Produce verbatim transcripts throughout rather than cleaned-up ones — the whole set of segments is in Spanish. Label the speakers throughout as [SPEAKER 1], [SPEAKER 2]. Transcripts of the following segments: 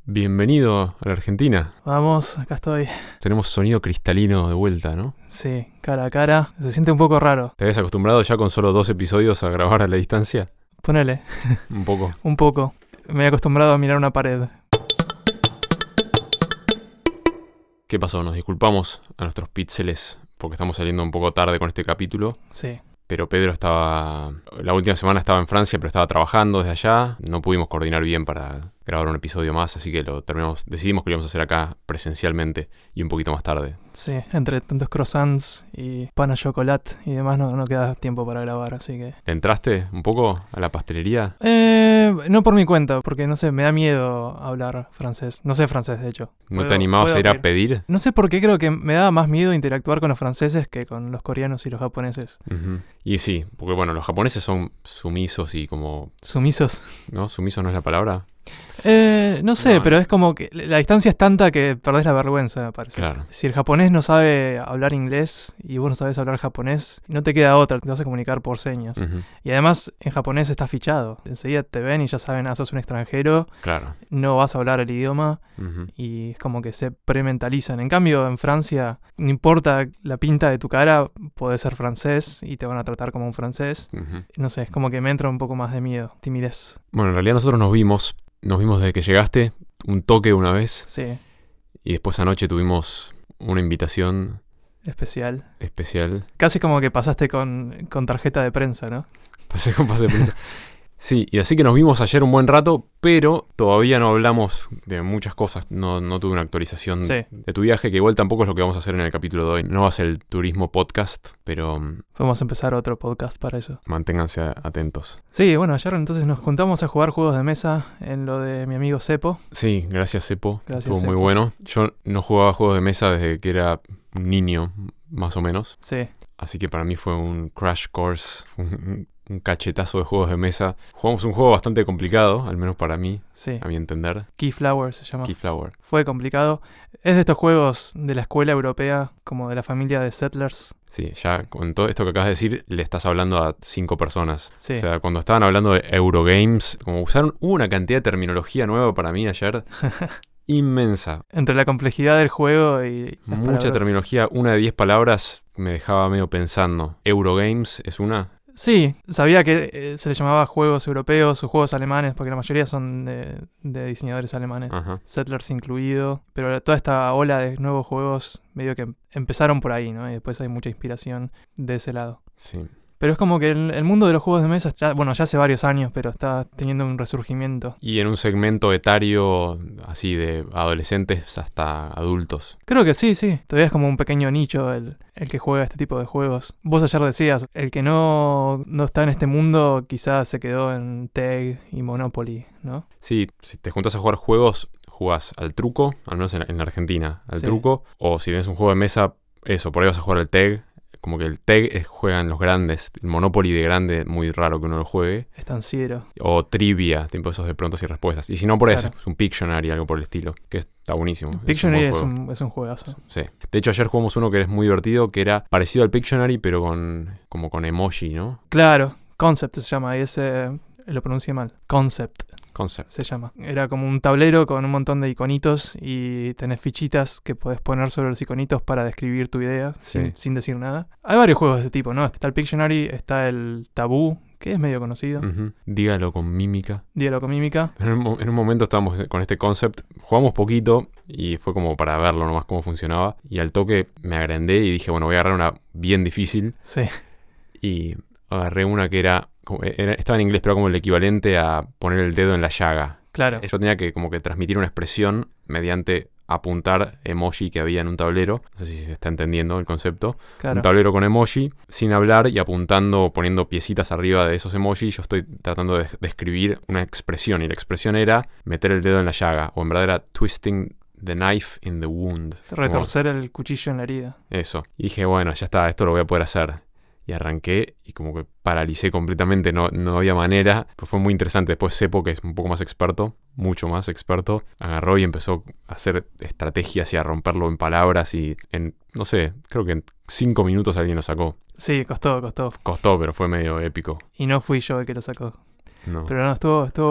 [SPEAKER 1] Bienvenido a la Argentina.
[SPEAKER 2] Vamos, acá estoy.
[SPEAKER 1] Tenemos sonido cristalino de vuelta, ¿no?
[SPEAKER 2] Sí, cara a cara. Se siente un poco raro.
[SPEAKER 1] ¿Te habías acostumbrado ya con solo dos episodios a grabar a la distancia?
[SPEAKER 2] Ponele.
[SPEAKER 1] Un poco.
[SPEAKER 2] Un poco. Me he acostumbrado a mirar una pared.
[SPEAKER 1] ¿Qué pasó? Nos disculpamos a nuestros píxeles porque estamos saliendo un poco tarde con este capítulo.
[SPEAKER 2] Sí.
[SPEAKER 1] Pero Pedro estaba... La última semana estaba en Francia, pero estaba trabajando desde allá. No pudimos coordinar bien para grabar un episodio más, así que lo terminamos, decidimos que lo íbamos a hacer acá presencialmente y un poquito más tarde.
[SPEAKER 2] Sí, entre tantos croissants y pan a chocolate y demás no, no queda tiempo para grabar, así que...
[SPEAKER 1] ¿Le entraste un poco a la pastelería?
[SPEAKER 2] Eh, no por mi cuenta, porque no sé, me da miedo hablar francés. No sé francés, de hecho.
[SPEAKER 1] ¿No
[SPEAKER 2] Puedo-
[SPEAKER 1] te animabas
[SPEAKER 2] puedo
[SPEAKER 1] a ir a
[SPEAKER 2] pedir.
[SPEAKER 1] pedir?
[SPEAKER 2] No sé por qué, creo que me da más miedo interactuar con los franceses que con los coreanos y los japoneses.
[SPEAKER 1] Ujú. Y sí, porque bueno, los japoneses son sumisos y como...
[SPEAKER 2] Sumisos.
[SPEAKER 1] ¿No? ¿Sumiso no es la palabra?
[SPEAKER 2] Eh, no sé,
[SPEAKER 1] No,
[SPEAKER 2] pero
[SPEAKER 1] no.
[SPEAKER 2] es como que la distancia es tanta que perdés la vergüenza, me parece.
[SPEAKER 1] Claro.
[SPEAKER 2] Si el japonés no sabe hablar inglés y vos no sabes hablar japonés, no te queda otra, te vas a comunicar por señas.
[SPEAKER 1] Ujú.
[SPEAKER 2] Y además en japonés está fichado. Enseguida te ven y ya saben, ah, sos un extranjero,
[SPEAKER 1] Claro.
[SPEAKER 2] no vas a hablar el idioma
[SPEAKER 1] Ujú.
[SPEAKER 2] y es como que se prementalizan. En cambio, en Francia, no importa la pinta de tu cara, podés ser francés y te van a tratar como un francés.
[SPEAKER 1] Ujú.
[SPEAKER 2] No sé, es como que me entra un poco más de miedo, timidez.
[SPEAKER 1] Bueno, en realidad nosotros nos vimos, nos vimos desde que llegaste, un toque una vez,
[SPEAKER 2] Sí,
[SPEAKER 1] y después anoche tuvimos una invitación
[SPEAKER 2] especial.
[SPEAKER 1] especial.
[SPEAKER 2] Casi como que pasaste con, con tarjeta de prensa, ¿no?
[SPEAKER 1] Pasé con pase de prensa. Sí, y así que nos vimos ayer un buen rato, pero todavía no hablamos de muchas cosas. No, no tuve una actualización
[SPEAKER 2] Sí.
[SPEAKER 1] de tu viaje, que igual tampoco es lo que vamos a hacer en el capítulo de hoy. No va a ser el turismo podcast, pero mm,
[SPEAKER 2] Podemos empezar otro podcast para eso.
[SPEAKER 1] manténganse a- atentos.
[SPEAKER 2] Sí, bueno, ayer entonces nos juntamos a jugar juegos de mesa en lo de mi amigo Cepo.
[SPEAKER 1] Sí, gracias, Cepo.
[SPEAKER 2] Gracias,
[SPEAKER 1] Estuvo muy
[SPEAKER 2] Cepo.
[SPEAKER 1] bueno. Yo no jugaba juegos de mesa desde que era un niño, más o menos.
[SPEAKER 2] Sí,
[SPEAKER 1] Así que para mí fue un crash course, un, un cachetazo de juegos de mesa. Jugamos un juego bastante complicado, al menos para mí,
[SPEAKER 2] sí.
[SPEAKER 1] a mi entender.
[SPEAKER 2] Keyflower se llama.
[SPEAKER 1] Keyflower.
[SPEAKER 2] Fue complicado. Es de estos juegos de la escuela europea, como de la familia de Settlers.
[SPEAKER 1] Sí, ya con todo esto que acabas de decir, le estás hablando a cinco personas.
[SPEAKER 2] Sí.
[SPEAKER 1] O sea, cuando estaban hablando de Eurogames, como usaron, hubo una cantidad de terminología nueva para mí ayer, inmensa.
[SPEAKER 2] Entre la complejidad del juego y... las
[SPEAKER 1] Mucha
[SPEAKER 2] palabras.
[SPEAKER 1] terminología, una de diez palabras me dejaba medio pensando. Eurogames es una...
[SPEAKER 2] Sí, sabía que eh, se le llamaba juegos europeos o juegos alemanes, porque la mayoría son de, de diseñadores alemanes.
[SPEAKER 1] Ajá.
[SPEAKER 2] Settlers incluido, pero toda esta ola de nuevos juegos medio que empezaron por ahí, ¿no? Y después hay mucha inspiración de ese lado.
[SPEAKER 1] Sí.
[SPEAKER 2] Pero es como que el, el mundo de los juegos de mesa, ya, bueno, ya hace varios años, pero está teniendo un resurgimiento.
[SPEAKER 1] Y en un segmento etario así de adolescentes hasta adultos.
[SPEAKER 2] Creo que sí, sí, todavía es como un pequeño nicho el, el que juega este tipo de juegos. Vos ayer decías, el que no, no está en este mundo quizás se quedó en T E G y Monopoly, ¿no?
[SPEAKER 1] Sí, si te juntas a jugar juegos, jugás al truco, al menos en, en la Argentina, al
[SPEAKER 2] Sí.
[SPEAKER 1] truco. O si tenés un juego de mesa, eso, por ahí vas a jugar al T E G. Como que el T E G es, juegan los grandes. El Monopoly de grande, muy raro que uno lo juegue.
[SPEAKER 2] Estanciero.
[SPEAKER 1] O Trivia, tipo esos de preguntas y respuestas. Y si no, por ahí
[SPEAKER 2] Claro.
[SPEAKER 1] es un Pictionary, algo por el estilo. Que está buenísimo. Es un
[SPEAKER 2] Pictionary
[SPEAKER 1] buen
[SPEAKER 2] es
[SPEAKER 1] juego.
[SPEAKER 2] un, es un juegazo.
[SPEAKER 1] Sí. De hecho, ayer jugamos uno que es muy divertido, que era parecido al Pictionary, pero con como con emoji, ¿no?
[SPEAKER 2] Claro, Concept se llama, y ese lo pronuncié mal. Concept
[SPEAKER 1] Concept.
[SPEAKER 2] se llama. Era como un tablero con un montón de iconitos y tenés fichitas que podés poner sobre los iconitos para describir tu idea
[SPEAKER 1] Sí.
[SPEAKER 2] sin, sin decir nada. Hay varios juegos de este tipo, ¿no? Está el Pictionary, está el Tabú, que es medio conocido.
[SPEAKER 1] Ujú. Dígalo con mímica.
[SPEAKER 2] Dígalo con mímica.
[SPEAKER 1] En un, mo- en un momento estábamos con este concept, jugamos poquito y fue como para verlo nomás cómo funcionaba. Y al toque me agrandé y dije, bueno, voy a agarrar una bien difícil.
[SPEAKER 2] Sí,
[SPEAKER 1] Y agarré una que era, como- era- estaba en inglés, pero era como el equivalente a poner el dedo en la llaga.
[SPEAKER 2] claro.
[SPEAKER 1] Yo tenía que como que transmitir una expresión mediante apuntar emoji que había en un tablero. No sé si se está entendiendo el concepto.
[SPEAKER 2] claro.
[SPEAKER 1] Un tablero con emoji, sin hablar y apuntando, poniendo piecitas arriba de esos emojis. Yo estoy tratando de describir una expresión y la expresión era meter el dedo en la llaga, o en verdad era twisting the knife in the wound. Como
[SPEAKER 2] Retorcer el cuchillo en la herida.
[SPEAKER 1] eso. Y dije, bueno, ya está, esto lo voy a poder hacer. Y arranqué y como que paralicé completamente, no, no había manera. Pues fue muy interesante. Después Cepo, que es un poco más experto, mucho más experto, agarró y empezó a hacer estrategias y a romperlo en palabras. Y en, no sé, creo que en cinco minutos alguien lo sacó.
[SPEAKER 2] Sí, costó, costó.
[SPEAKER 1] Costó, pero fue medio épico.
[SPEAKER 2] Y no fui yo el que lo sacó.
[SPEAKER 1] No.
[SPEAKER 2] Pero no, estuvo, estuvo bueno.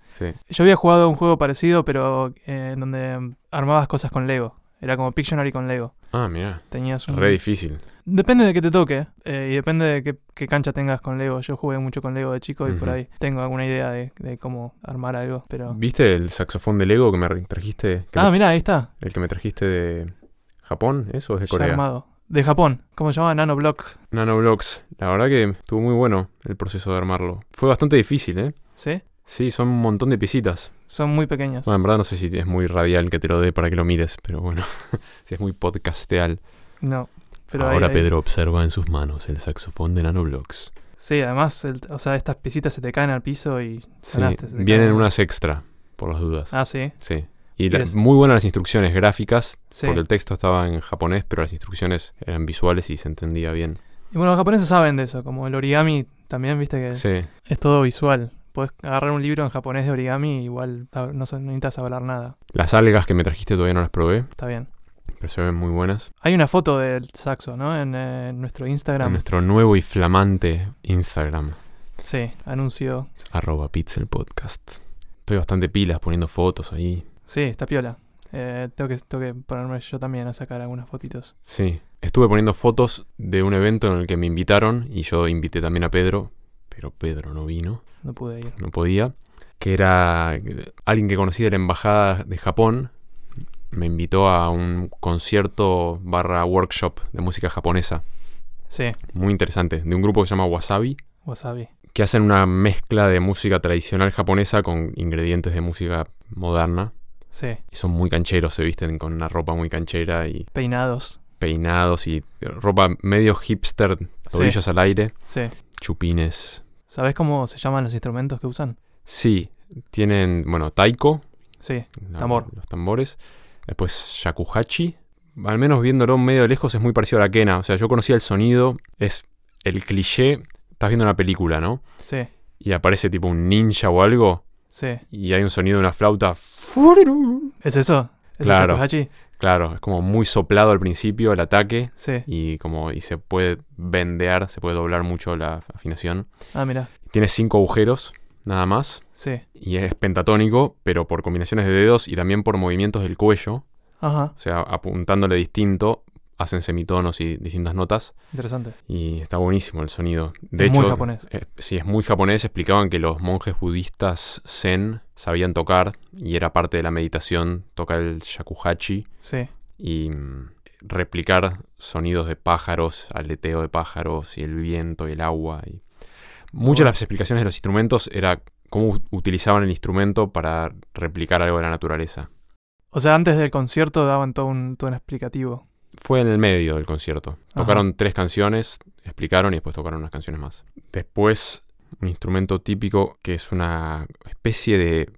[SPEAKER 1] Sí.
[SPEAKER 2] Yo había jugado un juego parecido, pero eh, en donde armabas cosas con Lego. Era como Pictionary con Lego.
[SPEAKER 1] Ah, mira.
[SPEAKER 2] Tenías un...
[SPEAKER 1] Re difícil.
[SPEAKER 2] Depende de qué te toque eh, y depende de qué, qué cancha tengas con Lego. Yo jugué mucho con Lego de chico y
[SPEAKER 1] Ujú.
[SPEAKER 2] por ahí tengo alguna idea de, de cómo armar algo, pero...
[SPEAKER 1] ¿Viste el saxofón de Lego que me trajiste? Que
[SPEAKER 2] Ah,
[SPEAKER 1] me-
[SPEAKER 2] mirá, ahí está.
[SPEAKER 1] el que me trajiste de Japón, ¿eso es de
[SPEAKER 2] Ya
[SPEAKER 1] Corea?
[SPEAKER 2] armado. De Japón. ¿Cómo se llama? Nanoblock.
[SPEAKER 1] Nanoblocks. La verdad que estuvo muy bueno el proceso de armarlo. Fue bastante difícil, ¿eh?
[SPEAKER 2] ¿Sí?
[SPEAKER 1] Sí, son un montón de piecitas.
[SPEAKER 2] Son muy pequeños.
[SPEAKER 1] Bueno, en verdad no sé si es muy radial que te lo dé para que lo mires, pero bueno, si es muy podcasteal.
[SPEAKER 2] No. Pero
[SPEAKER 1] Ahora
[SPEAKER 2] ahí- ahí-
[SPEAKER 1] Pedro observa en sus manos el saxofón de Nanoblocks.
[SPEAKER 2] Sí, además, el- o sea, estas piecitas se te caen al piso y
[SPEAKER 1] Sí,
[SPEAKER 2] sonaste. se te
[SPEAKER 1] vienen
[SPEAKER 2] caen.
[SPEAKER 1] unas extra, por las dudas.
[SPEAKER 2] Ah, sí.
[SPEAKER 1] Sí. Y la-
[SPEAKER 2] es?
[SPEAKER 1] muy buenas las instrucciones gráficas,
[SPEAKER 2] Sí.
[SPEAKER 1] porque el texto estaba en japonés, pero las instrucciones eran visuales y se entendía bien.
[SPEAKER 2] Y bueno, los japoneses saben de eso, como el origami también, viste que
[SPEAKER 1] Sí,
[SPEAKER 2] es todo visual. Puedes agarrar un libro en japonés de origami y igual no, no necesitas hablar nada.
[SPEAKER 1] las algas que me trajiste todavía no las probé,
[SPEAKER 2] Está bien.
[SPEAKER 1] pero se ven muy buenas.
[SPEAKER 2] Hay una foto del saxo, ¿no? En, eh, en nuestro Instagram.
[SPEAKER 1] En nuestro nuevo y flamante Instagram,
[SPEAKER 2] Sí, anuncio.
[SPEAKER 1] arroba Pixel Podcast. Estoy bastante pilas poniendo fotos ahí.
[SPEAKER 2] Sí, está piola. Eh, tengo, que, tengo que ponerme yo también a sacar algunas fotitos.
[SPEAKER 1] Sí, estuve poniendo fotos de un evento en el que me invitaron y yo invité también a Pedro, pero Pedro no vino,
[SPEAKER 2] No pude ir.
[SPEAKER 1] no podía, que era alguien que conocía de la embajada de Japón, me invitó a un concierto barra workshop de música japonesa,
[SPEAKER 2] Sí,
[SPEAKER 1] muy interesante, de un grupo que se llama Wasabi,
[SPEAKER 2] wasabi.
[SPEAKER 1] que hacen una mezcla de música tradicional japonesa con ingredientes de música moderna.
[SPEAKER 2] Sí,
[SPEAKER 1] Y son muy cancheros, se visten con una ropa muy canchera y
[SPEAKER 2] peinados.
[SPEAKER 1] peinados y ropa medio hipster,
[SPEAKER 2] Sí.
[SPEAKER 1] rodillos al aire,
[SPEAKER 2] Sí.
[SPEAKER 1] chupines.
[SPEAKER 2] ¿Sabés cómo se llaman los instrumentos que usan?
[SPEAKER 1] Sí, tienen, bueno, taiko,
[SPEAKER 2] Sí,
[SPEAKER 1] la-
[SPEAKER 2] tambor.
[SPEAKER 1] los tambores. Después shakuhachi. Al menos viéndolo medio de lejos es muy parecido a la quena. O sea, yo conocía el sonido, es el cliché. Estás viendo una película, ¿no?
[SPEAKER 2] Sí,
[SPEAKER 1] Y aparece tipo un ninja o algo
[SPEAKER 2] sí.
[SPEAKER 1] y hay un sonido de una flauta.
[SPEAKER 2] ¿Es eso? ¿Es
[SPEAKER 1] Claro.
[SPEAKER 2] el shakuhachi?
[SPEAKER 1] Claro, es como muy soplado al principio el ataque
[SPEAKER 2] Sí.
[SPEAKER 1] y como y se puede bendear, se puede doblar mucho la afinación.
[SPEAKER 2] Ah, mira.
[SPEAKER 1] Tiene cinco agujeros, nada más,
[SPEAKER 2] Sí.
[SPEAKER 1] y es pentatónico, pero por combinaciones de dedos y también por movimientos del cuello,
[SPEAKER 2] Ajá.
[SPEAKER 1] o sea, apuntándole distinto, hacen semitonos y distintas notas,
[SPEAKER 2] Interesante.
[SPEAKER 1] y está buenísimo el sonido. De
[SPEAKER 2] Es
[SPEAKER 1] hecho,
[SPEAKER 2] muy japonés.
[SPEAKER 1] eh, sí, es muy japonés. Explicaban que los monjes budistas zen sabían tocar y era parte de la meditación tocar el shakuhachi
[SPEAKER 2] Sí.
[SPEAKER 1] y mm, replicar sonidos de pájaros, aleteo de pájaros y el viento y el agua. Y muchas de
[SPEAKER 2] Bueno.
[SPEAKER 1] las explicaciones de los instrumentos era cómo u- utilizaban el instrumento para replicar algo de la naturaleza.
[SPEAKER 2] O sea, antes del concierto daban todo un, todo un explicativo.
[SPEAKER 1] Fue en el medio del concierto.
[SPEAKER 2] Ajá.
[SPEAKER 1] Tocaron tres canciones, explicaron y después tocaron unas canciones más. Después, un instrumento típico que es una especie de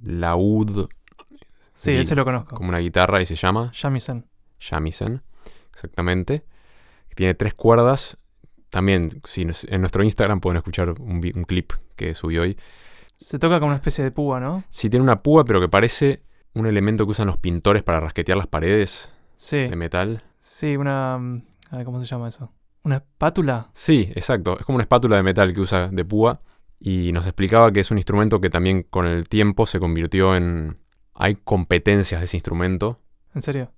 [SPEAKER 1] laúd,
[SPEAKER 2] Sí,
[SPEAKER 1] Gui-
[SPEAKER 2] ese lo conozco.
[SPEAKER 1] como una guitarra, y se llama
[SPEAKER 2] Shamisen.
[SPEAKER 1] shamisen, exactamente. Tiene tres cuerdas. También, si nos- en nuestro Instagram pueden escuchar un, vi- un clip que subí hoy.
[SPEAKER 2] Se toca como una especie de púa, ¿no?
[SPEAKER 1] Sí, tiene una púa, pero que parece un elemento que usan los pintores para rasquetear las paredes
[SPEAKER 2] Sí.
[SPEAKER 1] de metal.
[SPEAKER 2] Sí, una... mm, a ver, ¿cómo se llama eso? ¿Una espátula?
[SPEAKER 1] Sí, exacto. Es como una espátula de metal que usa de púa. Y nos explicaba que es un instrumento que también con el tiempo se convirtió en... Hay competencias de ese instrumento.
[SPEAKER 2] ¿En serio?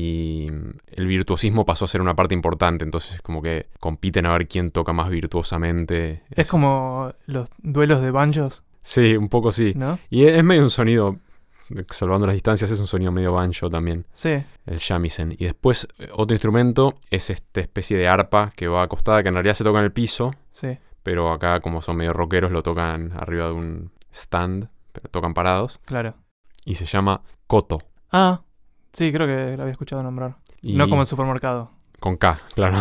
[SPEAKER 1] Y el virtuosismo pasó a ser una parte importante. Entonces como que compiten a ver quién toca más virtuosamente.
[SPEAKER 2] Es como los duelos de banjos,
[SPEAKER 1] Sí, un poco sí.
[SPEAKER 2] ¿no?
[SPEAKER 1] Y es medio un sonido, salvando las distancias, es un sonido medio banjo también,
[SPEAKER 2] Sí.
[SPEAKER 1] el shamisen. Y después eh, otro instrumento es esta especie de arpa que va acostada, que en realidad se toca en el piso,
[SPEAKER 2] Sí.
[SPEAKER 1] pero acá como son medio rockeros lo tocan arriba de un stand, pero tocan parados.
[SPEAKER 2] Claro.
[SPEAKER 1] Y se llama koto.
[SPEAKER 2] Ah, sí, creo que lo había escuchado nombrar.
[SPEAKER 1] Y
[SPEAKER 2] No como el supermercado.
[SPEAKER 1] con K, claro.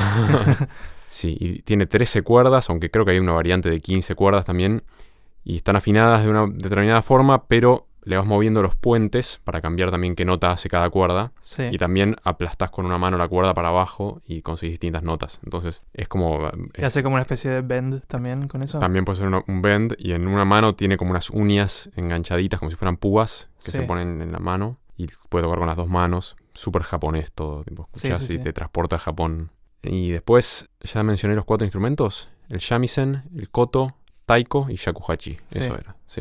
[SPEAKER 1] Sí, y tiene trece cuerdas, aunque creo que hay una variante de quince cuerdas también. Y están afinadas de una determinada forma, pero le vas moviendo los puentes para cambiar también qué nota hace cada cuerda.
[SPEAKER 2] Sí.
[SPEAKER 1] Y también aplastás con una mano la cuerda para abajo y conseguís distintas notas. Entonces es como...
[SPEAKER 2] Y
[SPEAKER 1] es-
[SPEAKER 2] hace como una especie de bend también con eso.
[SPEAKER 1] también puede ser una- un bend y en una mano tiene como unas uñas enganchaditas, como si fueran púas que
[SPEAKER 2] Sí.
[SPEAKER 1] se ponen en la mano. Y puede tocar con las dos manos. Súper japonés todo. Tipo,
[SPEAKER 2] Sí,
[SPEAKER 1] escuchás
[SPEAKER 2] sí,
[SPEAKER 1] y
[SPEAKER 2] sí.
[SPEAKER 1] te transporta a Japón. Y después ya mencioné los cuatro instrumentos. El shamisen, el koto, taiko y shakuhachi.
[SPEAKER 2] Sí,
[SPEAKER 1] Eso era. Sí.
[SPEAKER 2] Sí.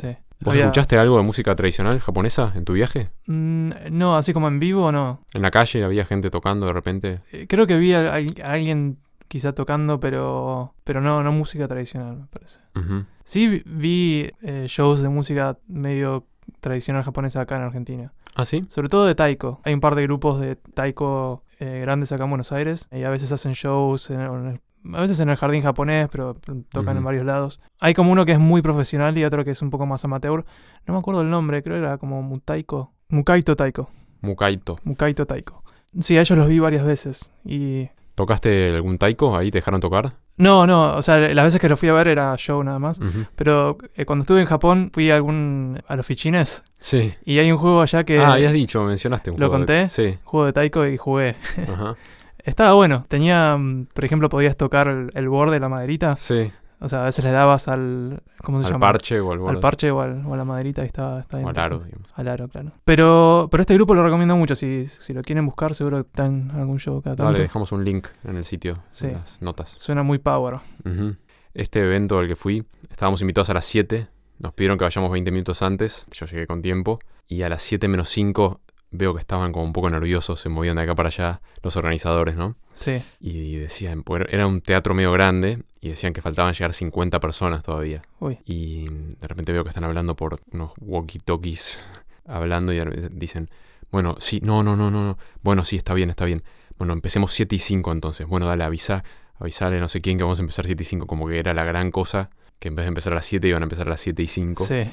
[SPEAKER 1] ¿Vos
[SPEAKER 2] Había-
[SPEAKER 1] escuchaste algo de música tradicional japonesa en tu viaje?
[SPEAKER 2] Mm, no, así como en vivo, no.
[SPEAKER 1] ¿En la calle había gente tocando de repente?
[SPEAKER 2] Eh, Creo que vi a, a- a alguien quizá tocando, pero pero no, no música tradicional, me parece.
[SPEAKER 1] Ujú.
[SPEAKER 2] Sí vi- vi eh, shows de música medio tradicional japonesa acá en Argentina.
[SPEAKER 1] ¿Ah, sí?
[SPEAKER 2] Sobre todo de taiko. Hay un par de grupos de taiko eh, grandes acá en Buenos Aires. Y a veces hacen shows, en, en el- a veces en el jardín japonés, pero tocan
[SPEAKER 1] Ujú.
[SPEAKER 2] en varios lados. Hay como uno que es muy profesional y otro que es un poco más amateur. No me acuerdo el nombre, creo que era como Mutaiko. Mukaito Taiko.
[SPEAKER 1] Mukaito.
[SPEAKER 2] Mukaito Taiko. Sí, a ellos los vi varias veces. Y...
[SPEAKER 1] ¿Tocaste algún taiko? ¿Ahí te dejaron tocar?
[SPEAKER 2] No, no, o sea, las veces que los fui a ver era show nada más.
[SPEAKER 1] Ujú.
[SPEAKER 2] Pero eh, cuando estuve en Japón fui a algún a los fichines
[SPEAKER 1] Sí.
[SPEAKER 2] y hay un juego allá que...
[SPEAKER 1] Ah, habías dicho, mencionaste un
[SPEAKER 2] ¿Lo
[SPEAKER 1] juego de-
[SPEAKER 2] conté?
[SPEAKER 1] Sí.
[SPEAKER 2] Juego de taiko y jugué.
[SPEAKER 1] Ajá.
[SPEAKER 2] Estaba bueno. Tenía, mm, por ejemplo, podías tocar el, el borde de la maderita.
[SPEAKER 1] Sí.
[SPEAKER 2] O sea, a veces le dabas al... ¿Cómo se
[SPEAKER 1] Al
[SPEAKER 2] llama?
[SPEAKER 1] parche o al borde.
[SPEAKER 2] Al parche o, al- o a la maderita y estaba, estaba
[SPEAKER 1] O al
[SPEAKER 2] interesante.
[SPEAKER 1] aro, digamos.
[SPEAKER 2] Al aro, claro. Pero, pero este grupo lo recomiendo mucho. Si, si lo quieren buscar, seguro que están en algún show cada tanto.
[SPEAKER 1] Dale, dejamos un link en el sitio,
[SPEAKER 2] Sí.
[SPEAKER 1] en las notas.
[SPEAKER 2] Suena muy power.
[SPEAKER 1] Ujú. Este evento al que fui, estábamos invitados a las siete. Nos pidieron que vayamos veinte minutos antes. Yo llegué con tiempo. Y a las siete menos cinco veo que estaban como un poco nerviosos. Se movían de acá para allá los organizadores, ¿no?
[SPEAKER 2] Sí.
[SPEAKER 1] Y decían, pues, era un teatro medio grande. Y decían que faltaban llegar cincuenta personas todavía.
[SPEAKER 2] Uy.
[SPEAKER 1] Y de repente veo que están hablando por unos walkie-talkies. Hablando y dicen, bueno, sí, no, no, no, no, no. Bueno, sí, está bien, está bien. Bueno, empecemos siete y cinco entonces. Bueno, dale, avisa, avisale a no sé quién que vamos a empezar siete y cinco. Como que era la gran cosa, que en vez de empezar a las siete iban a empezar a las siete y cinco.
[SPEAKER 2] Sí.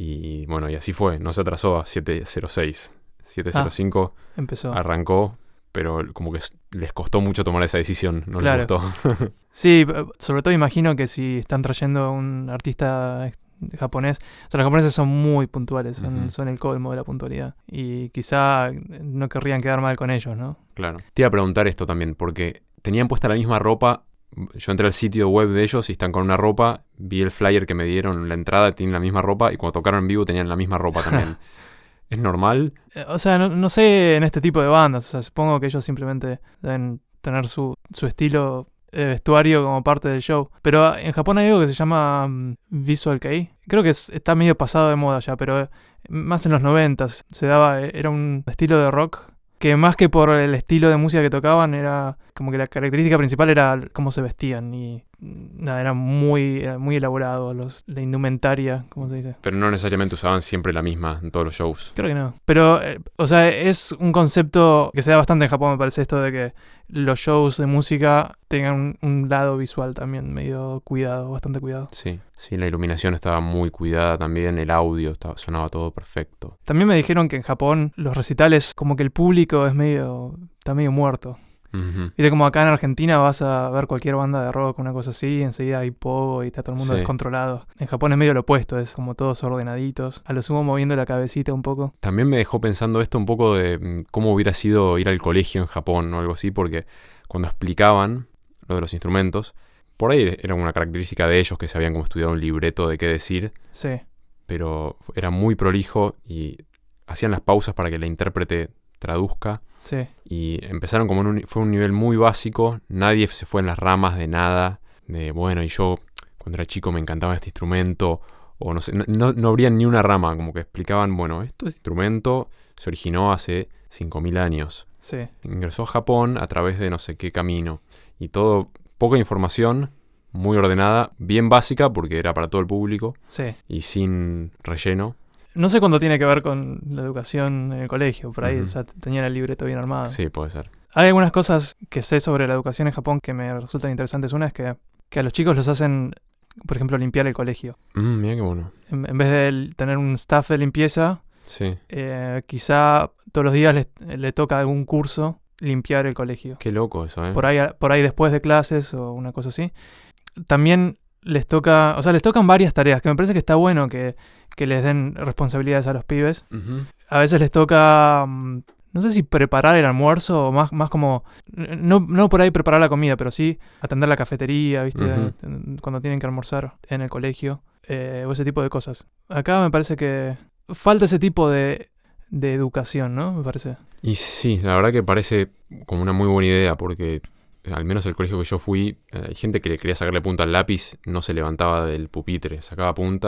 [SPEAKER 1] Y bueno, y así fue. No se atrasó a siete cero seis. siete cero cinco
[SPEAKER 2] Empezó.
[SPEAKER 1] arrancó, pero como que s- les costó mucho tomar esa decisión. No
[SPEAKER 2] Claro.
[SPEAKER 1] les gustó.
[SPEAKER 2] Sí, p- sobre todo imagino que si están trayendo a un artista ex- japonés, o sea, los japoneses son muy puntuales, son,
[SPEAKER 1] Ujú.
[SPEAKER 2] son el colmo de la puntualidad. Y quizá no querrían quedar mal con ellos, ¿no?
[SPEAKER 1] Claro. Te iba a preguntar esto también, porque tenían puesta la misma ropa. Yo entré al sitio web de ellos y están con una ropa. Vi el flyer que me dieron en la entrada, tienen la misma ropa. Y cuando tocaron en vivo tenían la misma ropa también. ¿Es normal?
[SPEAKER 2] Eh, O sea, no, no sé en este tipo de bandas, o sea, supongo que ellos simplemente deben tener su, su estilo de vestuario como parte del show. Pero en Japón hay algo que se llama mm, Visual Kei. Creo que es- está medio pasado de moda ya, pero eh, más en los noventas se daba, eh, era un estilo de rock que más que por el estilo de música que tocaban, era como que la característica principal era cómo se vestían y mm, nada, era muy, era muy elaborado, los, la indumentaria, ¿cómo se dice?
[SPEAKER 1] Pero no necesariamente usaban siempre la misma en todos los shows.
[SPEAKER 2] Creo que no. Pero, eh, o sea, es un concepto que se da bastante en Japón, me parece, esto de que los shows de música tengan un, un lado visual también medio cuidado, bastante cuidado.
[SPEAKER 1] Sí. Sí, la iluminación estaba muy cuidada también, el audio estaba, sonaba todo perfecto.
[SPEAKER 2] También me dijeron que en Japón los recitales, como que el público es medio, está medio muerto.
[SPEAKER 1] Ujú.
[SPEAKER 2] Viste como acá en Argentina vas a ver cualquier banda de rock, una cosa así, y enseguida hay pogo y está todo el mundo
[SPEAKER 1] Sí.
[SPEAKER 2] descontrolado. En Japón es medio lo opuesto, es como todos ordenaditos, a lo sumo moviendo la cabecita un poco.
[SPEAKER 1] También me dejó pensando esto un poco de mm, cómo hubiera sido ir al colegio en Japón o algo así, porque cuando explicaban lo de los instrumentos, por ahí era una característica de ellos que se habían como estudiado un libreto de qué decir,
[SPEAKER 2] Sí,
[SPEAKER 1] pero era muy prolijo y hacían las pausas para que la intérprete traduzca
[SPEAKER 2] sí.
[SPEAKER 1] y empezaron como en un, fue un nivel muy básico, nadie se fue en las ramas de nada, de bueno, y yo cuando era chico me encantaba este instrumento, o no sé, no, no, no abrían ni una rama, como que explicaban, bueno, esto este instrumento se originó hace cinco mil años,
[SPEAKER 2] Sí,
[SPEAKER 1] ingresó a Japón a través de no sé qué camino, y todo, poca información, muy ordenada, bien básica porque era para todo el público,
[SPEAKER 2] sí.
[SPEAKER 1] y sin relleno.
[SPEAKER 2] No sé cuándo tiene que ver con la educación en el colegio, por ahí,
[SPEAKER 1] Ujú.
[SPEAKER 2] o sea, tenían el libreto bien armado.
[SPEAKER 1] Sí, puede ser.
[SPEAKER 2] Hay algunas cosas que sé sobre la educación en Japón que me resultan interesantes. Una es que, que a los chicos los hacen, por ejemplo, limpiar el colegio.
[SPEAKER 1] Mm, mira qué bueno.
[SPEAKER 2] En, en vez de el- tener un staff de limpieza,
[SPEAKER 1] Sí,
[SPEAKER 2] eh, quizá todos los días les- le toca algún curso limpiar el colegio.
[SPEAKER 1] qué loco eso, ¿eh?
[SPEAKER 2] Por ahí, por ahí después de clases o una cosa así. También les toca, o sea, les tocan varias tareas, que me parece que está bueno que, que les den responsabilidades a los pibes.
[SPEAKER 1] Ujú.
[SPEAKER 2] A veces les toca, mm, no sé si preparar el almuerzo o más, más como, no, no por ahí preparar la comida, pero sí atender la cafetería, ¿viste?
[SPEAKER 1] Ujú.
[SPEAKER 2] Cuando tienen que almorzar en el colegio, eh, o ese tipo de cosas. Acá me parece que falta ese tipo de, de educación, ¿no? Me parece.
[SPEAKER 1] Y sí, la verdad que parece como una muy buena idea porque al menos el colegio que yo fui, eh, hay gente que le quería sacarle punta al lápiz, no se levantaba del pupitre, sacaba punta,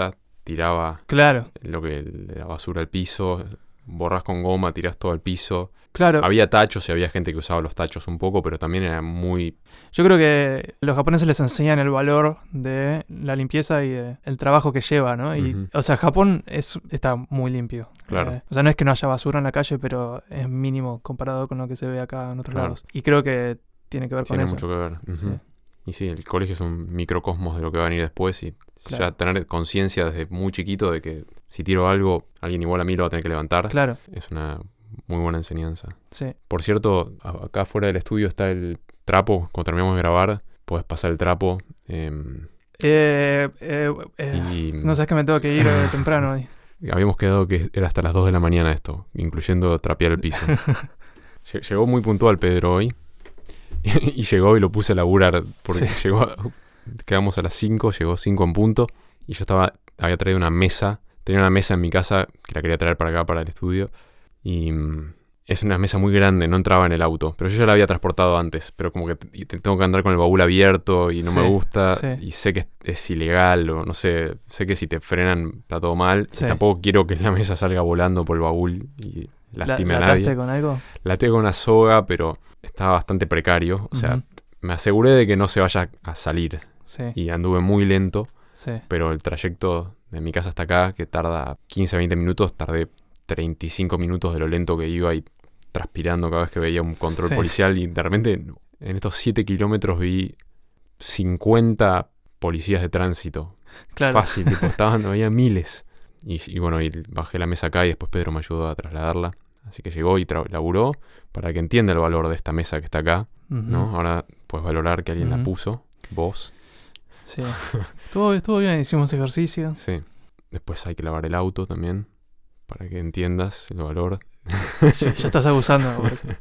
[SPEAKER 1] tiraba
[SPEAKER 2] Claro,
[SPEAKER 1] lo que la basura al piso, borrás con goma, tirás todo al piso.
[SPEAKER 2] claro.
[SPEAKER 1] Había tachos y había gente que usaba los tachos un poco, pero también era muy...
[SPEAKER 2] Yo creo que los japoneses les enseñan el valor de la limpieza y de el trabajo que lleva, ¿no? Y,
[SPEAKER 1] Ujú.
[SPEAKER 2] o sea, Japón es, está muy limpio.
[SPEAKER 1] Claro.
[SPEAKER 2] Eh, o sea, no es que no haya basura en la calle, pero es mínimo comparado con lo que se ve acá en otros
[SPEAKER 1] Claro.
[SPEAKER 2] lados. Y creo que tiene que ver
[SPEAKER 1] Tiene
[SPEAKER 2] con eso.
[SPEAKER 1] mucho que ver. Ujú.
[SPEAKER 2] Sí.
[SPEAKER 1] Y sí, el colegio es un microcosmos de lo que va a venir después y
[SPEAKER 2] Claro.
[SPEAKER 1] ya tener conciencia desde muy chiquito de que si tiro algo, alguien igual a mí lo va a tener que levantar,
[SPEAKER 2] Claro,
[SPEAKER 1] es una muy buena enseñanza.
[SPEAKER 2] sí.
[SPEAKER 1] Por cierto, a- acá fuera del estudio está el trapo. Cuando terminamos de grabar, puedes pasar el trapo. em,
[SPEAKER 2] Eh, eh, eh,
[SPEAKER 1] y
[SPEAKER 2] No sabes que me tengo que ir eh, temprano hoy.
[SPEAKER 1] habíamos quedado que era hasta las dos de la mañana esto, incluyendo trapear el piso. Lle- Llegó muy puntual Pedro hoy. Y llegó y lo puse a laburar. Porque
[SPEAKER 2] Sí.
[SPEAKER 1] llegó, a- quedamos a las cinco, llegó cinco en punto. Y yo estaba, había traído una mesa. Tenía una mesa en mi casa que la quería traer para acá, para el estudio. Y mm, es una mesa muy grande, no entraba en el auto. Pero yo ya la había transportado antes. Pero como que t- y te- tengo que andar con el baúl abierto y no
[SPEAKER 2] Sí,
[SPEAKER 1] me gusta.
[SPEAKER 2] sí.
[SPEAKER 1] Y sé que es, es ilegal o no sé. Sé que si te frenan está todo mal.
[SPEAKER 2] Sí.
[SPEAKER 1] Y tampoco quiero que la mesa salga volando por el baúl y
[SPEAKER 2] ¿La,
[SPEAKER 1] lastime
[SPEAKER 2] la
[SPEAKER 1] a nadie.
[SPEAKER 2] ataste con algo?
[SPEAKER 1] La tengo con una soga, pero estaba bastante precario. O sea,
[SPEAKER 2] Ujú.
[SPEAKER 1] me aseguré de que no se vaya a salir.
[SPEAKER 2] Sí,
[SPEAKER 1] Y anduve muy lento,
[SPEAKER 2] sí.
[SPEAKER 1] pero el trayecto de mi casa hasta acá, que tarda quince a veinte minutos, tardé treinta y cinco minutos de lo lento que iba y transpirando cada vez que veía un control
[SPEAKER 2] Sí.
[SPEAKER 1] policial. Y de repente, en estos siete kilómetros vi cincuenta policías de tránsito.
[SPEAKER 2] Claro.
[SPEAKER 1] Fácil, tipo, estaban, había miles. Y, y bueno, y bajé la mesa acá y después Pedro me ayudó a trasladarla. Así que llegó y tra- laburó para que entienda el valor de esta mesa que está acá,
[SPEAKER 2] Ujú.
[SPEAKER 1] ¿no? Ahora puedes valorar que alguien la
[SPEAKER 2] Ujú.
[SPEAKER 1] puso, vos.
[SPEAKER 2] Sí. Estuvo, estuvo bien, hicimos ejercicio.
[SPEAKER 1] Sí. Después hay que lavar el auto también, para que entiendas el valor.
[SPEAKER 2] Ya, ya estás abusando, me parece.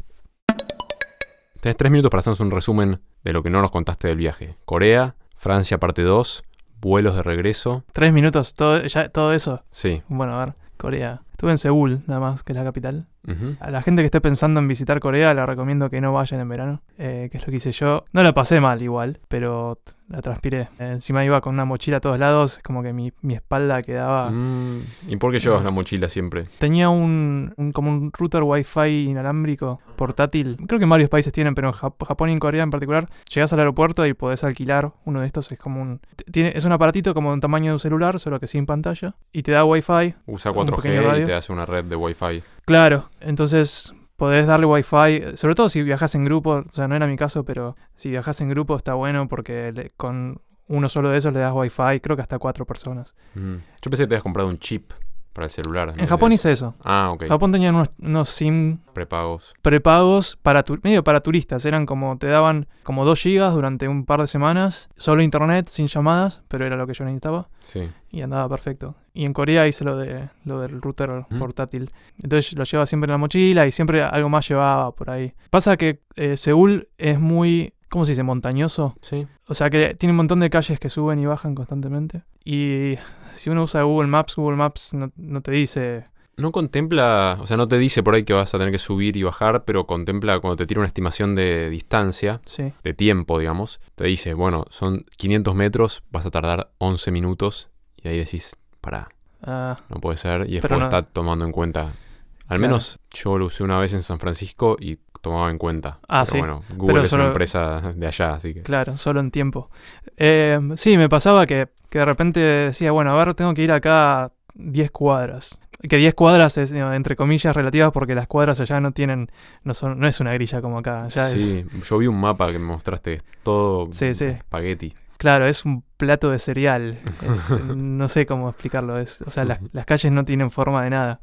[SPEAKER 1] Tenés tres minutos para hacernos un resumen de lo que no nos contaste del viaje. Corea, Francia parte dos, vuelos de regreso.
[SPEAKER 2] Tres minutos, todo, ya, todo eso.
[SPEAKER 1] Sí.
[SPEAKER 2] Bueno, a ver, Corea. Estuve en Seúl, nada más, que es la capital.
[SPEAKER 1] Ujú.
[SPEAKER 2] A la gente que esté pensando en visitar Corea, le recomiendo que no vayan en verano, eh, que es lo que hice yo. No la pasé mal igual, pero t- la transpiré. Eh, encima iba con una mochila a todos lados, como que mi, mi espalda quedaba...
[SPEAKER 1] Mm, ¿Y por qué llevas la mochila siempre?
[SPEAKER 2] Tenía un, un- como un router wifi inalámbrico portátil. Creo que en varios países tienen, pero en Jap- Japón y en Corea en particular, llegás al aeropuerto y podés alquilar uno de estos. Es como un... t- Tiene, es un aparatito como un tamaño de un celular, solo que sin pantalla. Y te da wifi.
[SPEAKER 1] Usa
[SPEAKER 2] Un
[SPEAKER 1] cuatro
[SPEAKER 2] pequeño
[SPEAKER 1] G y
[SPEAKER 2] radio.
[SPEAKER 1] te hace una red de Wi-Fi.
[SPEAKER 2] Claro, entonces podés darle wifi, sobre todo si viajas en grupo, o sea, no era mi caso, pero si viajas en grupo está bueno porque le- con uno solo de esos le das wifi, creo que hasta cuatro personas.
[SPEAKER 1] Mm. Yo pensé que te habías comprado un chip para el celular.
[SPEAKER 2] En Japón hice eso.
[SPEAKER 1] Ah, ok.
[SPEAKER 2] En Japón tenían unos, unos SIM
[SPEAKER 1] Prepagos.
[SPEAKER 2] prepagos para tu- medio para turistas, eran como, te daban como dos gigas durante un par de semanas, solo internet, sin llamadas, pero era lo que yo necesitaba.
[SPEAKER 1] Sí.
[SPEAKER 2] Y andaba perfecto. Y en Corea hice lo de lo del router
[SPEAKER 1] ¿Mm?
[SPEAKER 2] portátil. Entonces lo llevaba siempre en la mochila y siempre algo más llevaba por ahí. Pasa que eh, Seúl es muy, ¿cómo se dice? Montañoso.
[SPEAKER 1] Sí.
[SPEAKER 2] O sea que tiene un montón de calles que suben y bajan constantemente. Y si uno usa Google Maps, Google Maps no, no te dice...
[SPEAKER 1] No contempla, o sea, no te dice por ahí que vas a tener que subir y bajar, pero contempla cuando te tira una estimación de distancia,
[SPEAKER 2] Sí,
[SPEAKER 1] de tiempo, digamos, te dice, bueno, son quinientos metros, vas a tardar once minutos, y ahí decís, pará,
[SPEAKER 2] ah,
[SPEAKER 1] no puede ser, y
[SPEAKER 2] Pero
[SPEAKER 1] después
[SPEAKER 2] no.
[SPEAKER 1] está tomando en cuenta. Al
[SPEAKER 2] Claro.
[SPEAKER 1] menos yo lo usé una vez en San Francisco y tomaba en cuenta.
[SPEAKER 2] Ah,
[SPEAKER 1] pero
[SPEAKER 2] sí.
[SPEAKER 1] bueno, Google
[SPEAKER 2] Pero
[SPEAKER 1] es
[SPEAKER 2] solo-
[SPEAKER 1] una empresa de allá, así que...
[SPEAKER 2] claro, solo en tiempo. Eh, sí, me pasaba que, que de repente decía, bueno, a ver, tengo que ir acá diez cuadras. Que diez cuadras es, digo, entre comillas, relativas porque las cuadras allá no tienen, no son, no es una grilla como acá. Allá es,
[SPEAKER 1] Sí, yo vi un mapa que me mostraste, es todo
[SPEAKER 2] Sí, sí.
[SPEAKER 1] espagueti.
[SPEAKER 2] claro, es un plato de cereal. Es, no sé cómo explicarlo. Es, o sea, las, las calles no tienen forma de nada.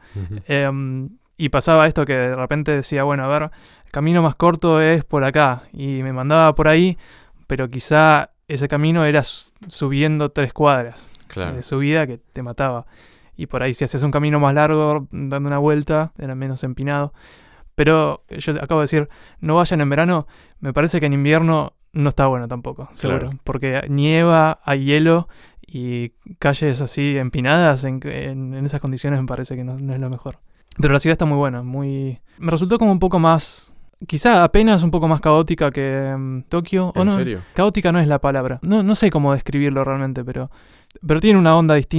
[SPEAKER 2] Eh, y pasaba esto que de repente decía, bueno, a ver, el camino más corto es por acá. Y me mandaba por ahí, pero quizá ese camino era s- subiendo tres cuadras
[SPEAKER 1] Claro.
[SPEAKER 2] de subida que te mataba. Y por ahí si haces un camino más largo, dando una vuelta, era menos empinado. Pero yo acabo de decir, no vayan en verano. Me parece que en invierno no está bueno tampoco, seguro.
[SPEAKER 1] Claro.
[SPEAKER 2] Porque nieva, hay hielo y calles así empinadas en, en, en esas condiciones me parece que no, no es lo mejor. Pero la ciudad está muy buena, muy... Me resultó como un poco más... Quizá apenas un poco más caótica que um, Tokio. ¿O
[SPEAKER 1] ¿En
[SPEAKER 2] no?
[SPEAKER 1] serio?
[SPEAKER 2] Caótica no es la palabra. No, no sé cómo describirlo realmente, pero... Pero tiene una onda distinta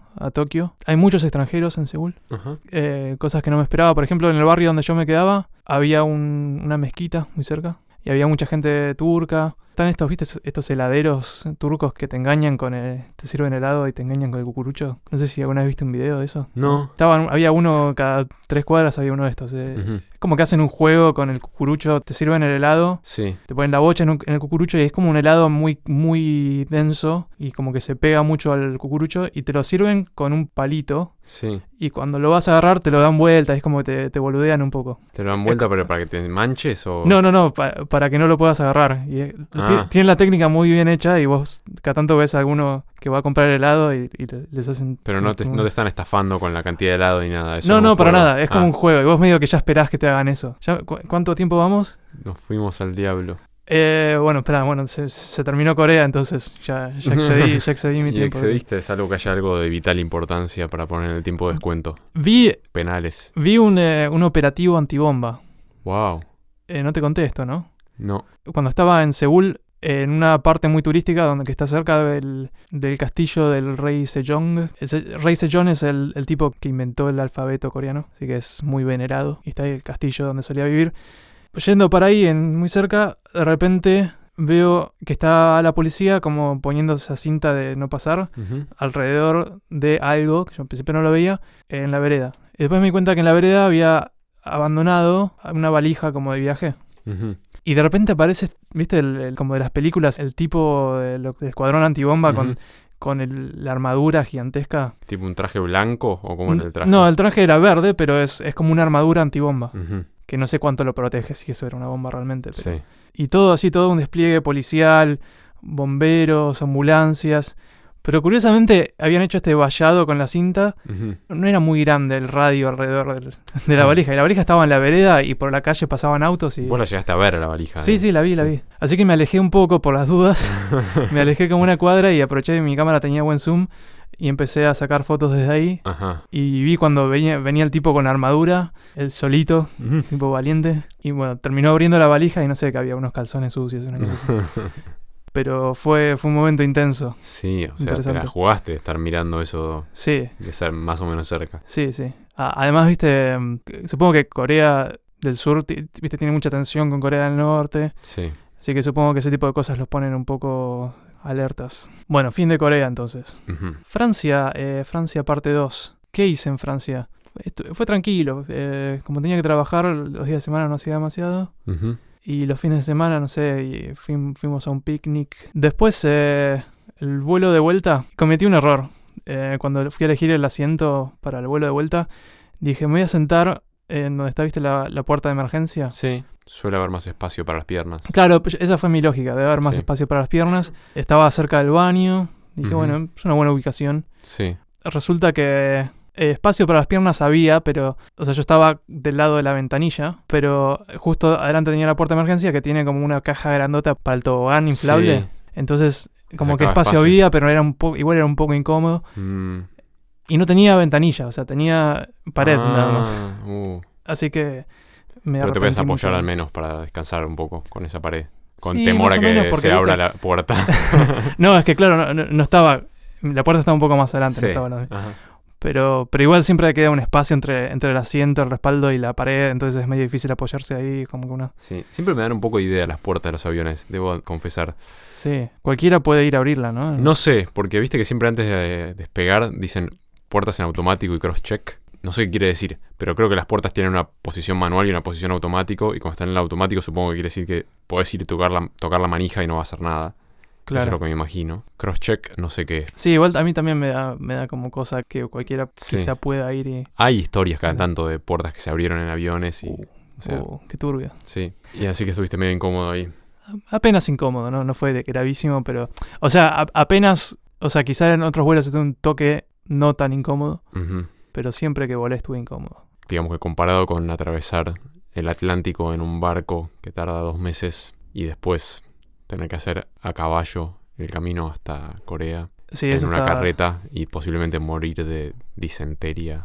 [SPEAKER 2] a Tokio. Hay muchos extranjeros en Seúl.
[SPEAKER 1] Ajá.
[SPEAKER 2] Eh, cosas que no me esperaba. Por ejemplo, en el barrio donde yo me quedaba, había un, una mezquita muy cerca. Y había mucha gente turca. Están estos, ¿viste? Estos heladeros turcos que te engañan con el... Te sirven helado y te engañan con el cucurucho. No sé si alguna vez viste un video de eso.
[SPEAKER 1] No.
[SPEAKER 2] Estaban, había uno cada tres cuadras, había uno de estos. Eh.
[SPEAKER 1] Uh-huh.
[SPEAKER 2] Es como que hacen un juego con el cucurucho. Te sirven el helado.
[SPEAKER 1] Sí.
[SPEAKER 2] Te ponen la bocha en, un, en el cucurucho y es como un helado muy, muy denso. Y como que se pega mucho al cucurucho. Y te lo sirven con un palito.
[SPEAKER 1] Sí.
[SPEAKER 2] Y cuando lo vas a agarrar te lo dan vuelta. Es como que te, te boludean un poco.
[SPEAKER 1] ¿Te lo dan vuelta es... pero para que te manches o...?
[SPEAKER 2] No, no, no. Pa, para que no lo puedas agarrar. Y,
[SPEAKER 1] ah.
[SPEAKER 2] Tienen la técnica muy bien hecha y vos cada tanto ves a alguno que va a comprar helado y, y les hacen...
[SPEAKER 1] Pero no te, no te están estafando con la cantidad de helado ni nada. Eso
[SPEAKER 2] no, no, para
[SPEAKER 1] juego.
[SPEAKER 2] nada. Es ah. como un juego. Y vos medio que ya esperás que te hagan eso. ¿Ya, cu- ¿Cuánto tiempo vamos?
[SPEAKER 1] Nos fuimos al diablo.
[SPEAKER 2] Eh, bueno, espera, bueno, se, se terminó Corea, entonces ya, ya excedí, ya excedí mi
[SPEAKER 1] y
[SPEAKER 2] tiempo.
[SPEAKER 1] excediste, es algo que haya algo de vital importancia para poner en el tiempo de descuento.
[SPEAKER 2] Vi...
[SPEAKER 1] Penales.
[SPEAKER 2] Vi un, eh, un operativo antibomba.
[SPEAKER 1] Wow.
[SPEAKER 2] Eh, no te conté esto, ¿no?
[SPEAKER 1] No.
[SPEAKER 2] Cuando estaba en Seúl, en una parte muy turística donde que está cerca del, del castillo del rey Sejong. El rey Sejong es el, el tipo que inventó el alfabeto coreano, así que es muy venerado. Y está ahí el castillo donde solía vivir. Yendo para ahí, en, muy cerca, de repente veo que está la policía como poniendo esa cinta de no pasar
[SPEAKER 1] uh-huh.
[SPEAKER 2] alrededor de algo, que yo en principio no lo veía, en la vereda. Y después me di cuenta que en la vereda había abandonado una valija como de viaje.
[SPEAKER 1] Uh-huh.
[SPEAKER 2] Y de repente aparece, ¿viste? El, el, como de las películas, el tipo de lo, del escuadrón antibomba uh-huh. con, con el, la armadura gigantesca.
[SPEAKER 1] ¿Tipo un traje blanco o cómo era el traje?
[SPEAKER 2] No, el traje era verde, pero es, es como una armadura antibomba.
[SPEAKER 1] Uh-huh.
[SPEAKER 2] Que no sé cuánto lo protege, si eso era una bomba realmente. Pero...
[SPEAKER 1] Sí.
[SPEAKER 2] Y todo así, todo un despliegue policial, bomberos, ambulancias. Pero curiosamente habían hecho este vallado con la cinta. Uh-huh. No era muy grande el radio alrededor del, de la valija. Y la valija estaba en la vereda y por la calle pasaban autos. Y...
[SPEAKER 1] Vos la llegaste a ver a la valija.
[SPEAKER 2] Sí,
[SPEAKER 1] ¿eh?
[SPEAKER 2] sí, la vi,
[SPEAKER 1] sí.
[SPEAKER 2] la vi. Así que me alejé un poco por las dudas. Me alejé como una cuadra y aproveché que mi cámara tenía buen zoom. Y empecé a sacar fotos desde ahí.
[SPEAKER 1] Ajá.
[SPEAKER 2] Y vi cuando venía, venía el tipo con armadura, el solito,
[SPEAKER 1] uh-huh.
[SPEAKER 2] tipo valiente. Y bueno, terminó abriendo la valija y no sé, que había unos calzones sucios, una cosa así. Pero fue, fue un momento intenso.
[SPEAKER 1] Sí, o sea, te la jugaste de estar mirando eso.
[SPEAKER 2] Sí.
[SPEAKER 1] De ser más o menos cerca.
[SPEAKER 2] Sí, sí. Ah, además, viste, supongo que Corea del Sur, viste, tiene mucha tensión con Corea del Norte.
[SPEAKER 1] Sí.
[SPEAKER 2] Así que supongo que ese tipo de cosas los ponen un poco alertas. Bueno, fin de Corea entonces.
[SPEAKER 1] Uh-huh.
[SPEAKER 2] Francia, eh, Francia parte dos. ¿Qué hice en Francia? Estu- fue tranquilo. Eh, como tenía que trabajar, los días de semana no hacía demasiado.
[SPEAKER 1] Uh-huh.
[SPEAKER 2] Y los fines de semana, no sé, y fuim- fuimos a un picnic. Después, eh, el vuelo de vuelta, cometí un error. Eh, cuando fui a elegir el asiento para el vuelo de vuelta, dije, me voy a sentar en donde está, ¿viste la, la puerta de emergencia?
[SPEAKER 1] Sí, suele haber más espacio para las piernas.
[SPEAKER 2] Claro, esa fue mi lógica, debe haber más
[SPEAKER 1] sí.
[SPEAKER 2] espacio para las piernas. Estaba cerca del baño, dije, uh-huh. bueno, es una buena ubicación.
[SPEAKER 1] Sí.
[SPEAKER 2] Resulta que... Eh, espacio para las piernas había, pero... O sea, yo estaba del lado de la ventanilla, pero justo adelante tenía la puerta de emergencia que tiene como una caja grandota para el tobogán inflable. Sí. Entonces, como que espacio, espacio había, pero era un po- igual era un poco incómodo.
[SPEAKER 1] Mm.
[SPEAKER 2] Y no tenía ventanilla, o sea, tenía pared
[SPEAKER 1] ah,
[SPEAKER 2] nada más.
[SPEAKER 1] Uh.
[SPEAKER 2] Así que me
[SPEAKER 1] Pero te puedes apoyar
[SPEAKER 2] mucho.
[SPEAKER 1] Al menos para descansar un poco con esa pared. Con
[SPEAKER 2] sí,
[SPEAKER 1] temor a que
[SPEAKER 2] porque,
[SPEAKER 1] se abra
[SPEAKER 2] ¿viste?
[SPEAKER 1] la puerta.
[SPEAKER 2] No, es que claro, no, no, no estaba... La puerta estaba un poco más adelante.
[SPEAKER 1] Sí.
[SPEAKER 2] No estaba la...
[SPEAKER 1] Ajá.
[SPEAKER 2] Pero, pero igual siempre queda un espacio entre, entre el asiento, el respaldo y la pared, entonces es medio difícil apoyarse ahí, como que uno...
[SPEAKER 1] Sí, siempre me dan un poco de idea las puertas de los aviones, debo confesar.
[SPEAKER 2] Sí, cualquiera puede ir a abrirla, ¿no?
[SPEAKER 1] No sé, porque viste que siempre antes de despegar dicen puertas en automático y cross-check. No sé qué quiere decir, pero creo que las puertas tienen una posición manual y una posición automático, y cuando están en el automático supongo que quiere decir que podés ir y tocar la, tocar la manija y no va a hacer nada.
[SPEAKER 2] Claro.
[SPEAKER 1] Eso es lo que me imagino. Cross-check, no sé qué.
[SPEAKER 2] Sí, igual a mí también me da, me da como cosa que cualquiera
[SPEAKER 1] sí.
[SPEAKER 2] quizá pueda ir y...
[SPEAKER 1] Hay historias cada tanto de puertas que se abrieron en aviones y...
[SPEAKER 2] Uh,
[SPEAKER 1] o sea,
[SPEAKER 2] uh, qué turbio.
[SPEAKER 1] Sí, y así que estuviste medio incómodo ahí.
[SPEAKER 2] Apenas incómodo, ¿no? No fue de gravísimo, pero... O sea, a, apenas... O sea, quizá en otros vuelos tuve un toque no tan incómodo,
[SPEAKER 1] uh-huh.
[SPEAKER 2] pero siempre que volé estuve incómodo.
[SPEAKER 1] Digamos que comparado con atravesar el Atlántico en un barco que tarda dos meses y después tener que hacer a caballo el camino hasta Corea
[SPEAKER 2] sí,
[SPEAKER 1] en
[SPEAKER 2] eso
[SPEAKER 1] una
[SPEAKER 2] está...
[SPEAKER 1] carreta y posiblemente morir de disentería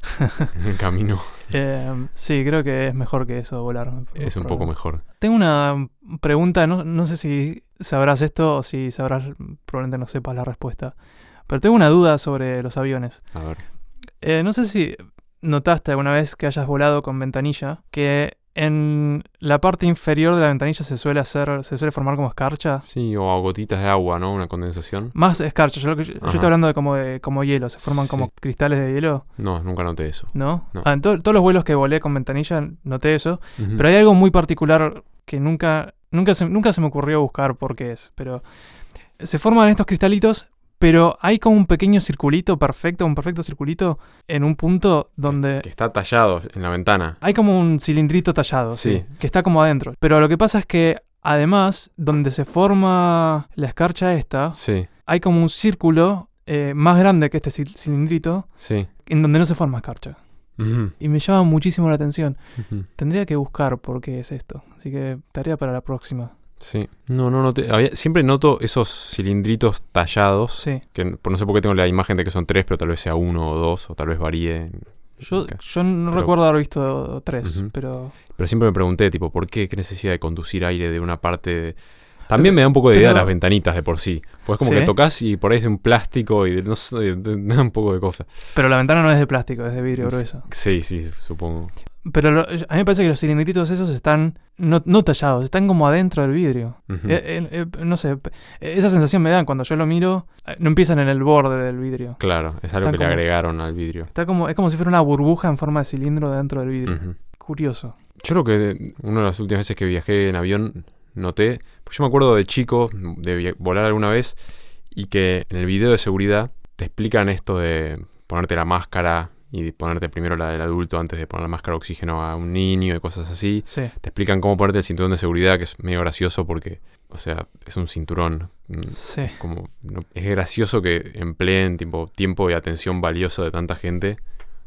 [SPEAKER 1] en el camino.
[SPEAKER 2] Eh, sí, creo que es mejor que eso, volar.
[SPEAKER 1] Es un poco mejor.
[SPEAKER 2] Tengo una pregunta, no, no sé si sabrás esto o si sabrás, probablemente no sepas la respuesta. Pero tengo una duda sobre los aviones.
[SPEAKER 1] A ver.
[SPEAKER 2] Eh, no sé si notaste alguna vez que hayas volado con ventanilla, que en la parte inferior de la ventanilla se suele hacer, se suele formar como escarcha.
[SPEAKER 1] Sí, o a gotitas de agua, ¿no? Una condensación.
[SPEAKER 2] Más escarcha. Yo, lo que, yo, yo estoy hablando de como, de como hielo. Se forman
[SPEAKER 1] Sí.
[SPEAKER 2] como cristales de hielo.
[SPEAKER 1] No, nunca noté eso.
[SPEAKER 2] ¿No?
[SPEAKER 1] No.
[SPEAKER 2] Ah, en to- todos los vuelos que volé con ventanilla noté eso.
[SPEAKER 1] Ujú.
[SPEAKER 2] Pero hay algo muy particular que nunca, nunca, se, nunca se me ocurrió buscar por qué es. Pero se forman estos cristalitos, pero hay como un pequeño circulito perfecto, un perfecto circulito en un punto donde
[SPEAKER 1] Que está tallado en la ventana.
[SPEAKER 2] hay como un cilindrito tallado, sí.
[SPEAKER 1] Sí.
[SPEAKER 2] que está como adentro. Pero lo que pasa es que además, donde se forma la escarcha esta,
[SPEAKER 1] Sí,
[SPEAKER 2] hay como un círculo eh, más grande que este cil- cilindrito
[SPEAKER 1] sí.
[SPEAKER 2] en donde no se forma escarcha.
[SPEAKER 1] Ujú,
[SPEAKER 2] Y me llama muchísimo la atención.
[SPEAKER 1] ujú.
[SPEAKER 2] Tendría que buscar por qué es esto. Así que tarea para la próxima.
[SPEAKER 1] Sí. No, no noté. Había- siempre noto esos cilindritos tallados.
[SPEAKER 2] Sí.
[SPEAKER 1] Que por- no sé por qué tengo la imagen de que son tres, pero tal vez sea uno o dos, o tal vez varíe.
[SPEAKER 2] Yo,
[SPEAKER 1] Ok.
[SPEAKER 2] yo no
[SPEAKER 1] Pero-
[SPEAKER 2] recuerdo haber visto tres,
[SPEAKER 1] Ujú.
[SPEAKER 2] pero...
[SPEAKER 1] Pero siempre me pregunté, tipo, ¿por qué? ¿Qué necesidad de conducir aire de una parte de... También me da un poco de idea
[SPEAKER 2] Pero-
[SPEAKER 1] las ventanitas de por sí. Pues como
[SPEAKER 2] ¿Sí?
[SPEAKER 1] que tocas y por ahí es de un plástico y de- no sé, de- me da un poco de cosa.
[SPEAKER 2] Pero la ventana no es de plástico, es de vidrio
[SPEAKER 1] Sí.
[SPEAKER 2] grueso.
[SPEAKER 1] Sí, sí, supongo.
[SPEAKER 2] Pero lo- a mí me parece que los cilindritos esos están no, no tallados, están como adentro del vidrio.
[SPEAKER 1] Ujú.
[SPEAKER 2] Eh, eh, eh, no sé, p- esa sensación me dan cuando yo lo miro, eh, no empiezan en el borde del vidrio.
[SPEAKER 1] Claro, es algo
[SPEAKER 2] Están
[SPEAKER 1] que le
[SPEAKER 2] como-
[SPEAKER 1] agregaron al vidrio.
[SPEAKER 2] Está como, es como si fuera una burbuja en forma de cilindro dentro del vidrio.
[SPEAKER 1] Ujú.
[SPEAKER 2] Curioso.
[SPEAKER 1] Yo creo que una de las últimas veces que viajé en avión noté, pues yo me acuerdo de chico, de via- volar alguna vez, y que en el video de seguridad te explican esto de ponerte la máscara y ponerte primero la del adulto antes de poner la máscara de oxígeno a un niño y cosas así.
[SPEAKER 2] Sí,
[SPEAKER 1] Te explican cómo ponerte el cinturón de seguridad, que es medio gracioso porque, o sea, es un cinturón. Mm,
[SPEAKER 2] sí.
[SPEAKER 1] Como, no- es gracioso que empleen tipo, tiempo y atención valioso de tanta gente,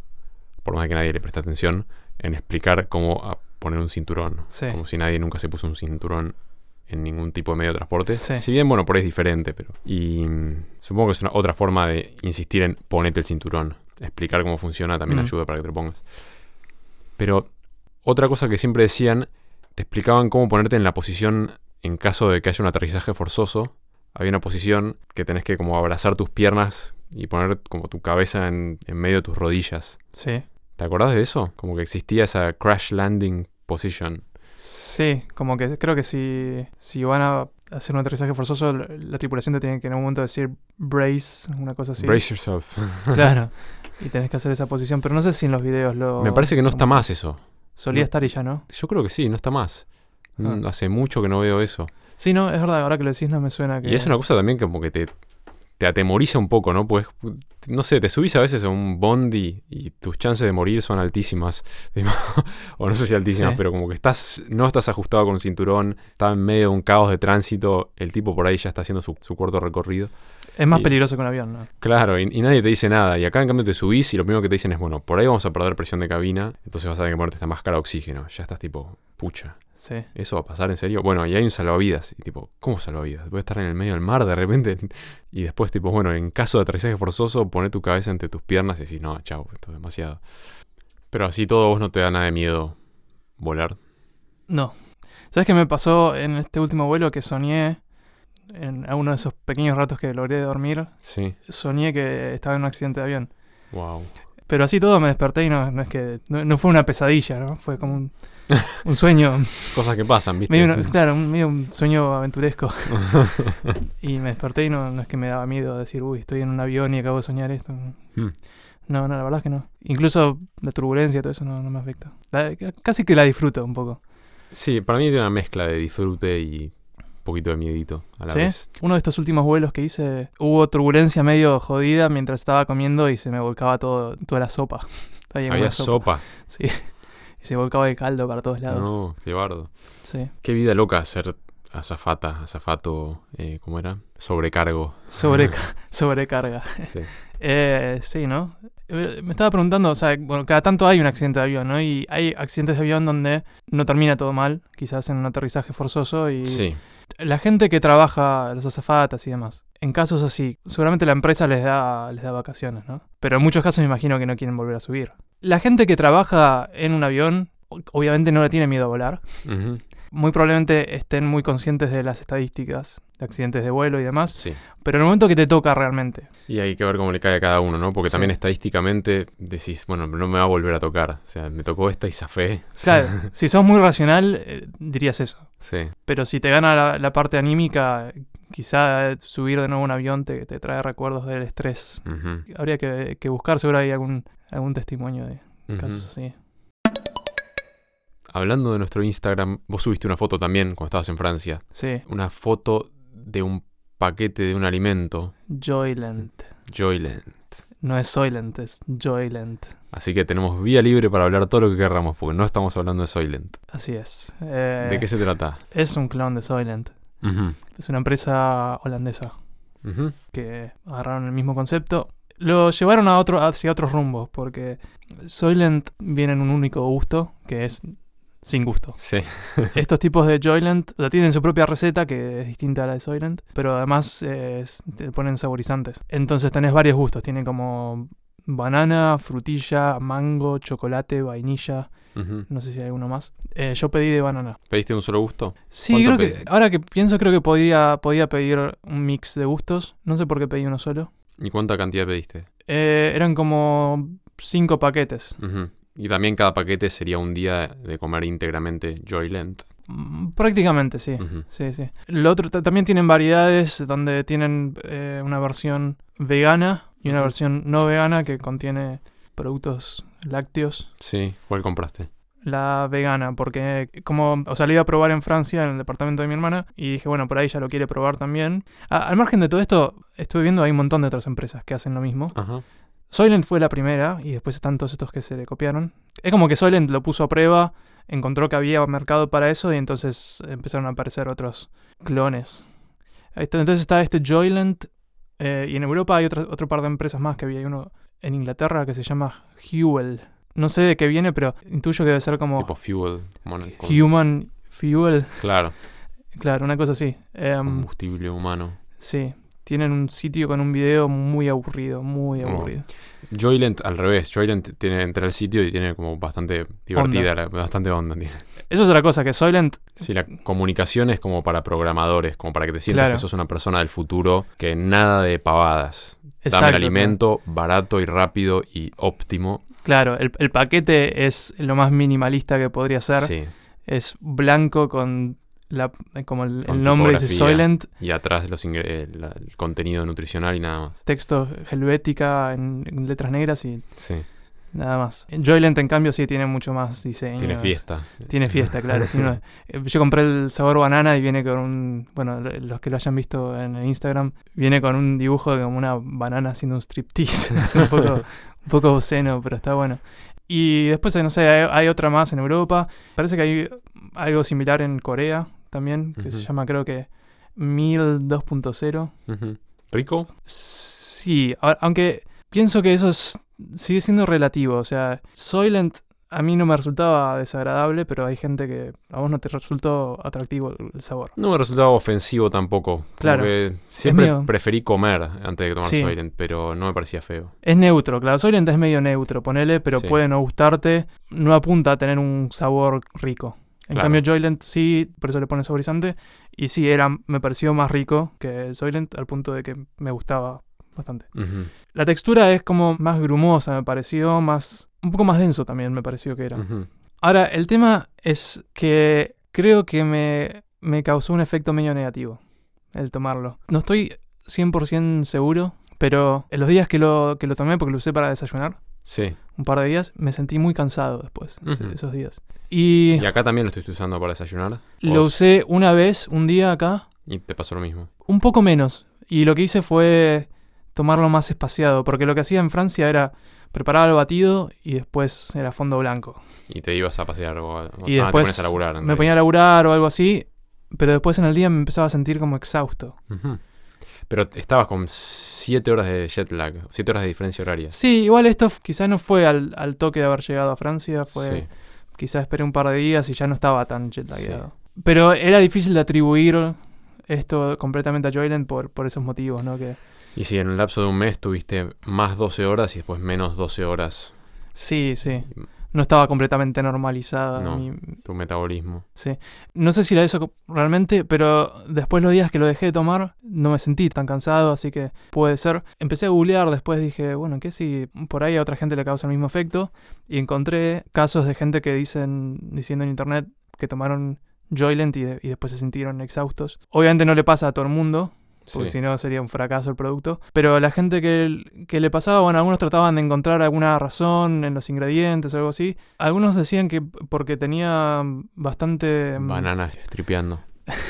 [SPEAKER 1] por más que nadie le preste atención, en explicar cómo a- poner un cinturón.
[SPEAKER 2] Sí.
[SPEAKER 1] Como si nadie nunca se puso un cinturón en ningún tipo de medio de transporte.
[SPEAKER 2] Sí.
[SPEAKER 1] Si bien, bueno, por ahí es diferente, pero... Y mm, supongo que es una otra forma de insistir en ponete el cinturón. Explicar cómo funciona también
[SPEAKER 2] Mm.
[SPEAKER 1] ayuda para que te lo pongas. Pero otra cosa que siempre decían, te explicaban cómo ponerte en la posición en caso de que haya un aterrizaje forzoso. Había una posición que tenés que como abrazar tus piernas y poner como tu cabeza en, en medio de tus rodillas.
[SPEAKER 2] Sí.
[SPEAKER 1] ¿Te acordás de eso? Como que existía esa crash landing position.
[SPEAKER 2] Sí, como que creo que si, si van a hacer un aterrizaje forzoso, la, la tripulación te tiene que en un momento decir brace, una cosa así.
[SPEAKER 1] Brace yourself.
[SPEAKER 2] Claro. Y tenés que hacer esa posición, pero no sé si en los videos lo...
[SPEAKER 1] Me parece que no está
[SPEAKER 2] como-
[SPEAKER 1] más eso.
[SPEAKER 2] Solía
[SPEAKER 1] no.
[SPEAKER 2] estar y ya no.
[SPEAKER 1] Yo creo que sí, no está más.
[SPEAKER 2] Ah.
[SPEAKER 1] Mm, Hace mucho que no veo eso.
[SPEAKER 2] Sí, no, es verdad, ahora que lo decís no me suena que...
[SPEAKER 1] Y es una cosa también que como que te, te atemoriza un poco, ¿no? Pues, no sé, te subís a veces a un bondi y tus chances de morir son altísimas. O no sé si altísimas,
[SPEAKER 2] Sí.
[SPEAKER 1] pero como que estás no estás ajustado con un cinturón, estás en medio de un caos de tránsito, el tipo por ahí ya está haciendo su, su corto recorrido.
[SPEAKER 2] Es más
[SPEAKER 1] y-
[SPEAKER 2] peligroso que un avión, ¿no?
[SPEAKER 1] Claro, y, y nadie te dice nada. Y acá en cambio te subís y lo primero que te dicen es, bueno, por ahí vamos a perder presión de cabina, entonces vas a tener que ponerte esta máscara de oxígeno. Ya estás tipo, pucha.
[SPEAKER 2] Sí.
[SPEAKER 1] ¿Eso va a pasar en serio? Bueno, y hay un salvavidas. Y tipo, ¿cómo salvavidas? Voy a estar en el medio del mar de repente. Y después, tipo, bueno, en caso de aterrizaje forzoso, poné tu cabeza entre tus piernas y decís, no, chao, esto es demasiado. Pero así todo, vos no te da nada de miedo volar.
[SPEAKER 2] No. ¿Sabes qué me pasó en este último vuelo que soñé? En uno de esos pequeños ratos que logré dormir,
[SPEAKER 1] Sí.
[SPEAKER 2] soñé que estaba en un accidente de avión.
[SPEAKER 1] Wow.
[SPEAKER 2] Pero así todo me desperté y no, no es que... No, no fue una pesadilla, ¿no? Fue como un, un sueño...
[SPEAKER 1] Cosas que pasan, ¿viste?
[SPEAKER 2] medio una- claro, un, medio un sueño aventuresco. Y me desperté y no, no es que me daba miedo decir, uy, estoy en un avión y acabo de soñar esto.
[SPEAKER 1] Hmm.
[SPEAKER 2] No, no, la verdad es que no. Incluso la turbulencia y todo eso no, no me afecta. La- casi que la disfruto un poco.
[SPEAKER 1] Sí, para mí tiene una mezcla de disfrute y un poquito de miedito a la
[SPEAKER 2] ¿Sí?
[SPEAKER 1] vez.
[SPEAKER 2] Uno de estos últimos vuelos que hice, hubo turbulencia medio jodida mientras estaba comiendo y se me volcaba todo, toda la sopa. Estaba lleno de
[SPEAKER 1] Había sopa.
[SPEAKER 2] Sí. Y se volcaba el caldo para todos lados.
[SPEAKER 1] No, qué bardo.
[SPEAKER 2] Sí.
[SPEAKER 1] Qué vida loca ser azafata, azafato, eh, ¿cómo era? Sobrecargo.
[SPEAKER 2] Sobreca- sobrecarga.
[SPEAKER 1] Sí.
[SPEAKER 2] Eh, sí, ¿no? Eh, Me estaba preguntando, o sea, bueno, cada tanto hay un accidente de avión, ¿no? Y hay accidentes de avión donde no termina todo mal, quizás en un aterrizaje forzoso y...
[SPEAKER 1] Sí.
[SPEAKER 2] La gente que trabaja, las azafatas y demás, en casos así, seguramente la empresa les da, les da vacaciones, ¿no? Pero en muchos casos me imagino que no quieren volver a subir. La gente que trabaja en un avión, o- obviamente no le tiene miedo a volar,
[SPEAKER 1] Ujú.
[SPEAKER 2] muy probablemente estén muy conscientes de las estadísticas de accidentes de vuelo y demás,
[SPEAKER 1] Sí.
[SPEAKER 2] pero en el momento que te toca realmente.
[SPEAKER 1] Y hay que ver cómo le cae a cada uno, ¿no? Porque
[SPEAKER 2] Sí.
[SPEAKER 1] también estadísticamente decís, bueno, no me va a volver a tocar. O sea, me tocó esta y zafé.
[SPEAKER 2] Claro, si sos muy racional, eh, dirías eso.
[SPEAKER 1] Sí.
[SPEAKER 2] Pero si te gana la, la parte anímica, quizá eh, subir de nuevo a un avión te, te trae recuerdos del estrés.
[SPEAKER 1] Ujú,
[SPEAKER 2] Habría que, que buscar, seguro hay algún, algún testimonio de
[SPEAKER 1] ujú.
[SPEAKER 2] casos así.
[SPEAKER 1] Hablando de nuestro Instagram, vos subiste una foto también cuando estabas en Francia.
[SPEAKER 2] Sí,
[SPEAKER 1] Una foto de un paquete de un alimento,
[SPEAKER 2] Joyland.
[SPEAKER 1] Joyland.
[SPEAKER 2] No es Soylent, es Joyland.
[SPEAKER 1] Así que tenemos vía libre para hablar todo lo que querramos, porque no estamos hablando de Soylent.
[SPEAKER 2] Así es. Eh,
[SPEAKER 1] ¿De qué se trata?
[SPEAKER 2] Es un clon de Soylent.
[SPEAKER 1] Ujú,
[SPEAKER 2] Es una empresa holandesa
[SPEAKER 1] ujú.
[SPEAKER 2] que agarraron el mismo concepto. Lo llevaron a otro, hacia otros rumbos, porque Soylent viene en un único gusto, que es sin gusto.
[SPEAKER 1] Sí.
[SPEAKER 2] Estos tipos de Joyland, o sea, tienen su propia receta que es distinta a la de Soylent, pero además eh, es- te ponen saborizantes. Entonces tenés varios gustos, tienen como banana, frutilla, mango, chocolate, vainilla,
[SPEAKER 1] Ujú.
[SPEAKER 2] no sé si hay alguno más. Eh, yo pedí de banana.
[SPEAKER 1] ¿Pediste un solo gusto?
[SPEAKER 2] Sí,
[SPEAKER 1] ¿Cuánto
[SPEAKER 2] creo que,
[SPEAKER 1] pediste?
[SPEAKER 2] ahora que pienso, creo que podía, podía pedir un mix de gustos. No sé por qué pedí uno solo.
[SPEAKER 1] ¿Y cuánta cantidad pediste?
[SPEAKER 2] Eh, eran como cinco paquetes.
[SPEAKER 1] Ujú. Y también cada paquete sería un día de comer íntegramente Joyland.
[SPEAKER 2] Mm, Prácticamente, sí.
[SPEAKER 1] Ujú.
[SPEAKER 2] Sí, sí. Lo otro, ta- también tienen variedades donde tienen eh, una versión vegana y una
[SPEAKER 1] Ujú.
[SPEAKER 2] versión no vegana que contiene productos lácteos.
[SPEAKER 1] Sí, ¿cuál compraste?
[SPEAKER 2] La vegana, porque como, o sea, lo iba a probar en Francia, en el departamento de mi hermana, y dije, bueno, por ahí ya lo quiere probar también. A- al margen de todo esto, estuve viendo, hay un montón de otras empresas que hacen lo mismo.
[SPEAKER 1] Ajá.
[SPEAKER 2] Soylent fue la primera, y después están todos estos que se le copiaron. Es como que Soylent lo puso a prueba, encontró que había mercado para eso, y entonces empezaron a aparecer otros clones. Ahí está, entonces está este Joyland, eh, y en Europa hay otra- otro par de empresas más que había. Hay uno en Inglaterra que se llama Huel. No sé de qué viene, pero intuyo que debe ser como
[SPEAKER 1] Tipo fuel. como- con-
[SPEAKER 2] Human Fuel.
[SPEAKER 1] Claro,
[SPEAKER 2] Claro, una cosa así. Em,
[SPEAKER 1] combustible humano.
[SPEAKER 2] sí, tienen un sitio con un video muy aburrido, muy
[SPEAKER 1] Oh.
[SPEAKER 2] aburrido.
[SPEAKER 1] Joyland al revés. Joyland tiene, entra al sitio y tiene como bastante divertida, la- bastante onda. Tiene.
[SPEAKER 2] Eso es otra cosa, que Soylent,
[SPEAKER 1] Sí, la comunicación es como para programadores, como para que te sientas
[SPEAKER 2] Claro.
[SPEAKER 1] que sos una persona del futuro, que nada de pavadas.
[SPEAKER 2] exacto,
[SPEAKER 1] Dame el alimento barato y rápido y óptimo.
[SPEAKER 2] Claro, el, el paquete es lo más minimalista que podría ser.
[SPEAKER 1] Sí.
[SPEAKER 2] Es blanco con la, como el,
[SPEAKER 1] Con
[SPEAKER 2] el nombre dice
[SPEAKER 1] tipografía.
[SPEAKER 2] Soylent,
[SPEAKER 1] Y atrás los ingre- eh, la- el contenido nutricional y nada más.
[SPEAKER 2] texto helvética en, en letras negras y
[SPEAKER 1] Sí.
[SPEAKER 2] nada más. Joylent, en cambio, sí tiene mucho más diseño.
[SPEAKER 1] Tiene fiesta.
[SPEAKER 2] Tiene fiesta, claro. Tiene una- eh, yo compré el sabor banana y viene con un... Bueno, lo- los que lo hayan visto en el Instagram, viene con un dibujo de como una banana haciendo un striptease. Es un poco, un poco obsceno, pero está bueno. Y después, eh, no sé, hay, hay otra más en Europa. Parece que hay algo similar en Corea también, que se
[SPEAKER 1] Ujú.
[SPEAKER 2] llama, creo que, Meal dos punto cero.
[SPEAKER 1] Ujú. ¿Rico?
[SPEAKER 2] Sí, a- aunque pienso que eso es, sigue siendo relativo. O sea, Soylent a mí no me resultaba desagradable, pero hay gente que a vos no te resultó atractivo el, el sabor.
[SPEAKER 1] No me resultaba ofensivo tampoco. Como
[SPEAKER 2] Claro.
[SPEAKER 1] que siempre
[SPEAKER 2] medio-
[SPEAKER 1] preferí comer antes de tomar
[SPEAKER 2] Sí.
[SPEAKER 1] Soylent, pero no me parecía feo.
[SPEAKER 2] Es neutro, claro. Soylent es medio neutro, ponele, pero
[SPEAKER 1] Sí.
[SPEAKER 2] puede no gustarte. No apunta a tener un sabor rico. En
[SPEAKER 1] Claro.
[SPEAKER 2] cambio, Joylent sí, por eso le pone saborizante. Y sí, era, me pareció más rico que Soylent, al punto de que me gustaba bastante.
[SPEAKER 1] Ujú.
[SPEAKER 2] La textura es como más grumosa, me pareció, más un poco más denso también me pareció que era.
[SPEAKER 1] Ujú.
[SPEAKER 2] Ahora, el tema es que creo que me, me causó un efecto medio negativo el tomarlo. No estoy cien por ciento seguro, pero en los días que lo, que lo tomé, porque lo usé para desayunar,
[SPEAKER 1] Sí.
[SPEAKER 2] un par de días, me sentí muy cansado después, ese-
[SPEAKER 1] Ujú.
[SPEAKER 2] esos días. Y
[SPEAKER 1] ¿Y acá también lo estoy usando para desayunar?
[SPEAKER 2] lo
[SPEAKER 1] ¿O
[SPEAKER 2] usé una vez, un día acá,
[SPEAKER 1] y te pasó lo mismo?
[SPEAKER 2] un poco menos. Y lo que hice fue tomarlo más espaciado, porque lo que hacía en Francia era preparar el batido y después era fondo blanco.
[SPEAKER 1] Y te ibas a pasear o, a-
[SPEAKER 2] Y
[SPEAKER 1] ah,
[SPEAKER 2] después
[SPEAKER 1] te pones a laburar. en
[SPEAKER 2] me ponía a
[SPEAKER 1] realidad.
[SPEAKER 2] laburar o algo así, pero después en el día me empezaba a sentir como exhausto.
[SPEAKER 1] Ujú. Pero estabas con siete horas de jet lag, siete horas de diferencia horaria.
[SPEAKER 2] Sí, igual esto f- quizás no fue al, al toque de haber llegado a Francia, fue
[SPEAKER 1] Sí.
[SPEAKER 2] quizás esperé un par de días y ya no estaba tan jetlagueado. Pero era difícil de atribuir esto completamente a Joyland por, por esos motivos, ¿no? Que
[SPEAKER 1] Y si en el lapso de un mes tuviste más doce horas y después menos doce horas.
[SPEAKER 2] sí, sí. no estaba completamente normalizada.
[SPEAKER 1] No,
[SPEAKER 2] mi-
[SPEAKER 1] tu metabolismo.
[SPEAKER 2] Sí. No sé si era eso realmente, pero después los días que lo dejé de tomar no me sentí tan cansado, así que puede ser. Empecé a googlear, después dije, bueno, ¿qué si por ahí a otra gente le causa el mismo efecto? Y encontré casos de gente que dicen, diciendo en internet que tomaron Joylent y, de- y después se sintieron exhaustos. Obviamente no le pasa a todo el mundo, porque
[SPEAKER 1] Sí.
[SPEAKER 2] si no sería un fracaso el producto. Pero la gente que, que le pasaba, bueno, algunos trataban de encontrar alguna razón en los ingredientes o algo así. Algunos decían que porque tenía bastante... mm,
[SPEAKER 1] Bananas stripeando.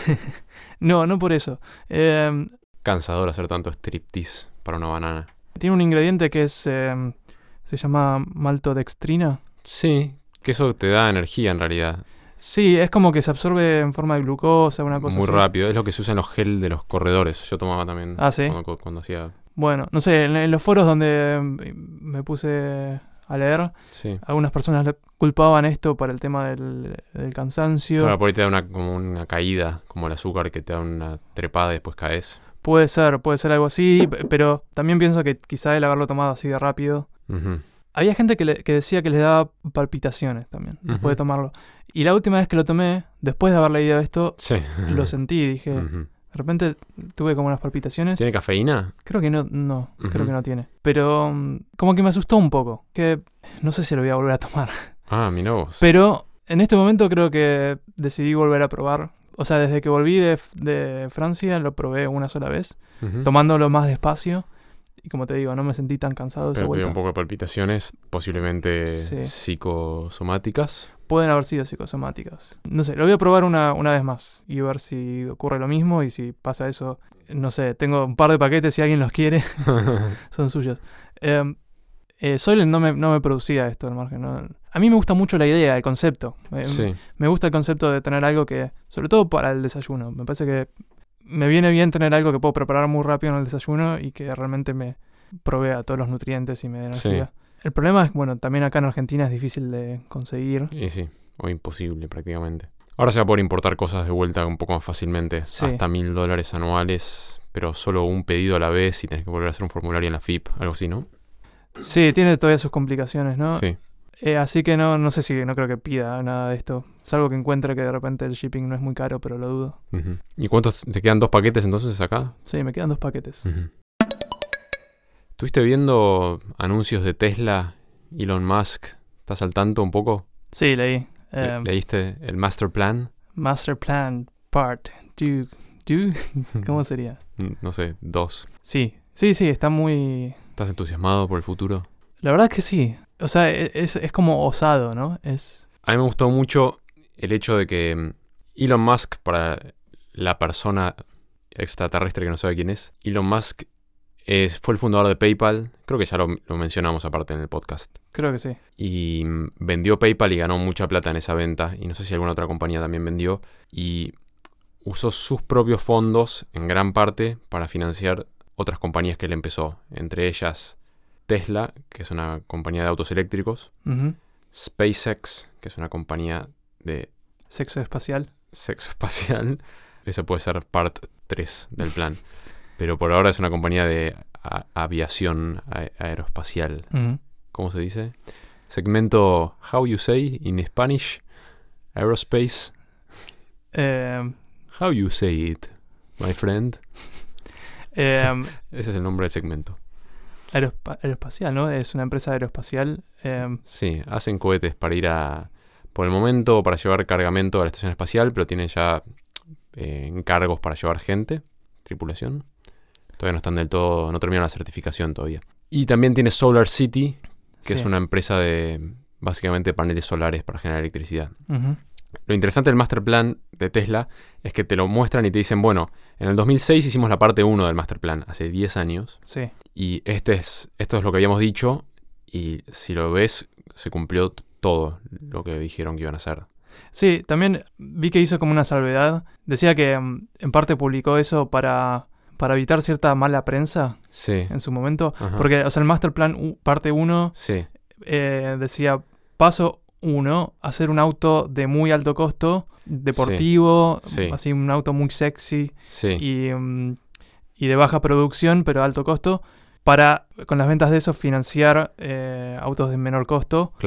[SPEAKER 2] No, no por eso. Eh,
[SPEAKER 1] Cansador hacer tanto striptease para una banana.
[SPEAKER 2] tiene un ingrediente que es... eh, se llama maltodextrina.
[SPEAKER 1] Sí, que eso te da energía en realidad.
[SPEAKER 2] Sí, es como que se absorbe en forma de glucosa, una cosa
[SPEAKER 1] Muy
[SPEAKER 2] así.
[SPEAKER 1] rápido. Es lo que se usa en los gel de los corredores. Yo tomaba también
[SPEAKER 2] Ah, ¿sí?
[SPEAKER 1] cuando, cuando hacía...
[SPEAKER 2] Bueno, no sé, en, en los foros donde eh, me puse a leer,
[SPEAKER 1] Sí.
[SPEAKER 2] algunas personas le culpaban esto para el tema del, del cansancio.
[SPEAKER 1] Claro, por ahí te da una, como una caída, como el azúcar que te da una trepada y después caes.
[SPEAKER 2] Puede ser, puede ser algo así, p- pero también pienso que quizá el haberlo tomado así de rápido.
[SPEAKER 1] Ujú.
[SPEAKER 2] Había gente que, le- que decía que les daba palpitaciones también, después
[SPEAKER 1] Ujú.
[SPEAKER 2] de tomarlo. Y la última vez que lo tomé, después de haber leído esto,
[SPEAKER 1] Sí.
[SPEAKER 2] lo sentí, dije, de
[SPEAKER 1] Ujú.
[SPEAKER 2] repente tuve como unas palpitaciones.
[SPEAKER 1] ¿Tiene cafeína?
[SPEAKER 2] Creo que no, no,
[SPEAKER 1] Ujú.
[SPEAKER 2] creo que no tiene. Pero mm, como que me asustó un poco, que no sé si lo voy a volver a tomar.
[SPEAKER 1] Ah, mira vos.
[SPEAKER 2] Pero en este momento creo que decidí volver a probar. O sea, desde que volví de, F- de Francia lo probé una sola vez,
[SPEAKER 1] Ujú.
[SPEAKER 2] tomándolo más despacio. Y como te digo, no me sentí tan cansado de esa
[SPEAKER 1] Pero te dio
[SPEAKER 2] vuelta.
[SPEAKER 1] un poco de palpitaciones, posiblemente
[SPEAKER 2] Sí.
[SPEAKER 1] psicosomáticas.
[SPEAKER 2] Pueden haber sido psicosomáticas. No sé, lo voy a probar una, una vez más y ver si ocurre lo mismo y si pasa eso. No sé, tengo un par de paquetes si alguien los quiere, son suyos. Eh, eh, Soylent no me, no me producía esto al margen. ¿no? A mí me gusta mucho la idea, el concepto. Eh,
[SPEAKER 1] Sí.
[SPEAKER 2] Me gusta el concepto de tener algo que, sobre todo para el desayuno, me parece que me viene bien tener algo que puedo preparar muy rápido en el desayuno y que realmente me provea todos los nutrientes y me dé
[SPEAKER 1] Sí.
[SPEAKER 2] energía. El problema es, bueno, también acá en Argentina es difícil de conseguir.
[SPEAKER 1] Y sí, o imposible prácticamente. Ahora se va a poder importar cosas de vuelta un poco más fácilmente.
[SPEAKER 2] Sí.
[SPEAKER 1] Hasta mil dólares anuales, pero solo un pedido a la vez y tenés que volver a hacer un formulario en la F I P, algo así, ¿no?
[SPEAKER 2] Sí, tiene todavía sus complicaciones, ¿no?
[SPEAKER 1] Sí.
[SPEAKER 2] Eh, así que no, no sé si, no creo que pida nada de esto. Salvo que encuentre que de repente el shipping no es muy caro, pero lo dudo.
[SPEAKER 1] Ujú. ¿Y cuántos te quedan dos paquetes entonces acá?
[SPEAKER 2] Sí, me quedan dos paquetes.
[SPEAKER 1] Ujú. ¿Estuviste viendo anuncios de Tesla, Elon Musk? ¿Estás al tanto un poco?
[SPEAKER 2] Sí, leí.
[SPEAKER 1] Le-
[SPEAKER 2] Eh,
[SPEAKER 1] ¿Leíste el Master Plan?
[SPEAKER 2] Master Plan Part dos. ¿Cómo sería?
[SPEAKER 1] Mm, No sé, dos.
[SPEAKER 2] Sí, sí, sí, está muy...
[SPEAKER 1] ¿Estás entusiasmado por el futuro?
[SPEAKER 2] La verdad es que sí. O sea, e- es, es como osado, ¿no? Es...
[SPEAKER 1] A mí me gustó mucho el hecho de que mm, Elon Musk, para la persona extraterrestre que no sabe quién es, Elon Musk es, fue el fundador de PayPal. Creo que ya lo, lo mencionamos aparte en el podcast.
[SPEAKER 2] Creo que sí.
[SPEAKER 1] Y mm, vendió PayPal y ganó mucha plata en esa venta. Y no sé si alguna otra compañía también vendió. Y usó sus propios fondos en gran parte para financiar otras compañías que él empezó. Entre ellas Tesla, que es una compañía de autos eléctricos.
[SPEAKER 2] Ujú.
[SPEAKER 1] SpaceX, que es una compañía de
[SPEAKER 2] Sexo espacial.
[SPEAKER 1] sexo espacial. Esa puede ser part tres del plan. Pero por ahora es una compañía de a- aviación a- aeroespacial.
[SPEAKER 2] Ujú.
[SPEAKER 1] ¿Cómo se dice? Segmento How you say in Spanish. Aerospace.
[SPEAKER 2] Eh,
[SPEAKER 1] How you say it, my friend.
[SPEAKER 2] eh,
[SPEAKER 1] Ese es el nombre del segmento.
[SPEAKER 2] aerospa- aeroespacial, ¿no? Es una empresa aeroespacial. Eh,
[SPEAKER 1] Sí, hacen cohetes para ir a... Por el momento, para llevar cargamento a la estación espacial, pero tienen ya eh, encargos para llevar gente, tripulación. Todavía no están del todo... No terminaron la certificación todavía. Y también tiene Solar City, que
[SPEAKER 2] sí.
[SPEAKER 1] es una empresa de... Básicamente paneles solares para generar electricidad.
[SPEAKER 2] Ujú.
[SPEAKER 1] Lo interesante del Master Plan de Tesla es que te lo muestran y te dicen, bueno, en el dos mil seis hicimos la parte uno del Master Plan, hace diez años,
[SPEAKER 2] Sí.
[SPEAKER 1] y este es, esto es lo que habíamos dicho, y si lo ves, se cumplió t- todo lo que dijeron que iban a hacer.
[SPEAKER 2] Sí, también vi que hizo como una salvedad. Decía que mm, en parte publicó eso para, para evitar cierta mala prensa
[SPEAKER 1] Sí,
[SPEAKER 2] en su momento.
[SPEAKER 1] Ajá.
[SPEAKER 2] Porque, o sea, el Master Plan u- parte uno
[SPEAKER 1] sí,
[SPEAKER 2] eh, decía, paso uno, hacer un auto de muy alto costo, deportivo,
[SPEAKER 1] Sí.
[SPEAKER 2] así un auto muy sexy
[SPEAKER 1] sí,
[SPEAKER 2] y, mm, y de baja producción, pero de alto costo, para, con las ventas de eso, financiar eh, autos de menor costo.
[SPEAKER 1] claro.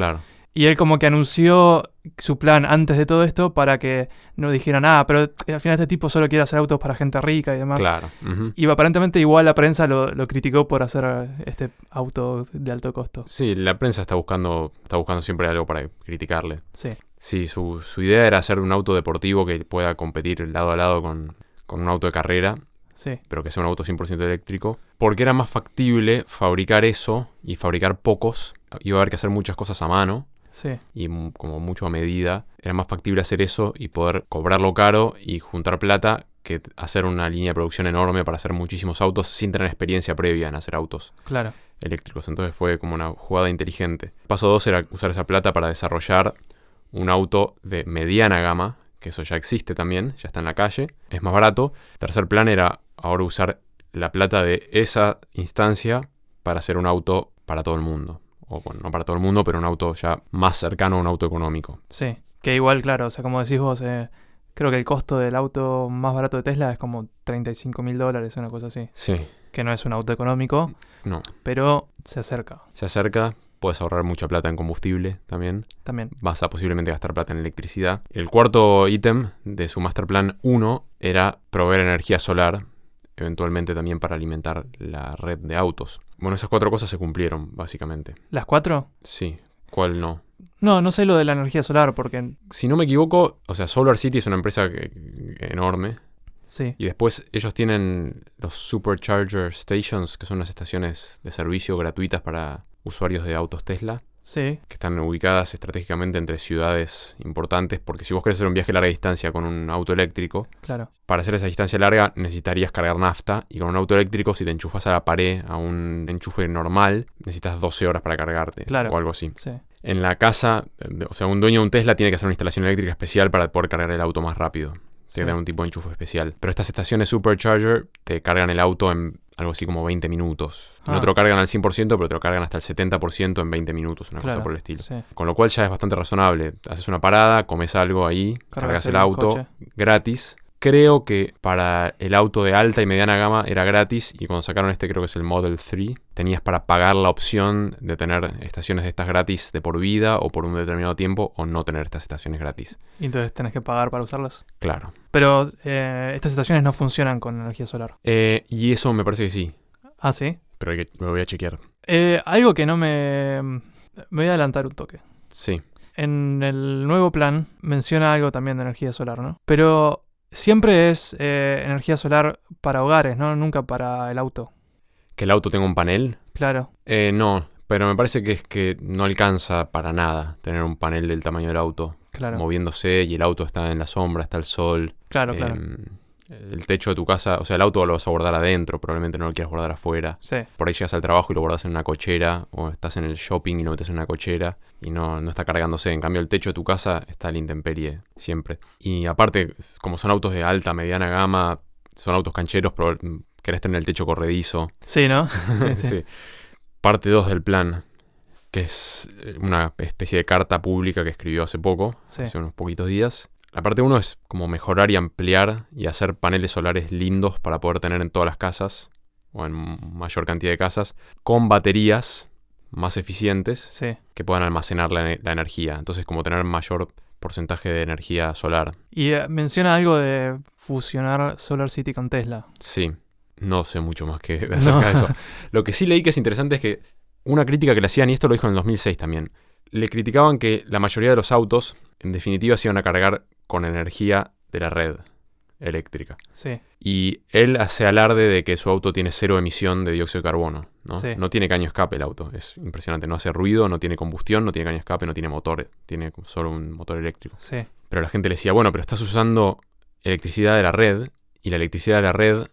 [SPEAKER 2] Y él como que anunció su plan antes de todo esto para que no dijeran, ah, pero al final este tipo solo quiere hacer autos para gente rica y demás.
[SPEAKER 1] Claro. Uh-huh.
[SPEAKER 2] Y aparentemente igual la prensa lo, lo criticó por hacer este auto de alto costo.
[SPEAKER 1] Sí, la prensa está buscando, está buscando siempre algo para criticarle.
[SPEAKER 2] Sí.
[SPEAKER 1] Sí, su, su idea era hacer un auto deportivo que pueda competir lado a lado con, con un auto de carrera.
[SPEAKER 2] Sí.
[SPEAKER 1] Pero que sea un auto cien por ciento eléctrico, porque era más factible fabricar eso y fabricar pocos. Iba a haber que hacer muchas cosas a mano.
[SPEAKER 2] Sí.
[SPEAKER 1] Y m- como mucho a medida. Era más factible hacer eso y poder cobrarlo caro y juntar plata que hacer una línea de producción enorme para hacer muchísimos autos sin tener experiencia previa en hacer autos
[SPEAKER 2] Claro.
[SPEAKER 1] eléctricos. Entonces fue como una jugada inteligente. Paso dos era usar esa plata para desarrollar un auto de mediana gama, que eso ya existe también, ya está en la calle, es más barato. Tercer plan era ahora usar la plata de esa instancia para hacer un auto para todo el mundo. O bueno, no para todo el mundo, pero un auto ya más cercano a un auto económico.
[SPEAKER 2] Sí. Que igual, claro, o sea, como decís vos, eh, creo que el costo del auto más barato de Tesla es como treinta y cinco mil dólares, una cosa así.
[SPEAKER 1] Sí,
[SPEAKER 2] Que no es un auto económico,
[SPEAKER 1] no.
[SPEAKER 2] pero se acerca
[SPEAKER 1] Se acerca, puedes ahorrar mucha plata en combustible también.
[SPEAKER 2] también.
[SPEAKER 1] Vas a posiblemente gastar plata en electricidad. El cuarto ítem de su Master Plan uno era proveer energía solar, eventualmente también para alimentar la red de autos. Bueno, esas cuatro cosas se cumplieron, básicamente.
[SPEAKER 2] ¿Las cuatro?
[SPEAKER 1] Sí, ¿cuál no?
[SPEAKER 2] No, no sé lo de la energía solar, porque
[SPEAKER 1] Si no me equivoco, o sea, Solar City es una empresa que- enorme.
[SPEAKER 2] sí,
[SPEAKER 1] Y después ellos tienen los Supercharger Stations, que son las estaciones de servicio gratuitas para usuarios de autos Tesla,
[SPEAKER 2] sí,
[SPEAKER 1] que están ubicadas estratégicamente entre ciudades importantes, porque si vos querés hacer un viaje a larga distancia con un auto eléctrico,
[SPEAKER 2] claro.
[SPEAKER 1] para hacer esa distancia larga necesitarías cargar nafta, y con un auto eléctrico, si te enchufas a la pared a un enchufe normal, necesitas doce horas para cargarte,
[SPEAKER 2] Claro.
[SPEAKER 1] o algo así.
[SPEAKER 2] Sí,
[SPEAKER 1] En la casa, de- o sea, un dueño de un Tesla tiene que hacer una instalación eléctrica especial para poder cargar el auto más rápido. Tiene
[SPEAKER 2] sí.
[SPEAKER 1] que tener un tipo de enchufe especial. Pero estas estaciones Supercharger te cargan el auto en algo así como veinte minutos. Y
[SPEAKER 2] Ah.
[SPEAKER 1] no te lo cargan al cien por ciento, pero te lo cargan hasta el setenta por ciento en veinte minutos, una
[SPEAKER 2] Claro,
[SPEAKER 1] cosa por el estilo.
[SPEAKER 2] sí.
[SPEAKER 1] Con lo cual ya es bastante razonable. Haces una parada, comes algo ahí, cargas el
[SPEAKER 2] el
[SPEAKER 1] auto
[SPEAKER 2] coche.
[SPEAKER 1] gratis. Creo que para el auto de alta y mediana gama era gratis, y cuando sacaron este, creo que es el Model tres, tenías para pagar la opción de tener estaciones de estas gratis de por vida o por un determinado tiempo, o no tener estas estaciones gratis.
[SPEAKER 2] Y entonces tenés que pagar para usarlas.
[SPEAKER 1] Claro.
[SPEAKER 2] Pero eh, estas estaciones no funcionan con energía solar.
[SPEAKER 1] Eh, y eso me parece que sí,
[SPEAKER 2] Ah, sí.
[SPEAKER 1] pero hay que- me lo voy a chequear.
[SPEAKER 2] Eh, algo que no me... Me voy a adelantar un toque.
[SPEAKER 1] Sí.
[SPEAKER 2] En el nuevo plan menciona algo también de energía solar, ¿no? Pero siempre es eh, energía solar para hogares, ¿no? Nunca para el auto.
[SPEAKER 1] ¿Que el auto tenga un panel?
[SPEAKER 2] Claro,
[SPEAKER 1] Eh, no, pero me parece que es que no alcanza para nada tener un panel del tamaño del auto,
[SPEAKER 2] claro.
[SPEAKER 1] moviéndose, y el auto está en la sombra, está el sol.
[SPEAKER 2] Claro, claro.
[SPEAKER 1] Em, el techo de tu casa, o sea, el auto lo vas a guardar adentro, probablemente no lo quieras guardar afuera.
[SPEAKER 2] Sí,
[SPEAKER 1] Por ahí llegas al trabajo y lo guardas en una cochera, o estás en el shopping y lo metes en una cochera y no, no está cargándose. En cambio, el techo de tu casa está a la intemperie siempre. Y aparte, como son autos de alta, mediana gama, son autos cancheros, pero querés tener el techo corredizo.
[SPEAKER 2] sí, ¿no? Sí, sí.
[SPEAKER 1] Sí. Parte dos del plan, que es una especie de carta pública que escribió hace poco,
[SPEAKER 2] Sí.
[SPEAKER 1] hace unos poquitos días. La parte uno es como mejorar y ampliar y hacer paneles solares lindos para poder tener en todas las casas, o en mayor cantidad de casas, con baterías más eficientes
[SPEAKER 2] Sí.
[SPEAKER 1] que puedan almacenar la, la energía. Entonces, como tener mayor porcentaje de energía solar.
[SPEAKER 2] Y eh, menciona algo de fusionar Solar City con Tesla.
[SPEAKER 1] Sí, no sé mucho más que acerca
[SPEAKER 2] No.
[SPEAKER 1] de eso. Lo que sí leí que es interesante es que una crítica que le hacían, y esto lo dijo en el dos mil seis también, le criticaban que la mayoría de los autos, en definitiva, se iban a cargar con energía de la red eléctrica.
[SPEAKER 2] Sí,
[SPEAKER 1] Y él hace alarde de que su auto tiene cero emisión de dióxido de carbono, ¿no?
[SPEAKER 2] Sí.
[SPEAKER 1] No tiene caño escape el auto, es impresionante. No hace ruido, no tiene combustión, no tiene caño escape, no tiene motor, tiene solo un motor eléctrico.
[SPEAKER 2] sí,
[SPEAKER 1] Pero la gente le decía, bueno, pero estás usando electricidad de la red, y la electricidad de la red,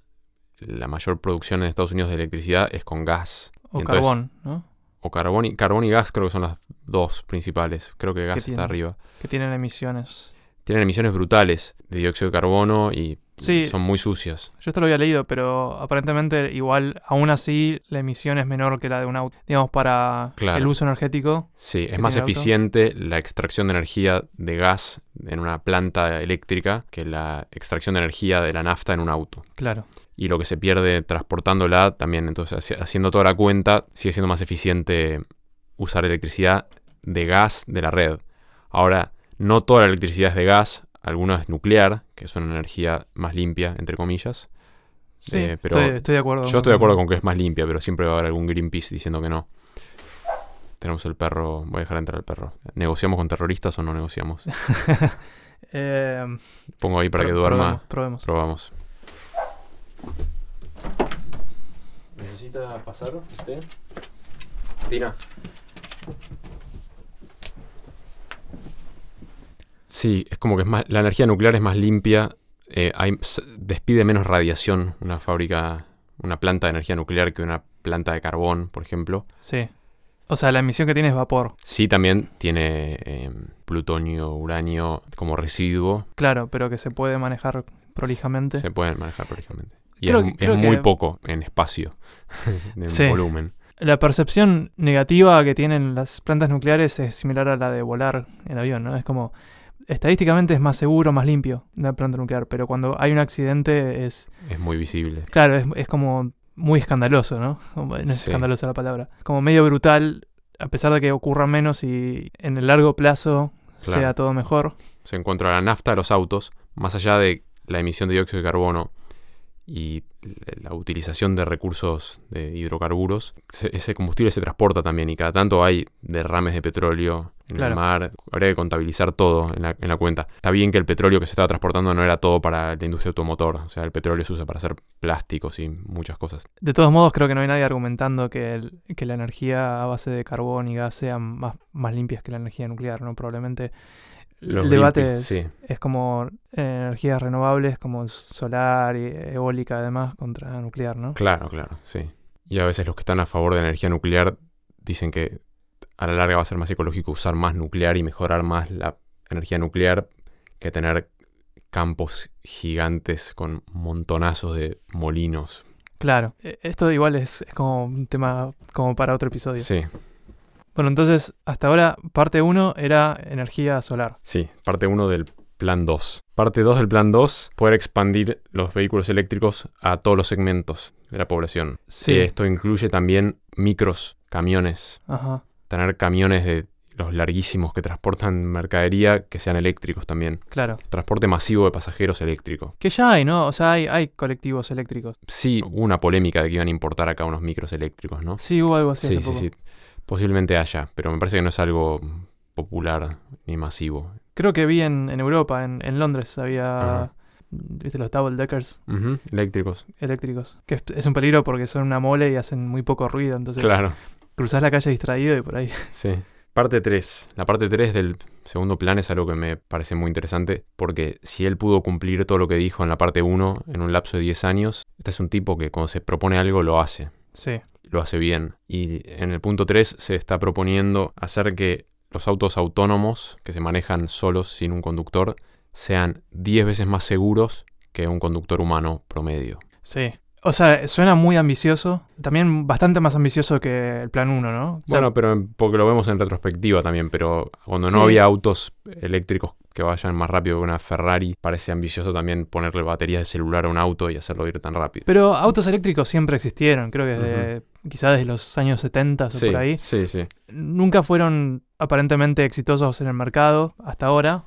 [SPEAKER 1] la mayor producción en Estados Unidos de electricidad es con gas.
[SPEAKER 2] o
[SPEAKER 1] Entonces,
[SPEAKER 2] carbón, ¿no?
[SPEAKER 1] O carbón y, carbón y gas creo que son las dos principales. Creo que gas
[SPEAKER 2] ¿Qué
[SPEAKER 1] está
[SPEAKER 2] tiene?
[SPEAKER 1] arriba.
[SPEAKER 2] Que tienen emisiones.
[SPEAKER 1] Tienen emisiones brutales de dióxido de carbono y
[SPEAKER 2] Sí.
[SPEAKER 1] son muy sucias.
[SPEAKER 2] Yo esto lo había leído, pero aparentemente igual, aún así, la emisión es menor que la de un auto. Digamos, para
[SPEAKER 1] Claro.
[SPEAKER 2] el uso energético.
[SPEAKER 1] Sí, es
[SPEAKER 2] ¿Qué
[SPEAKER 1] más
[SPEAKER 2] tiene el auto?
[SPEAKER 1] eficiente la extracción de energía de gas en una planta eléctrica que la extracción de energía de la nafta en un auto.
[SPEAKER 2] Claro,
[SPEAKER 1] Y lo que se pierde transportándola también. Entonces, haci- haciendo toda la cuenta, sigue siendo más eficiente usar electricidad de gas de la red. Ahora, no toda la electricidad es de gas, alguna es nuclear, que es una energía más limpia, entre comillas.
[SPEAKER 2] Sí,
[SPEAKER 1] eh, pero
[SPEAKER 2] estoy, estoy de acuerdo.
[SPEAKER 1] yo estoy de acuerdo con que es más limpia, pero siempre va a haber algún Greenpeace diciendo que no. Tenemos el perro, voy a dejar entrar al perro. ¿Negociamos con terroristas o no negociamos?
[SPEAKER 2] eh,
[SPEAKER 1] Pongo ahí para
[SPEAKER 2] pro-
[SPEAKER 1] que duerma.
[SPEAKER 2] Probemos, probemos.
[SPEAKER 1] Probamos. ¿Necesita pasar usted? Tina. Sí, es como que es más, la energía nuclear es más limpia, eh, hay, s- despide menos radiación una fábrica, una planta de energía nuclear que una planta de carbón, por ejemplo.
[SPEAKER 2] Sí. O sea, la emisión que tiene es vapor.
[SPEAKER 1] Sí, también tiene eh, plutonio, uranio como residuo,
[SPEAKER 2] Claro, pero que se puede manejar prolijamente.
[SPEAKER 1] se pueden manejar prolijamente. Y
[SPEAKER 2] Creo
[SPEAKER 1] es,
[SPEAKER 2] que-
[SPEAKER 1] es
[SPEAKER 2] creo
[SPEAKER 1] muy
[SPEAKER 2] que-
[SPEAKER 1] poco en espacio, en
[SPEAKER 2] Sí.
[SPEAKER 1] volumen.
[SPEAKER 2] La percepción negativa que tienen las plantas nucleares es similar a la de volar en avión, ¿no? Es como, estadísticamente es más seguro, más limpio una planta nuclear, pero cuando hay un accidente es,
[SPEAKER 1] Es muy visible.
[SPEAKER 2] claro, es, es como muy escandaloso, ¿no? Como- No es
[SPEAKER 1] Sí.
[SPEAKER 2] escandalosa la palabra. Como medio brutal, a pesar de que ocurra menos y en el largo plazo
[SPEAKER 1] Claro.
[SPEAKER 2] sea todo mejor.
[SPEAKER 1] Se encuentra la nafta de los autos, más allá de la emisión de dióxido de carbono y la utilización de recursos de hidrocarburos, se- ese combustible se transporta también y cada tanto hay derrames de petróleo en
[SPEAKER 2] Claro.
[SPEAKER 1] el mar. Habría que contabilizar todo en la, en la cuenta. Está bien que el petróleo que se estaba transportando no era todo para la industria automotor, o sea, el petróleo se usa para hacer plásticos y muchas cosas.
[SPEAKER 2] De todos modos, creo que no hay nadie argumentando que, el- que la energía a base de carbón y gas sean más, más limpias que la energía nuclear, ¿no? Probablemente
[SPEAKER 1] Los
[SPEAKER 2] el debate es,
[SPEAKER 1] Greenpeace, sí.
[SPEAKER 2] es como eh, energías renovables, como solar y eólica además, contra nuclear, ¿no?
[SPEAKER 1] Claro, claro, sí. Y a veces los que están a favor de la energía nuclear dicen que a la larga va a ser más ecológico usar más nuclear y mejorar más la energía nuclear que tener campos gigantes con montonazos de molinos.
[SPEAKER 2] Claro, eh, esto igual es, es como un tema como para otro episodio.
[SPEAKER 1] Sí,
[SPEAKER 2] Bueno, entonces, hasta ahora, parte uno era energía solar.
[SPEAKER 1] sí, parte uno del plan dos. Parte dos del plan dos, poder expandir los vehículos eléctricos a todos los segmentos de la población.
[SPEAKER 2] Sí.
[SPEAKER 1] Eh, Esto incluye también micros, camiones,
[SPEAKER 2] Ajá,
[SPEAKER 1] tener camiones de los larguísimos que transportan mercadería que sean eléctricos también.
[SPEAKER 2] claro.
[SPEAKER 1] Transporte masivo de pasajeros eléctrico.
[SPEAKER 2] Que ya hay, ¿no? O sea, hay, hay colectivos eléctricos.
[SPEAKER 1] Sí, hubo una polémica de que iban a importar acá unos micros eléctricos, ¿no?
[SPEAKER 2] Sí, hubo algo así
[SPEAKER 1] Sí,
[SPEAKER 2] hace
[SPEAKER 1] sí,
[SPEAKER 2] poco.
[SPEAKER 1] sí. Posiblemente haya, pero me parece que no es algo popular ni masivo.
[SPEAKER 2] Creo que vi en, en Europa, en, en Londres, había,
[SPEAKER 1] Ajá.
[SPEAKER 2] viste, los double deckers
[SPEAKER 1] Ujú, eléctricos.
[SPEAKER 2] eléctricos. Que es, es un peligro porque son una mole y hacen muy poco ruido, entonces
[SPEAKER 1] Claro,
[SPEAKER 2] cruzás la calle distraído y por ahí.
[SPEAKER 1] sí. Parte tres. La parte tres del segundo plan es algo que me parece muy interesante porque si él pudo cumplir todo lo que dijo en la parte uno en un lapso de diez años, este es un tipo que cuando se propone algo lo hace.
[SPEAKER 2] Sí,
[SPEAKER 1] Lo hace bien. Y en el punto tres se está proponiendo hacer que los autos autónomos que se manejan solos sin un conductor sean diez veces más seguros que un conductor humano promedio.
[SPEAKER 2] sí. O sea, suena muy ambicioso. También bastante más ambicioso que el plan uno, ¿no? O sea,
[SPEAKER 1] Bueno, pero en- porque lo vemos en retrospectiva también, pero cuando no
[SPEAKER 2] Sí.
[SPEAKER 1] había autos eléctricos que vayan más rápido que una Ferrari, parece ambicioso también ponerle baterías de celular a un auto y hacerlo ir tan rápido.
[SPEAKER 2] pero autos eléctricos siempre existieron, creo que desde, quizás desde los años setenta o
[SPEAKER 1] Sí,
[SPEAKER 2] por ahí.
[SPEAKER 1] sí, sí.
[SPEAKER 2] Nunca fueron aparentemente exitosos en el mercado hasta ahora,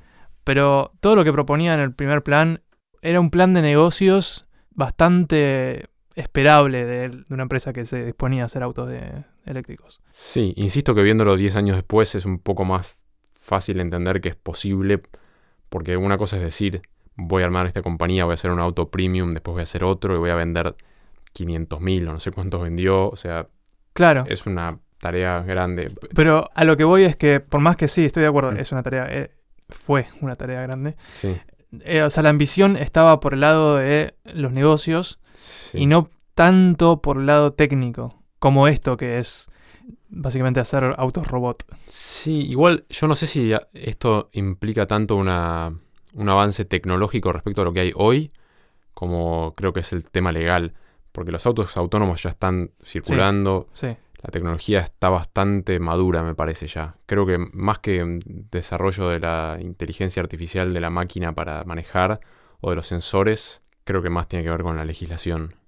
[SPEAKER 2] pero todo lo que proponía en el primer plan era un plan de negocios bastante esperable de, de una empresa que se disponía a hacer autos de, eléctricos.
[SPEAKER 1] Sí, insisto que viéndolo diez años después es un poco más fácil entender que es posible, porque una cosa es decir, voy a armar esta compañía, voy a hacer un auto premium, después voy a hacer otro y voy a vender quinientos mil o no sé cuántos vendió, o sea,
[SPEAKER 2] Claro,
[SPEAKER 1] es una tarea grande.
[SPEAKER 2] pero a lo que voy es que, por más que sí, estoy de acuerdo,
[SPEAKER 1] Mm.
[SPEAKER 2] es una tarea, eh, fue una tarea grande.
[SPEAKER 1] Sí,
[SPEAKER 2] Eh, o sea, la ambición estaba por el lado de los negocios
[SPEAKER 1] sí.
[SPEAKER 2] y no tanto por el lado técnico, como esto que es básicamente hacer autos robot.
[SPEAKER 1] Sí, igual yo no sé si a- esto implica tanto una, un avance tecnológico respecto a lo que hay hoy, como creo que es el tema legal, porque los autos autónomos ya están circulando,
[SPEAKER 2] Sí,
[SPEAKER 1] la tecnología está bastante madura, me parece ya. Creo que más que mm, desarrollo de la inteligencia artificial de la máquina para manejar o de los sensores, creo que más tiene que ver con la legislación.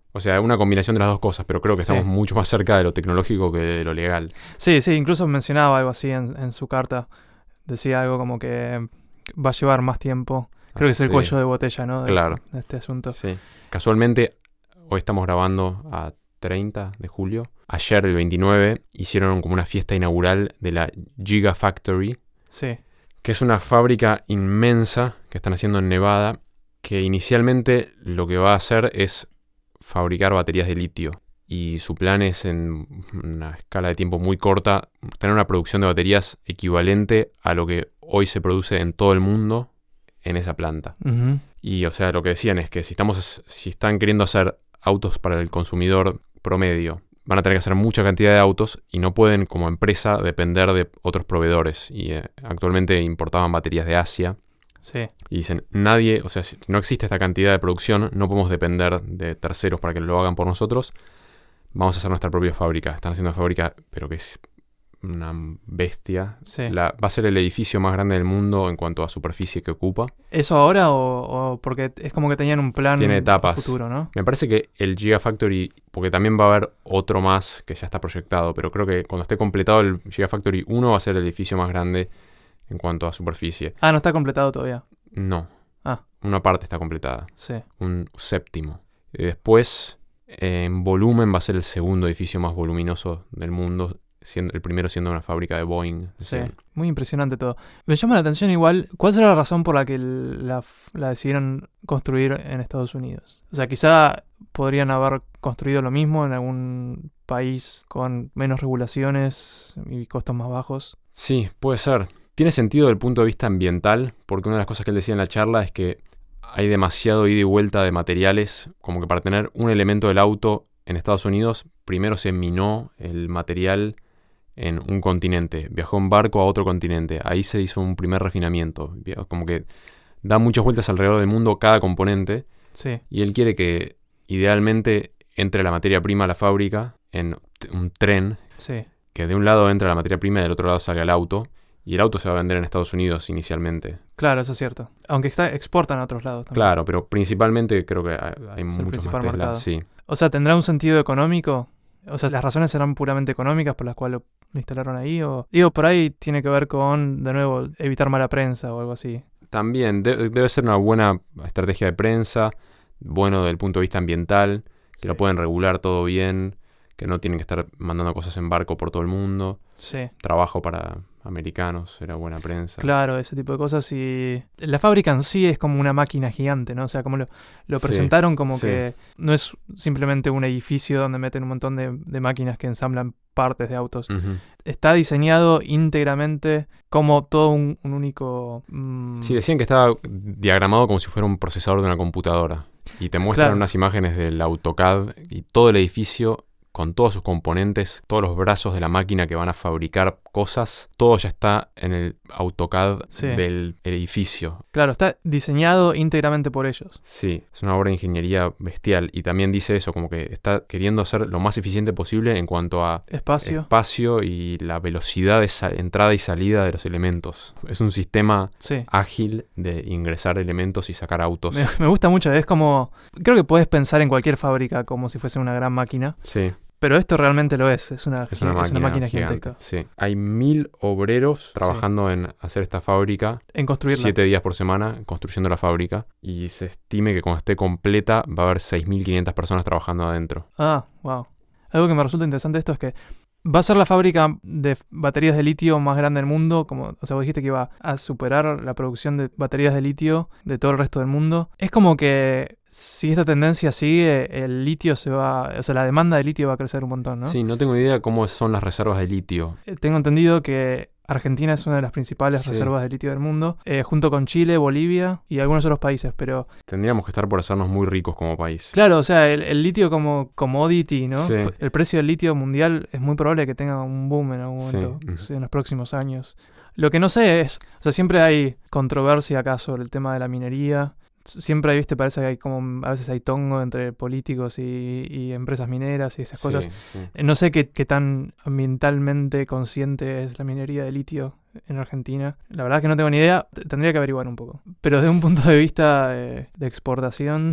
[SPEAKER 1] O sea, una combinación de las dos cosas, pero creo que
[SPEAKER 2] Sí.
[SPEAKER 1] estamos mucho más cerca de lo tecnológico que de lo legal.
[SPEAKER 2] Sí, sí, incluso mencionaba algo así en, en su carta. Decía algo como que va a llevar más tiempo. Creo que es el
[SPEAKER 1] Sí,
[SPEAKER 2] cuello de botella, ¿no? De,
[SPEAKER 1] claro.
[SPEAKER 2] de este asunto.
[SPEAKER 1] Sí. Casualmente, hoy estamos grabando a treinta de julio. Ayer, el veintinueve, hicieron como una fiesta inaugural de la Gigafactory,
[SPEAKER 2] Sí.
[SPEAKER 1] que es una fábrica inmensa que están haciendo en Nevada, que inicialmente lo que va a hacer es fabricar baterías de litio. Y su plan es, en una escala de tiempo muy corta, tener una producción de baterías equivalente a lo que hoy se produce en todo el mundo en esa planta.
[SPEAKER 2] Ujú.
[SPEAKER 1] Y, o sea, lo que decían es que si estamos, si están queriendo hacer autos para el consumidor promedio, van a tener que hacer mucha cantidad de autos y no pueden, como empresa, depender de otros proveedores. Y eh, actualmente importaban baterías de Asia.
[SPEAKER 2] Sí.
[SPEAKER 1] Y dicen, nadie, o sea, si no existe esta cantidad de producción, no podemos depender de terceros para que lo hagan por nosotros. Vamos a hacer nuestra propia fábrica. Están haciendo una fábrica, pero que es una bestia.
[SPEAKER 2] Sí.
[SPEAKER 1] La, va a ser el edificio más grande del mundo en cuanto a superficie que ocupa.
[SPEAKER 2] ¿Eso ahora o, o porque es como que tenían un plan
[SPEAKER 1] Tiene etapas.
[SPEAKER 2] a futuro, ¿no?
[SPEAKER 1] Me parece que el Gigafactory, porque también va a haber otro más que ya está proyectado, pero creo que cuando esté completado el Gigafactory uno va a ser el edificio más grande en cuanto a superficie.
[SPEAKER 2] Ah, no está completado todavía.
[SPEAKER 1] No.
[SPEAKER 2] Ah.
[SPEAKER 1] Una parte está completada.
[SPEAKER 2] Sí.
[SPEAKER 1] Un séptimo. Y después, eh, en volumen, va a ser el segundo edificio más voluminoso del mundo, siendo, el primero siendo una fábrica de Boeing.
[SPEAKER 2] Sí.
[SPEAKER 1] Sí.
[SPEAKER 2] Muy impresionante todo. Me llama la atención igual, ¿cuál será la razón por la que la, la decidieron construir en Estados Unidos? O sea, quizá podrían haber construido lo mismo en algún país con menos regulaciones y costos más bajos.
[SPEAKER 1] Sí, puede ser. Tiene sentido desde el punto de vista ambiental, porque una de las cosas que él decía en la charla es que hay demasiado ida y vuelta de materiales, como que para tener un elemento del auto en Estados Unidos, primero se minó el material en un continente, viajó en barco a otro continente, ahí se hizo un primer refinamiento, como que da muchas vueltas alrededor del mundo cada componente,
[SPEAKER 2] Sí.
[SPEAKER 1] y él quiere que idealmente entre la materia prima a la fábrica en un tren,
[SPEAKER 2] Sí.
[SPEAKER 1] que de un lado entra la materia prima y del otro lado salga el auto, y el auto se va a vender en Estados Unidos inicialmente.
[SPEAKER 2] Claro, eso es cierto. Aunque está, exportan a otros lados también.
[SPEAKER 1] Claro, pero principalmente creo que hay, hay
[SPEAKER 2] el
[SPEAKER 1] muchos más
[SPEAKER 2] principal
[SPEAKER 1] Tesla,
[SPEAKER 2] mercado.
[SPEAKER 1] sí.
[SPEAKER 2] O sea, ¿tendrá un sentido económico? O sea, ¿las razones serán puramente económicas por las cuales lo instalaron ahí? O digo, por ahí tiene que ver con, de nuevo, evitar mala prensa o algo así.
[SPEAKER 1] También de- debe ser una buena estrategia de prensa, bueno desde el punto de vista ambiental, que
[SPEAKER 2] Sí.
[SPEAKER 1] lo pueden regular todo bien, que no tienen que estar mandando cosas en barco por todo el mundo,
[SPEAKER 2] Sí.
[SPEAKER 1] trabajo para americanos, era buena prensa.
[SPEAKER 2] Claro, ese tipo de cosas. Y la fábrica en sí es como una máquina gigante, ¿no? O sea, como lo, lo
[SPEAKER 1] Sí,
[SPEAKER 2] presentaron como
[SPEAKER 1] sí.
[SPEAKER 2] que no es simplemente un edificio donde meten un montón de, de máquinas que ensamblan partes de autos.
[SPEAKER 1] Ujú.
[SPEAKER 2] Está diseñado íntegramente como todo un, un único... mm,
[SPEAKER 1] Sí, decían que estaba diagramado como si fuera un procesador de una computadora. Y te muestran
[SPEAKER 2] Claro.
[SPEAKER 1] unas imágenes del AutoCAD y todo el edificio con todos sus componentes, todos los brazos de la máquina que van a fabricar cosas, todo ya está en el AutoCAD
[SPEAKER 2] Sí.
[SPEAKER 1] del edificio.
[SPEAKER 2] Claro, está diseñado íntegramente por ellos.
[SPEAKER 1] Sí, es una obra de ingeniería bestial. Y también dice eso, como que está queriendo ser lo más eficiente posible en cuanto a
[SPEAKER 2] Espacio.
[SPEAKER 1] espacio y la velocidad de sa- entrada y salida de los elementos. Es un sistema
[SPEAKER 2] Sí.
[SPEAKER 1] ágil de ingresar elementos y sacar autos.
[SPEAKER 2] Me, me gusta mucho, es como... Creo que puedes pensar en cualquier fábrica como si fuese una gran máquina,
[SPEAKER 1] Sí,
[SPEAKER 2] pero esto realmente lo es, es una,
[SPEAKER 1] es una
[SPEAKER 2] gi-
[SPEAKER 1] máquina,
[SPEAKER 2] es una máquina
[SPEAKER 1] gigante.
[SPEAKER 2] gigantesca.
[SPEAKER 1] Sí. Hay mil obreros trabajando en hacer esta fábrica,
[SPEAKER 2] En construirla.
[SPEAKER 1] siete días por semana, construyendo la fábrica. Y se estime que cuando esté completa va a haber seis mil quinientas personas trabajando adentro.
[SPEAKER 2] Ah, wow. Algo que me resulta interesante de esto es que va a ser la fábrica de f- baterías de litio más grande del mundo, como, o sea, vos dijiste que iba a superar la producción de baterías de litio de todo el resto del mundo. Es como que si esta tendencia sigue, el litio se va, o sea, la demanda de litio va a crecer un montón, ¿no?
[SPEAKER 1] Sí, no tengo idea cómo son las reservas de litio.
[SPEAKER 2] Eh, Tengo entendido que Argentina es una de las principales
[SPEAKER 1] Sí.
[SPEAKER 2] reservas de litio del mundo, eh, junto con Chile, Bolivia y algunos otros países, pero
[SPEAKER 1] Tendríamos que estar por hacernos muy ricos como país.
[SPEAKER 2] claro, o sea, el, el litio como commodity, ¿no?
[SPEAKER 1] Sí.
[SPEAKER 2] El precio del litio mundial es muy probable que tenga un boom en algún
[SPEAKER 1] Sí,
[SPEAKER 2] momento,
[SPEAKER 1] ujú.
[SPEAKER 2] sí, en los próximos años. Lo que no sé es, o sea, siempre hay controversia acá sobre el tema de la minería. S- Siempre, viste, parece que hay como, a veces hay tongo entre políticos y, y empresas mineras y esas
[SPEAKER 1] Sí,
[SPEAKER 2] cosas.
[SPEAKER 1] sí.
[SPEAKER 2] Eh, No sé qué, qué tan ambientalmente consciente es la minería de litio en Argentina. La verdad que no tengo ni idea, t- tendría que averiguar un poco. Pero desde un punto de vista eh, de exportación,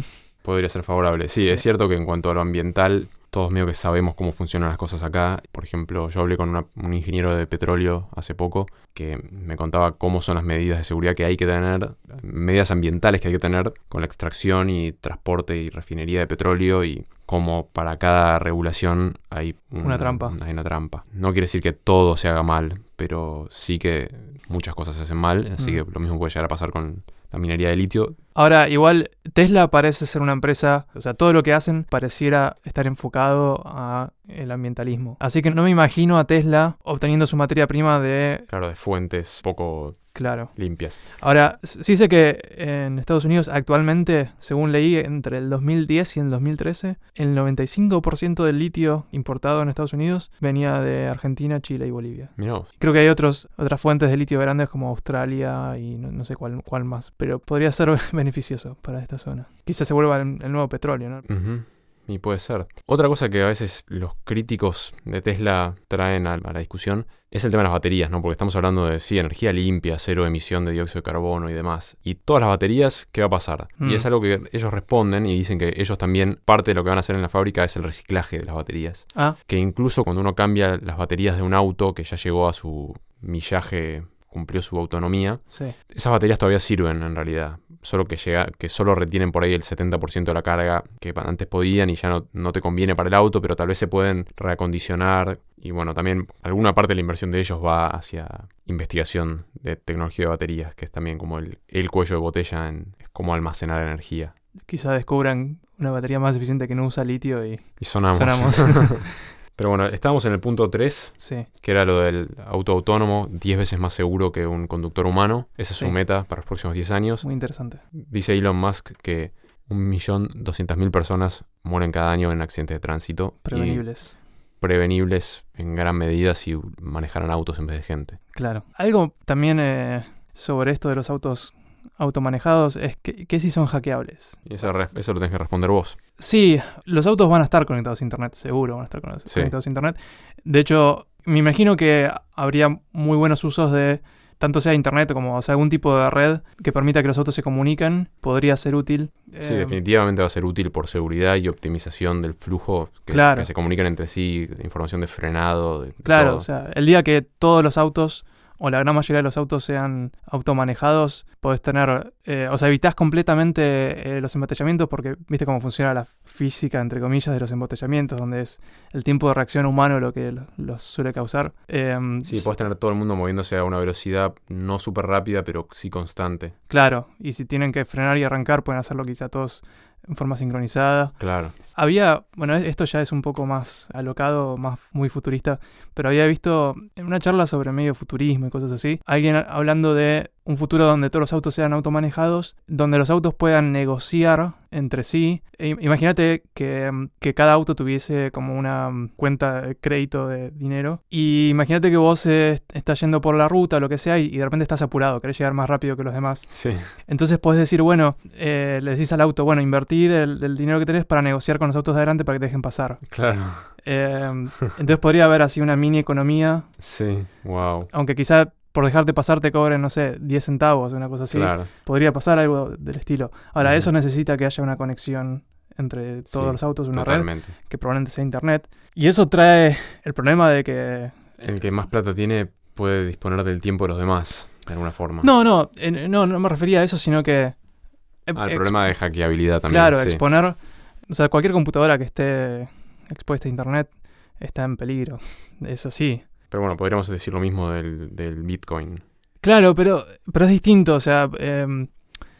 [SPEAKER 1] Podría ser favorable. Sí,
[SPEAKER 2] Sí.
[SPEAKER 1] es cierto que en cuanto a lo ambiental, todos medio que sabemos cómo funcionan las cosas acá. Por ejemplo, yo hablé con una- un ingeniero de petróleo hace poco que me contaba cómo son las medidas de seguridad que hay que tener, medidas ambientales que hay que tener con la extracción y transporte y refinería de petróleo, y cómo para cada regulación hay
[SPEAKER 2] Una trampa.
[SPEAKER 1] Hay una trampa. No quiere decir que todo se haga mal, pero sí que muchas cosas se hacen mal, así
[SPEAKER 2] Mm.
[SPEAKER 1] que lo mismo puede llegar a pasar con la minería de litio.
[SPEAKER 2] Ahora, igual, Tesla parece ser una empresa, o sea, todo lo que hacen pareciera estar enfocado a el ambientalismo. Así que no me imagino a Tesla obteniendo su materia prima de...
[SPEAKER 1] Claro, de fuentes poco
[SPEAKER 2] Claro.
[SPEAKER 1] limpias.
[SPEAKER 2] Ahora, s- sí sé que en Estados Unidos actualmente, según leí, entre el dos mil diez y el dos mil trece, el noventa y cinco por ciento del litio importado en Estados Unidos venía de Argentina, Chile y Bolivia.
[SPEAKER 1] Mirá vos.
[SPEAKER 2] Creo que hay otros, otras fuentes de litio grandes como Australia y no, no sé cuál, cuál más, pero podría ser beneficioso para esta zona. Quizás se vuelva el, el nuevo petróleo, ¿no?
[SPEAKER 1] Ujú. Y puede ser. Otra cosa que a veces los críticos de Tesla traen a, a la discusión es el tema de las baterías, ¿no? Porque estamos hablando de, sí, energía limpia, cero emisión de dióxido de carbono y demás. Y todas las baterías, ¿qué va a pasar?
[SPEAKER 2] Mm.
[SPEAKER 1] Y es algo que ellos responden y dicen que ellos también, parte de lo que van a hacer en la fábrica es el reciclaje de las baterías.
[SPEAKER 2] Ah,
[SPEAKER 1] Que incluso cuando uno cambia las baterías de un auto que ya llegó a su millaje, cumplió su autonomía,
[SPEAKER 2] sí.
[SPEAKER 1] esas baterías todavía sirven en realidad, solo que llega, que solo retienen por ahí el setenta por ciento de la carga que antes podían y ya no, no te conviene para el auto, pero tal vez se pueden reacondicionar. Y bueno, también alguna parte de la inversión de ellos va hacia investigación de tecnología de baterías, que es también como el, el cuello de botella en cómo almacenar energía.
[SPEAKER 2] Quizá descubran una batería más eficiente que no usa litio y
[SPEAKER 1] Y sonamos.
[SPEAKER 2] sonamos.
[SPEAKER 1] Pero bueno, estábamos en el punto tres,
[SPEAKER 2] Sí.
[SPEAKER 1] que era lo del auto autónomo, diez veces más seguro que un conductor humano. Esa es
[SPEAKER 2] Sí.
[SPEAKER 1] su meta para los próximos diez años.
[SPEAKER 2] Muy interesante.
[SPEAKER 1] Dice Elon Musk que un millón doscientas mil personas mueren cada año en accidentes de tránsito.
[SPEAKER 2] Prevenibles.
[SPEAKER 1] Y prevenibles en gran medida si manejaran autos en vez de gente.
[SPEAKER 2] Claro. Algo también eh, sobre esto de los autos automanejados es que, que si son hackeables.
[SPEAKER 1] Y eso, re- eso lo tenés que responder vos.
[SPEAKER 2] Sí, los autos van a estar conectados a internet, seguro van a estar conectados,
[SPEAKER 1] Sí.
[SPEAKER 2] conectados a internet. De hecho, me imagino que habría muy buenos usos de tanto sea internet como o sea, algún tipo de red que permita que los autos se comuniquen. Podría ser útil.
[SPEAKER 1] Sí,
[SPEAKER 2] Eh,
[SPEAKER 1] definitivamente va a ser útil por seguridad y optimización del flujo, que,
[SPEAKER 2] Claro.
[SPEAKER 1] que se comuniquen entre sí, información de frenado, de, de
[SPEAKER 2] Claro,
[SPEAKER 1] todo.
[SPEAKER 2] o sea, el día que todos los autos o la gran mayoría de los autos sean automanejados, podés tener, eh, o sea, evitás completamente eh, los embotellamientos porque viste cómo funciona la física, entre comillas, de los embotellamientos, donde es el tiempo de reacción humano lo que lo- los suele causar. Eh,
[SPEAKER 1] Sí, podés tener todo el mundo moviéndose a una velocidad no súper rápida, pero sí constante.
[SPEAKER 2] Claro, y si tienen que frenar y arrancar, pueden hacerlo quizá todos en forma sincronizada.
[SPEAKER 1] Claro.
[SPEAKER 2] Había, bueno, es- esto ya es un poco más alocado, más muy futurista, pero había visto en una charla sobre medio futurismo y cosas así, alguien a- hablando de un futuro donde todos los autos sean automanejados, donde los autos puedan negociar entre sí. E im- imagínate que, mm, que cada auto tuviese como una mm, cuenta de crédito de dinero. Y imagínate que vos eh, est- estás yendo por la ruta o lo que sea y, y de repente estás apurado, querés llegar más rápido que los demás.
[SPEAKER 1] Sí.
[SPEAKER 2] Entonces podés decir, bueno, eh, le decís al auto, bueno, invertí del, del dinero que tenés para negociar con los autos de adelante para que te dejen pasar.
[SPEAKER 1] Claro.
[SPEAKER 2] Eh, entonces podría haber así una mini economía,
[SPEAKER 1] Sí. Wow.
[SPEAKER 2] aunque quizá por dejarte pasar te cobren, no sé, diez centavos, una cosa así.
[SPEAKER 1] Claro.
[SPEAKER 2] Podría pasar algo del estilo. Ahora,
[SPEAKER 1] Ujú.
[SPEAKER 2] eso necesita que haya una conexión entre todos
[SPEAKER 1] Sí,
[SPEAKER 2] los autos, una red,
[SPEAKER 1] Totalmente.
[SPEAKER 2] que probablemente sea internet. Y eso trae el problema de que...
[SPEAKER 1] El que más plata tiene puede disponer del tiempo de los demás, de alguna forma.
[SPEAKER 2] No, no, eh, no, no me refería a eso, sino que... eh,
[SPEAKER 1] Ah, el
[SPEAKER 2] ex-
[SPEAKER 1] problema de hackeabilidad también.
[SPEAKER 2] Claro,
[SPEAKER 1] sí.
[SPEAKER 2] exponer... O sea, cualquier computadora que esté expuesta a internet está en peligro. Es así.
[SPEAKER 1] Pero bueno, podríamos decir lo mismo del, del Bitcoin.
[SPEAKER 2] Claro, pero, pero es distinto, o sea... eh,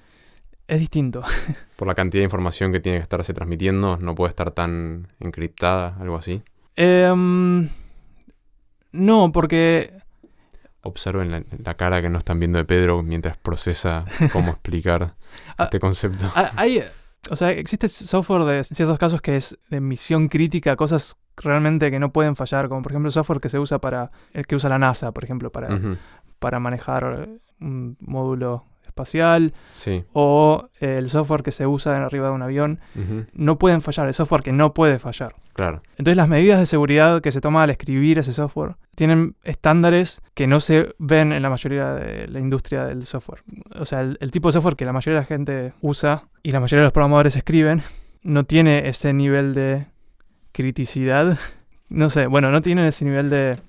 [SPEAKER 2] es distinto.
[SPEAKER 1] Por la cantidad de información que tiene que estarse transmitiendo, no puede estar tan encriptada, algo así.
[SPEAKER 2] Em, no, porque...
[SPEAKER 1] Observen la, la cara que no están viendo de Pedro mientras procesa cómo explicar
[SPEAKER 2] Ah,
[SPEAKER 1] este concepto.
[SPEAKER 2] ha- hay... O sea, existe software de ciertos casos que es de misión crítica, cosas realmente que no pueden fallar, como por ejemplo el software que se usa para... El que usa la NASA, por ejemplo, para,
[SPEAKER 1] Ujú.
[SPEAKER 2] para manejar un módulo espacial
[SPEAKER 1] Sí.
[SPEAKER 2] o eh, el software que se usa arriba de un avión,
[SPEAKER 1] Ujú.
[SPEAKER 2] no pueden fallar, el software que no puede fallar.
[SPEAKER 1] Claro.
[SPEAKER 2] Entonces las medidas de seguridad que se toman al escribir ese software tienen estándares que no se ven en la mayoría de la industria del software. O sea, el, el tipo de software que la mayoría de la gente usa y la mayoría de los programadores escriben no tiene ese nivel de criticidad. No sé, bueno, no tiene ese nivel de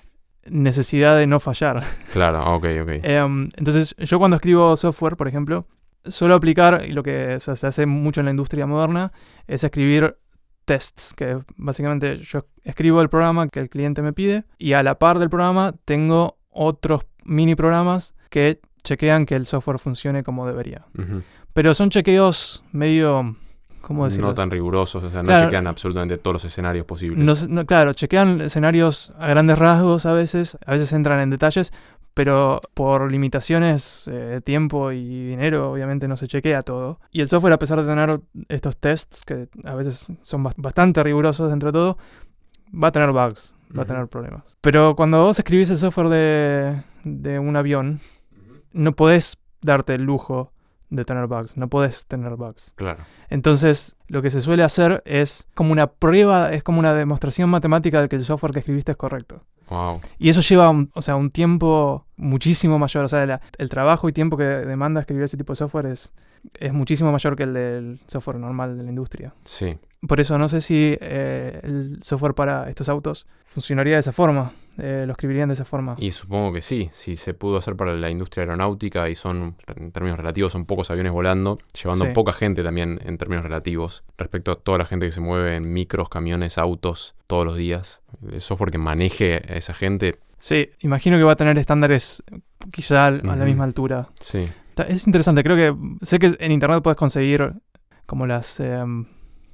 [SPEAKER 2] necesidad de no fallar.
[SPEAKER 1] Claro, ok, ok.
[SPEAKER 2] Eh, entonces, yo cuando escribo software, por ejemplo, suelo aplicar, y lo que o sea, se hace mucho en la industria moderna, es escribir tests, que básicamente yo escribo el programa que el cliente me pide y a la par del programa tengo otros mini programas que chequean que el software funcione como debería.
[SPEAKER 1] Ujú.
[SPEAKER 2] Pero son chequeos medio... ¿Cómo decirlo?
[SPEAKER 1] No tan rigurosos, o sea, no
[SPEAKER 2] Claro.
[SPEAKER 1] chequean absolutamente todos los escenarios posibles.
[SPEAKER 2] No, no, claro, chequean escenarios a grandes rasgos a veces, a veces entran en detalles, pero por limitaciones de eh, tiempo y dinero, obviamente no se chequea todo. Y el software, a pesar de tener estos tests, que a veces son bast- bastante rigurosos dentro de todo, va a tener bugs, va a
[SPEAKER 1] Ujú.
[SPEAKER 2] tener problemas. Pero cuando vos escribís el software de, de un avión, no podés darte el lujo de tener bugs, no podés tener bugs.
[SPEAKER 1] Claro.
[SPEAKER 2] Entonces, lo que se suele hacer es como una prueba, es como una demostración matemática de que el software que escribiste es correcto.
[SPEAKER 1] Wow.
[SPEAKER 2] Y eso lleva un, o sea, un tiempo muchísimo mayor. O sea, la- el trabajo y tiempo que demanda escribir ese tipo de software es, es muchísimo mayor que el del software normal de la industria.
[SPEAKER 1] Sí.
[SPEAKER 2] Por eso no sé si eh, el software para estos autos funcionaría de esa forma, eh, lo escribirían de esa forma.
[SPEAKER 1] Y supongo que sí, si se pudo hacer para la industria aeronáutica y son, en términos relativos, son pocos aviones volando, llevando
[SPEAKER 2] Sí.
[SPEAKER 1] poca gente también en términos relativos, respecto a toda la gente que se mueve en micros, camiones, autos, todos los días. El software que maneje a esa gente,
[SPEAKER 2] Sí, imagino que va a tener estándares quizá al- a la
[SPEAKER 1] Ujú.
[SPEAKER 2] misma altura.
[SPEAKER 1] sí.
[SPEAKER 2] Ta- Es interesante, creo que sé que en internet puedes conseguir como las... em,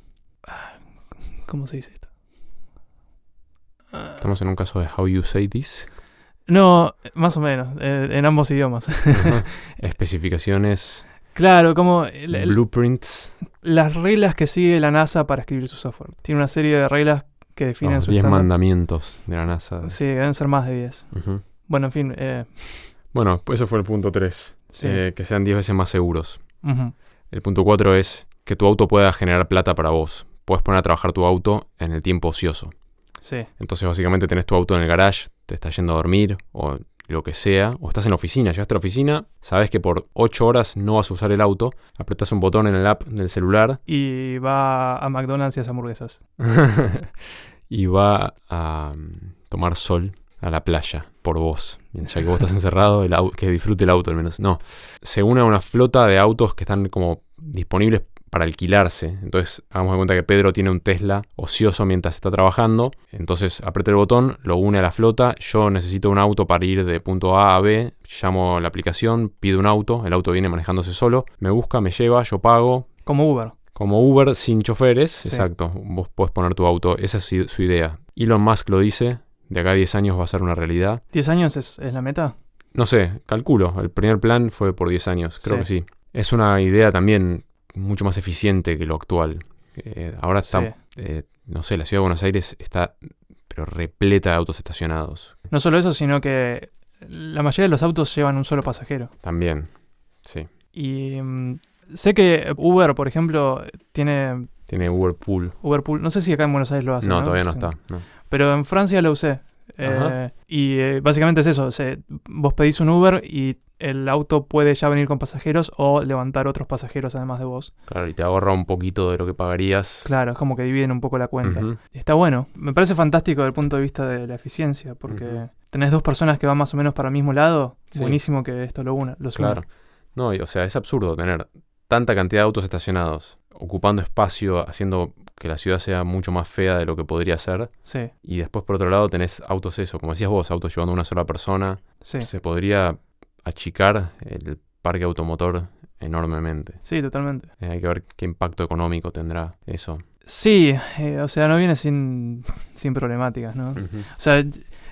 [SPEAKER 2] ¿cómo se dice esto? Ah,
[SPEAKER 1] Estamos en un caso de How You Say This.
[SPEAKER 2] no, más o menos, eh, en ambos idiomas.
[SPEAKER 1] Ajá. Especificaciones,
[SPEAKER 2] Claro, como el- el-
[SPEAKER 1] blueprints,
[SPEAKER 2] las reglas que sigue la NASA para escribir su software. Tiene una serie de reglas que definen
[SPEAKER 1] los
[SPEAKER 2] su
[SPEAKER 1] diez
[SPEAKER 2] estándar.
[SPEAKER 1] mandamientos de la NASA.
[SPEAKER 2] Sí, deben ser más de diez.
[SPEAKER 1] Ujú.
[SPEAKER 2] Bueno, en fin, eh,
[SPEAKER 1] Bueno, pues eso fue el punto tres.
[SPEAKER 2] sí.
[SPEAKER 1] que sean diez veces más seguros.
[SPEAKER 2] Ujú.
[SPEAKER 1] El punto cuatro es que tu auto pueda generar plata para vos. Puedes poner a trabajar tu auto en el tiempo ocioso.
[SPEAKER 2] Sí,
[SPEAKER 1] Entonces básicamente tenés tu auto en el garage, te estás yendo a dormir o lo que sea, o estás en la oficina, llegaste a la oficina, sabes que por ocho horas no vas a usar el auto, apretás un botón en el app del celular
[SPEAKER 2] y va a McDonald's y a hamburguesas.
[SPEAKER 1] y va a mm, tomar sol a la playa por vos. Mientras ya que vos estás encerrado, el au- que disfrute el auto al menos. No, se une a una flota de autos que están como disponibles para alquilarse. Entonces, hagamos de cuenta que Pedro tiene un Tesla ocioso mientras está trabajando. Entonces, aprieta el botón, lo une a la flota. Yo necesito un auto para ir de punto A a B. Llamo la aplicación, pido un auto. El auto viene manejándose solo. Me busca, me lleva, yo pago.
[SPEAKER 2] Como Uber.
[SPEAKER 1] Como Uber sin choferes.
[SPEAKER 2] Sí.
[SPEAKER 1] Exacto. Vos podés poner tu auto. Esa es su, su idea. Elon Musk lo dice. De acá a diez años va a ser una realidad.
[SPEAKER 2] ¿diez años es, es la meta?
[SPEAKER 1] No sé, calculo. El primer plan fue por diez años. Creo
[SPEAKER 2] Sí.
[SPEAKER 1] que sí. Es una idea también mucho más eficiente que lo actual. Eh, ahora está,
[SPEAKER 2] Sí.
[SPEAKER 1] eh, no sé, la ciudad de Buenos Aires está pero repleta de autos estacionados.
[SPEAKER 2] No solo eso, sino que la mayoría de los autos llevan un solo pasajero.
[SPEAKER 1] También, sí.
[SPEAKER 2] Y mm, sé que Uber, por ejemplo, tiene
[SPEAKER 1] Tiene Uber Pool.
[SPEAKER 2] Uber Pool. No sé si acá en Buenos Aires lo hace.
[SPEAKER 1] No,
[SPEAKER 2] No,
[SPEAKER 1] todavía no
[SPEAKER 2] Sí.
[SPEAKER 1] está. No.
[SPEAKER 2] Pero en Francia lo usé. Eh,
[SPEAKER 1] Ajá.
[SPEAKER 2] y eh, básicamente es eso. Se- vos pedís un Uber y el auto puede ya venir con pasajeros o levantar otros pasajeros además de vos.
[SPEAKER 1] Claro, y te ahorra un poquito de lo que pagarías.
[SPEAKER 2] Claro, es como que dividen un poco la cuenta.
[SPEAKER 1] Ujú.
[SPEAKER 2] Está bueno. Me parece fantástico desde el punto de vista de la eficiencia, porque
[SPEAKER 1] Ujú.
[SPEAKER 2] tenés dos personas que van más o menos para el mismo lado.
[SPEAKER 1] Sí.
[SPEAKER 2] Buenísimo que esto lo una. Los una.
[SPEAKER 1] Claro. No, y, o sea, es absurdo tener tanta cantidad de autos estacionados, ocupando espacio, haciendo que la ciudad sea mucho más fea de lo que podría ser.
[SPEAKER 2] Sí,
[SPEAKER 1] Y después, por otro lado, tenés autos eso, como decías vos, autos llevando una sola persona.
[SPEAKER 2] sí.
[SPEAKER 1] Se podría achicar el parque automotor enormemente.
[SPEAKER 2] Sí, totalmente.
[SPEAKER 1] Eh, hay que ver qué impacto económico tendrá eso.
[SPEAKER 2] Sí, eh, o sea, no viene sin, sin problemáticas, ¿no?
[SPEAKER 1] Ujú.
[SPEAKER 2] O sea,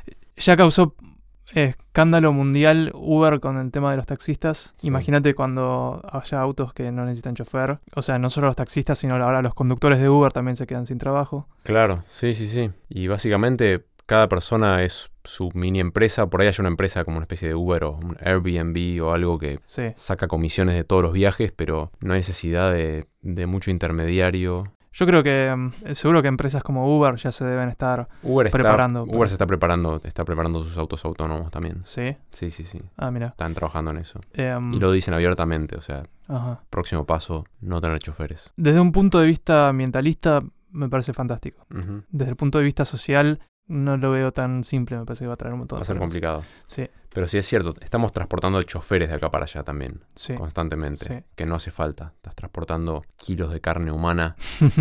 [SPEAKER 2] ya causó eh, escándalo mundial Uber con el tema de los taxistas.
[SPEAKER 1] Sí.
[SPEAKER 2] Imagínate cuando haya autos que no necesitan chofer. O sea, no solo los taxistas, sino ahora los conductores de Uber también se quedan sin trabajo.
[SPEAKER 1] Claro, sí, sí, sí. Y básicamente cada persona es su mini empresa. Por ahí hay una empresa como una especie de Uber o un Airbnb o algo que
[SPEAKER 2] Sí.
[SPEAKER 1] saca comisiones de todos los viajes, pero no hay necesidad de, de mucho intermediario.
[SPEAKER 2] Yo creo que mm, seguro que empresas como Uber ya se deben estar
[SPEAKER 1] Uber está
[SPEAKER 2] preparando.
[SPEAKER 1] Uber se está preparando, está preparando sus autos autónomos también.
[SPEAKER 2] Sí.
[SPEAKER 1] Sí, sí, sí.
[SPEAKER 2] Ah, mira.
[SPEAKER 1] Están trabajando en eso.
[SPEAKER 2] Eh,
[SPEAKER 1] Y lo dicen abiertamente, o sea,
[SPEAKER 2] ajá.
[SPEAKER 1] próximo paso, no tener choferes.
[SPEAKER 2] Desde un punto de vista ambientalista me parece fantástico.
[SPEAKER 1] Ujú.
[SPEAKER 2] Desde el punto de vista social no lo veo tan simple, me parece que va a traer un montón
[SPEAKER 1] Va
[SPEAKER 2] de
[SPEAKER 1] a ser
[SPEAKER 2] problemas.
[SPEAKER 1] complicado.
[SPEAKER 2] Sí,
[SPEAKER 1] Pero sí es cierto, estamos transportando choferes de acá para allá también,
[SPEAKER 2] sí.
[SPEAKER 1] constantemente,
[SPEAKER 2] Sí.
[SPEAKER 1] que no hace falta. Estás transportando kilos de carne humana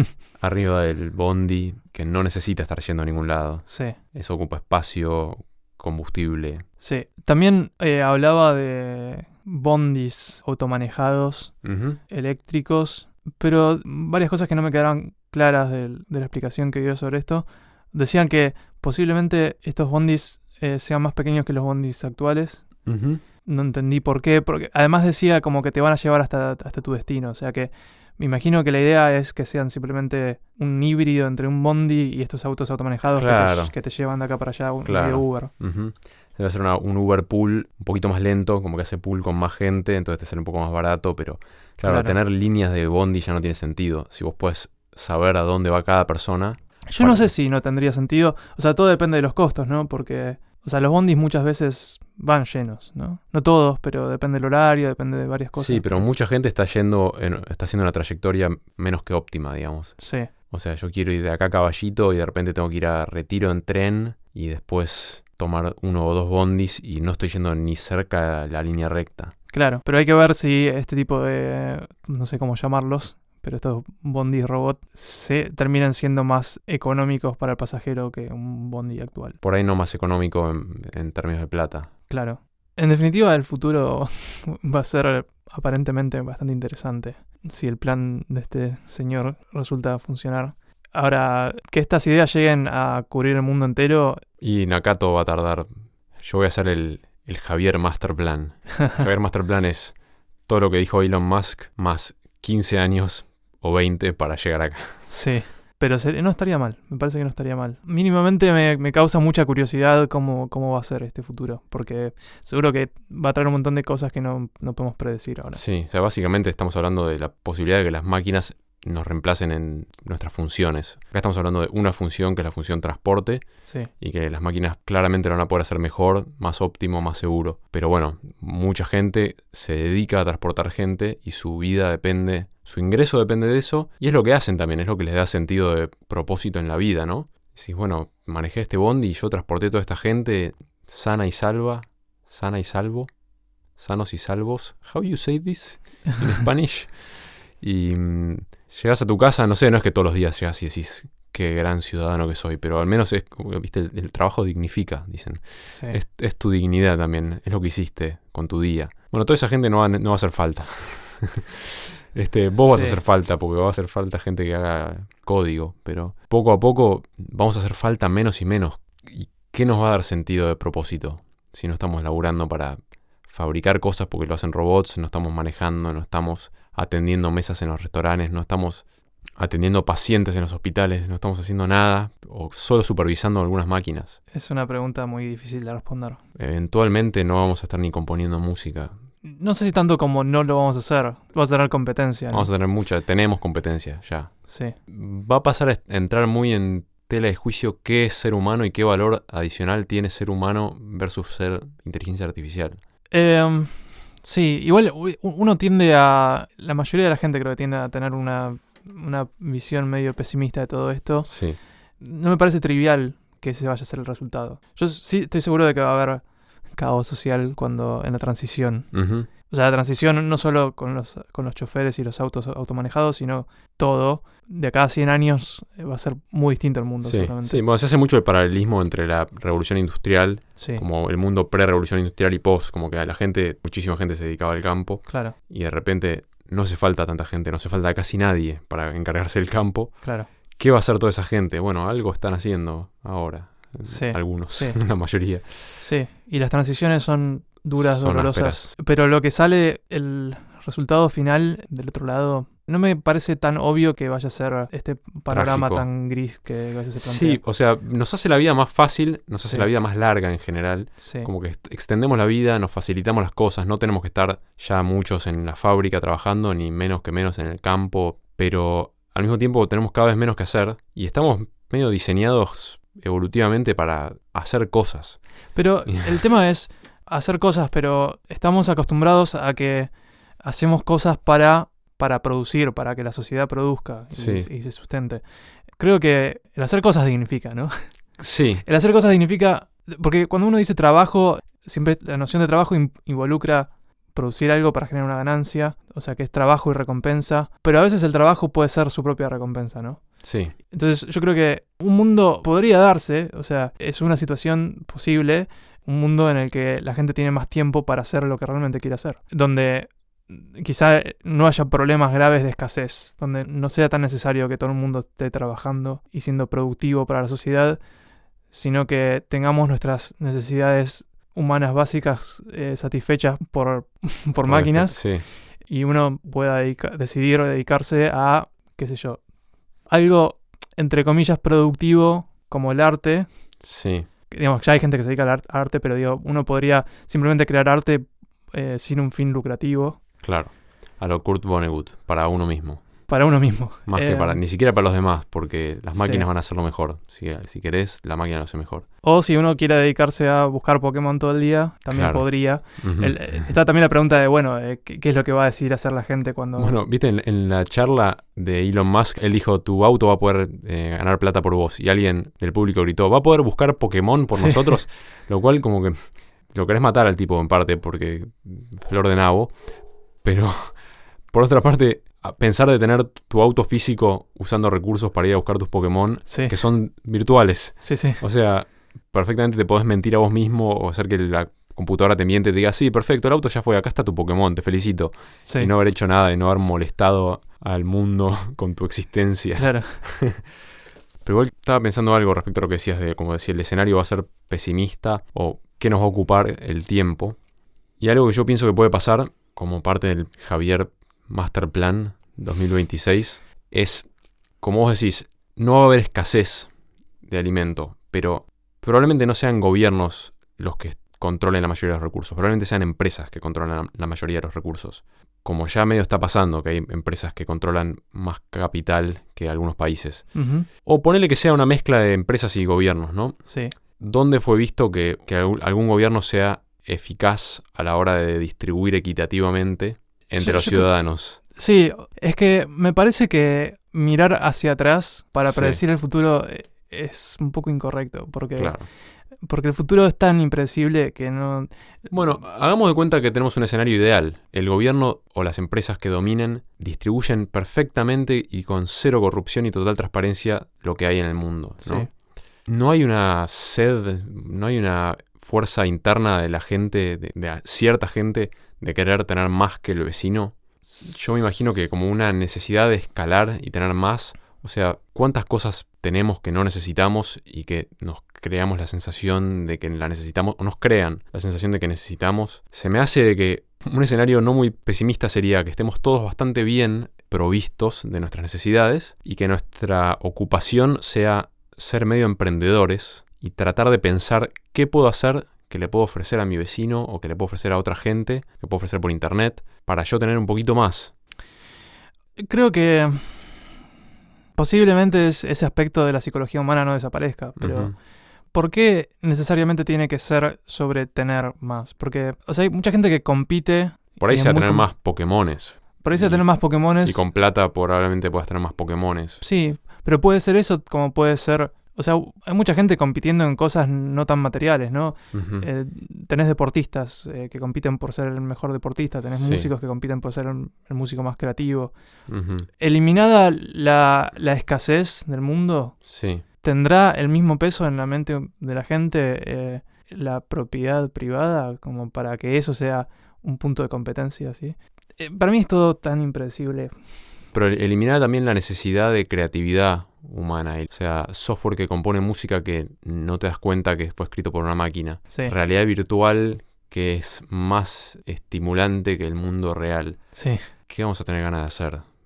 [SPEAKER 1] arriba del bondi que no necesita estar yendo a ningún lado.
[SPEAKER 2] Sí,
[SPEAKER 1] Eso ocupa espacio, combustible.
[SPEAKER 2] sí. También eh, hablaba de bondis automanejados,
[SPEAKER 1] Ujú.
[SPEAKER 2] eléctricos, pero varias cosas que no me quedaron claras del- de, la explicación que dio sobre esto. Decían que posiblemente estos bondis eh, sean más pequeños que los bondis actuales.
[SPEAKER 1] Ujú.
[SPEAKER 2] No entendí por qué, porque además decía como que te van a llevar hasta, hasta tu destino. O sea que me imagino que la idea es que sean simplemente un híbrido entre un bondi y estos autos automanejados que te-
[SPEAKER 1] Claro.
[SPEAKER 2] que, te, llevan de acá para allá, un
[SPEAKER 1] Claro.
[SPEAKER 2] medio Uber.
[SPEAKER 1] Ujú. Debe ser una- un Uber pool un poquito más lento, como que hace pool con más gente, entonces te sale un poco más barato, pero claro,
[SPEAKER 2] Claro.
[SPEAKER 1] tener líneas de bondi ya no tiene sentido. Si vos puedes saber a dónde va cada persona.
[SPEAKER 2] Yo no
[SPEAKER 1] Bueno.
[SPEAKER 2] sé si no tendría sentido. O sea, todo depende de los costos, ¿no? Porque, o sea, los bondis muchas veces van llenos, ¿no? No todos, pero depende del horario, depende de varias cosas.
[SPEAKER 1] Sí, pero mucha gente está yendo, en- está haciendo una trayectoria menos que óptima, digamos.
[SPEAKER 2] Sí,
[SPEAKER 1] O sea, yo quiero ir de acá a Caballito y de repente tengo que ir a Retiro en tren y después tomar uno o dos bondis y no estoy yendo ni cerca de la línea recta.
[SPEAKER 2] claro. Pero hay que ver si este tipo de, no sé cómo llamarlos, pero estos bondis robot se terminan siendo más económicos para el pasajero que un bondi actual.
[SPEAKER 1] Por ahí no más económico en, en términos de plata.
[SPEAKER 2] Claro. En definitiva, el futuro va a ser aparentemente bastante interesante si el plan de este señor resulta funcionar. Ahora, que estas ideas lleguen a cubrir el mundo entero,
[SPEAKER 1] Y Nakato va a tardar. Yo voy a hacer el, el Javier Masterplan. Javier Masterplan es todo lo que dijo Elon Musk más quince años o veinte para llegar acá.
[SPEAKER 2] sí. Pero se- no estaría mal, me parece que no estaría mal. Mínimamente me, me causa mucha curiosidad cómo, cómo va a ser este futuro, porque seguro que va a traer un montón de cosas que no, no podemos predecir ahora.
[SPEAKER 1] Sí, o sea, básicamente estamos hablando de la posibilidad de que las máquinas nos reemplacen en nuestras funciones. Acá estamos hablando de una función que es la función transporte
[SPEAKER 2] Sí,
[SPEAKER 1] y que las máquinas claramente lo van a poder hacer mejor, más óptimo, más seguro. Pero bueno, mucha gente se dedica a transportar gente y su vida depende, su ingreso depende de eso y es lo que hacen también, es lo que les da sentido de propósito en la vida, ¿no? Si, bueno, manejé este bondi y yo transporté toda esta gente sana y salva, sana y salvo, sanos y salvos. How you say this in Spanish? Y mm, llegas a tu casa, no sé, no es que todos los días llegas y decís qué gran ciudadano que soy, pero al menos es, como, viste, el, el trabajo dignifica, dicen.
[SPEAKER 2] sí.
[SPEAKER 1] Es, es tu dignidad también, es lo que hiciste con tu día. Bueno, toda esa gente no va, no va a hacer falta. este, vos vas a
[SPEAKER 2] Sí.
[SPEAKER 1] hacer falta, porque va a hacer falta gente que haga código, pero poco a poco vamos a hacer falta menos y menos. ¿Y qué nos va a dar sentido de propósito si no estamos laburando para fabricar cosas porque lo hacen robots, no estamos manejando, no estamos atendiendo mesas en los restaurantes, no estamos atendiendo pacientes en los hospitales, no estamos haciendo nada o solo supervisando algunas máquinas?
[SPEAKER 2] Es una pregunta muy difícil de responder.
[SPEAKER 1] Eventualmente no vamos a estar ni componiendo música.
[SPEAKER 2] No sé si tanto como no lo vamos a hacer. Vas a tener competencia, ¿no?
[SPEAKER 1] Vamos a tener mucha, tenemos competencia ya.
[SPEAKER 2] Sí,
[SPEAKER 1] Va a pasar a entrar muy en tela de juicio qué es ser humano y qué valor adicional tiene ser humano versus ser inteligencia artificial.
[SPEAKER 2] Eh, sí, igual u- uno tiende a... La mayoría de la gente creo que tiende a tener una, una visión medio pesimista de todo esto.
[SPEAKER 1] Sí.
[SPEAKER 2] No me parece trivial que ese vaya a ser el resultado. Yo sí estoy seguro de que va a haber caos social cuando en la transición.
[SPEAKER 1] Ujú.
[SPEAKER 2] O sea, la transición no solo con los, con los choferes y los autos automanejados, sino todo. De acá a cien años eh, va a ser muy distinto el mundo,
[SPEAKER 1] Sí,
[SPEAKER 2] seguramente.
[SPEAKER 1] sí, bueno, se hace mucho el paralelismo entre la revolución industrial,
[SPEAKER 2] Sí,
[SPEAKER 1] como el mundo pre-revolución industrial y post, como que a la gente, muchísima gente se dedicaba al campo
[SPEAKER 2] claro,
[SPEAKER 1] y de repente no hace falta tanta gente, no hace falta casi nadie para encargarse del campo.
[SPEAKER 2] claro.
[SPEAKER 1] ¿Qué va a hacer toda esa gente? Bueno, algo están haciendo ahora.
[SPEAKER 2] Sí,
[SPEAKER 1] Algunos,
[SPEAKER 2] sí.
[SPEAKER 1] la mayoría.
[SPEAKER 2] Sí, y las transiciones son duras,
[SPEAKER 1] Son
[SPEAKER 2] dolorosas.
[SPEAKER 1] ásperas.
[SPEAKER 2] Pero lo que sale, el resultado final del otro lado, no me parece tan obvio que vaya a ser este panorama
[SPEAKER 1] Trágico.
[SPEAKER 2] tan gris que a veces se plantea.
[SPEAKER 1] Sí, o sea, nos hace la vida más fácil, nos hace
[SPEAKER 2] Sí.
[SPEAKER 1] la vida más larga en general.
[SPEAKER 2] Sí.
[SPEAKER 1] Como que est- extendemos la vida, nos facilitamos las cosas, no tenemos que estar ya muchos en la fábrica trabajando, ni menos que menos en el campo, pero al mismo tiempo tenemos cada vez menos que hacer y estamos medio diseñados evolutivamente para hacer cosas.
[SPEAKER 2] Pero el tema es hacer cosas, pero estamos acostumbrados a que hacemos cosas para, para producir, para que la sociedad produzca y,
[SPEAKER 1] Sí.
[SPEAKER 2] y se sustente. Creo que el hacer cosas dignifica, ¿no?
[SPEAKER 1] Sí,
[SPEAKER 2] El hacer cosas dignifica, porque cuando uno dice trabajo, siempre la noción de trabajo in- involucra producir algo para generar una ganancia, o sea que es trabajo y recompensa, pero a veces el trabajo puede ser su propia recompensa, ¿no?
[SPEAKER 1] sí,
[SPEAKER 2] Entonces yo creo que un mundo podría darse, o sea, es una situación posible, un mundo en el que la gente tiene más tiempo para hacer lo que realmente quiere hacer, donde quizá no haya problemas graves de escasez, donde no sea tan necesario que todo el mundo esté trabajando y siendo productivo para la sociedad, sino que tengamos nuestras necesidades humanas básicas eh, satisfechas por, por
[SPEAKER 1] por
[SPEAKER 2] máquinas
[SPEAKER 1] defecto, sí,
[SPEAKER 2] y uno pueda dedica- decidir dedicarse a, qué sé yo, algo entre comillas productivo como el arte.
[SPEAKER 1] sí,
[SPEAKER 2] Digamos, ya hay gente que se dedica al ar- arte, pero digo, uno podría simplemente crear arte eh, sin un fin lucrativo
[SPEAKER 1] claro. A lo Kurt Vonnegut, para uno mismo.
[SPEAKER 2] para uno mismo.
[SPEAKER 1] Más que
[SPEAKER 2] Eh,
[SPEAKER 1] para, ni siquiera para los demás, porque las
[SPEAKER 2] sí.
[SPEAKER 1] máquinas van a hacerlo mejor. Si, si querés, la máquina lo hace mejor.
[SPEAKER 2] O si uno quiere dedicarse a buscar Pokémon todo el día, también
[SPEAKER 1] Claro.
[SPEAKER 2] podría.
[SPEAKER 1] Ujú.
[SPEAKER 2] El- eh, está también la pregunta de, bueno, eh, ¿qué, qué es lo que va a decidir hacer la gente cuando...
[SPEAKER 1] Bueno, viste, en, en la charla de Elon Musk, él dijo, tu auto va a poder eh, ganar plata por vos. Y alguien del público gritó, ¿va a poder buscar Pokémon por
[SPEAKER 2] Sí.
[SPEAKER 1] nosotros? Lo cual como que lo querés matar al tipo en parte, porque flor de nabo. Pero por otra parte, a pensar de tener tu auto físico usando recursos para ir a buscar tus Pokémon,
[SPEAKER 2] Sí,
[SPEAKER 1] que son virtuales.
[SPEAKER 2] sí, sí.
[SPEAKER 1] O sea, perfectamente te podés mentir a vos mismo o hacer que la computadora te miente y te diga, sí, perfecto, el auto ya fue, acá está tu Pokémon, te felicito.
[SPEAKER 2] Sí,
[SPEAKER 1] Y no haber hecho nada y no haber molestado al mundo con tu existencia.
[SPEAKER 2] claro.
[SPEAKER 1] Pero igual estaba pensando algo respecto a lo que decías de como decir el escenario va a ser pesimista o qué nos va a ocupar el tiempo. Y algo que yo pienso que puede pasar como parte del Javier Master Plan dos mil veintiséis es, como vos decís, no va a haber escasez de alimento, pero probablemente no sean gobiernos los que controlen la mayoría de los recursos, probablemente sean empresas que controlan la mayoría de los recursos. Como ya medio está pasando, que hay empresas que controlan más capital que algunos países.
[SPEAKER 2] Ujú,
[SPEAKER 1] O ponele que sea una mezcla de empresas y gobiernos, ¿no?
[SPEAKER 2] sí.
[SPEAKER 1] ¿Dónde fue visto que, que algún algún gobierno sea eficaz a la hora de distribuir equitativamente entre
[SPEAKER 2] Yo-
[SPEAKER 1] los
[SPEAKER 2] yo creo-
[SPEAKER 1] ciudadanos?
[SPEAKER 2] Sí, es que me parece que mirar hacia atrás para
[SPEAKER 1] Sí.
[SPEAKER 2] predecir el futuro eh, es un poco incorrecto, porque,
[SPEAKER 1] Claro.
[SPEAKER 2] porque el futuro es tan impredecible que no...
[SPEAKER 1] Bueno, hagamos de cuenta que tenemos un escenario ideal. El gobierno o las empresas que dominen distribuyen perfectamente y con cero corrupción y total transparencia lo que hay en el mundo, ¿no?
[SPEAKER 2] Sí.
[SPEAKER 1] No hay una sed, no hay una fuerza interna de la gente, de, de cierta gente, de querer tener más que el vecino. Yo me imagino que como una necesidad de escalar y tener más, o sea, ¿cuántas cosas tenemos que no necesitamos y que nos creamos la sensación de que la necesitamos, o nos crean la sensación de que necesitamos? Se me hace de que un escenario no muy pesimista sería que estemos todos bastante bien provistos de nuestras necesidades y que nuestra ocupación sea ser medio emprendedores y tratar de pensar qué puedo hacer que le puedo ofrecer a mi vecino o que le puedo ofrecer a otra gente, que puedo ofrecer por internet, para yo tener un poquito más.
[SPEAKER 2] Creo que posiblemente es- ese aspecto de la psicología humana no desaparezca, pero
[SPEAKER 1] Ujú.
[SPEAKER 2] ¿por qué necesariamente tiene que ser sobre tener más? Porque, o sea, hay mucha gente que compite...
[SPEAKER 1] Por ahí
[SPEAKER 2] y es
[SPEAKER 1] sea
[SPEAKER 2] muy
[SPEAKER 1] tener
[SPEAKER 2] com-
[SPEAKER 1] más Pokémones.
[SPEAKER 2] Por ahí sea
[SPEAKER 1] y-
[SPEAKER 2] tener más Pokémones.
[SPEAKER 1] Y con plata probablemente puedas tener más Pokémones.
[SPEAKER 2] Sí, pero puede ser eso como puede ser... O sea, hay mucha gente compitiendo en cosas no tan materiales, ¿no?
[SPEAKER 1] Ujú.
[SPEAKER 2] Eh, tenés deportistas eh, que compiten por ser el mejor deportista, tenés
[SPEAKER 1] Sí.
[SPEAKER 2] músicos que compiten por ser el, el músico más creativo.
[SPEAKER 1] Ujú.
[SPEAKER 2] Eliminada la, la escasez del mundo,
[SPEAKER 1] Sí.
[SPEAKER 2] ¿tendrá el mismo peso en la mente de la gente eh, la propiedad privada como para que eso sea un punto de competencia? ¿Sí? Eh, para mí es todo tan impredecible.
[SPEAKER 1] Pero eliminar también la necesidad de creatividad humana. O sea, software que compone música que no te das cuenta que fue escrito por una máquina.
[SPEAKER 2] Sí,
[SPEAKER 1] Realidad virtual que es más estimulante que el mundo real.
[SPEAKER 2] sí.
[SPEAKER 1] ¿Qué vamos a tener ganas de hacer?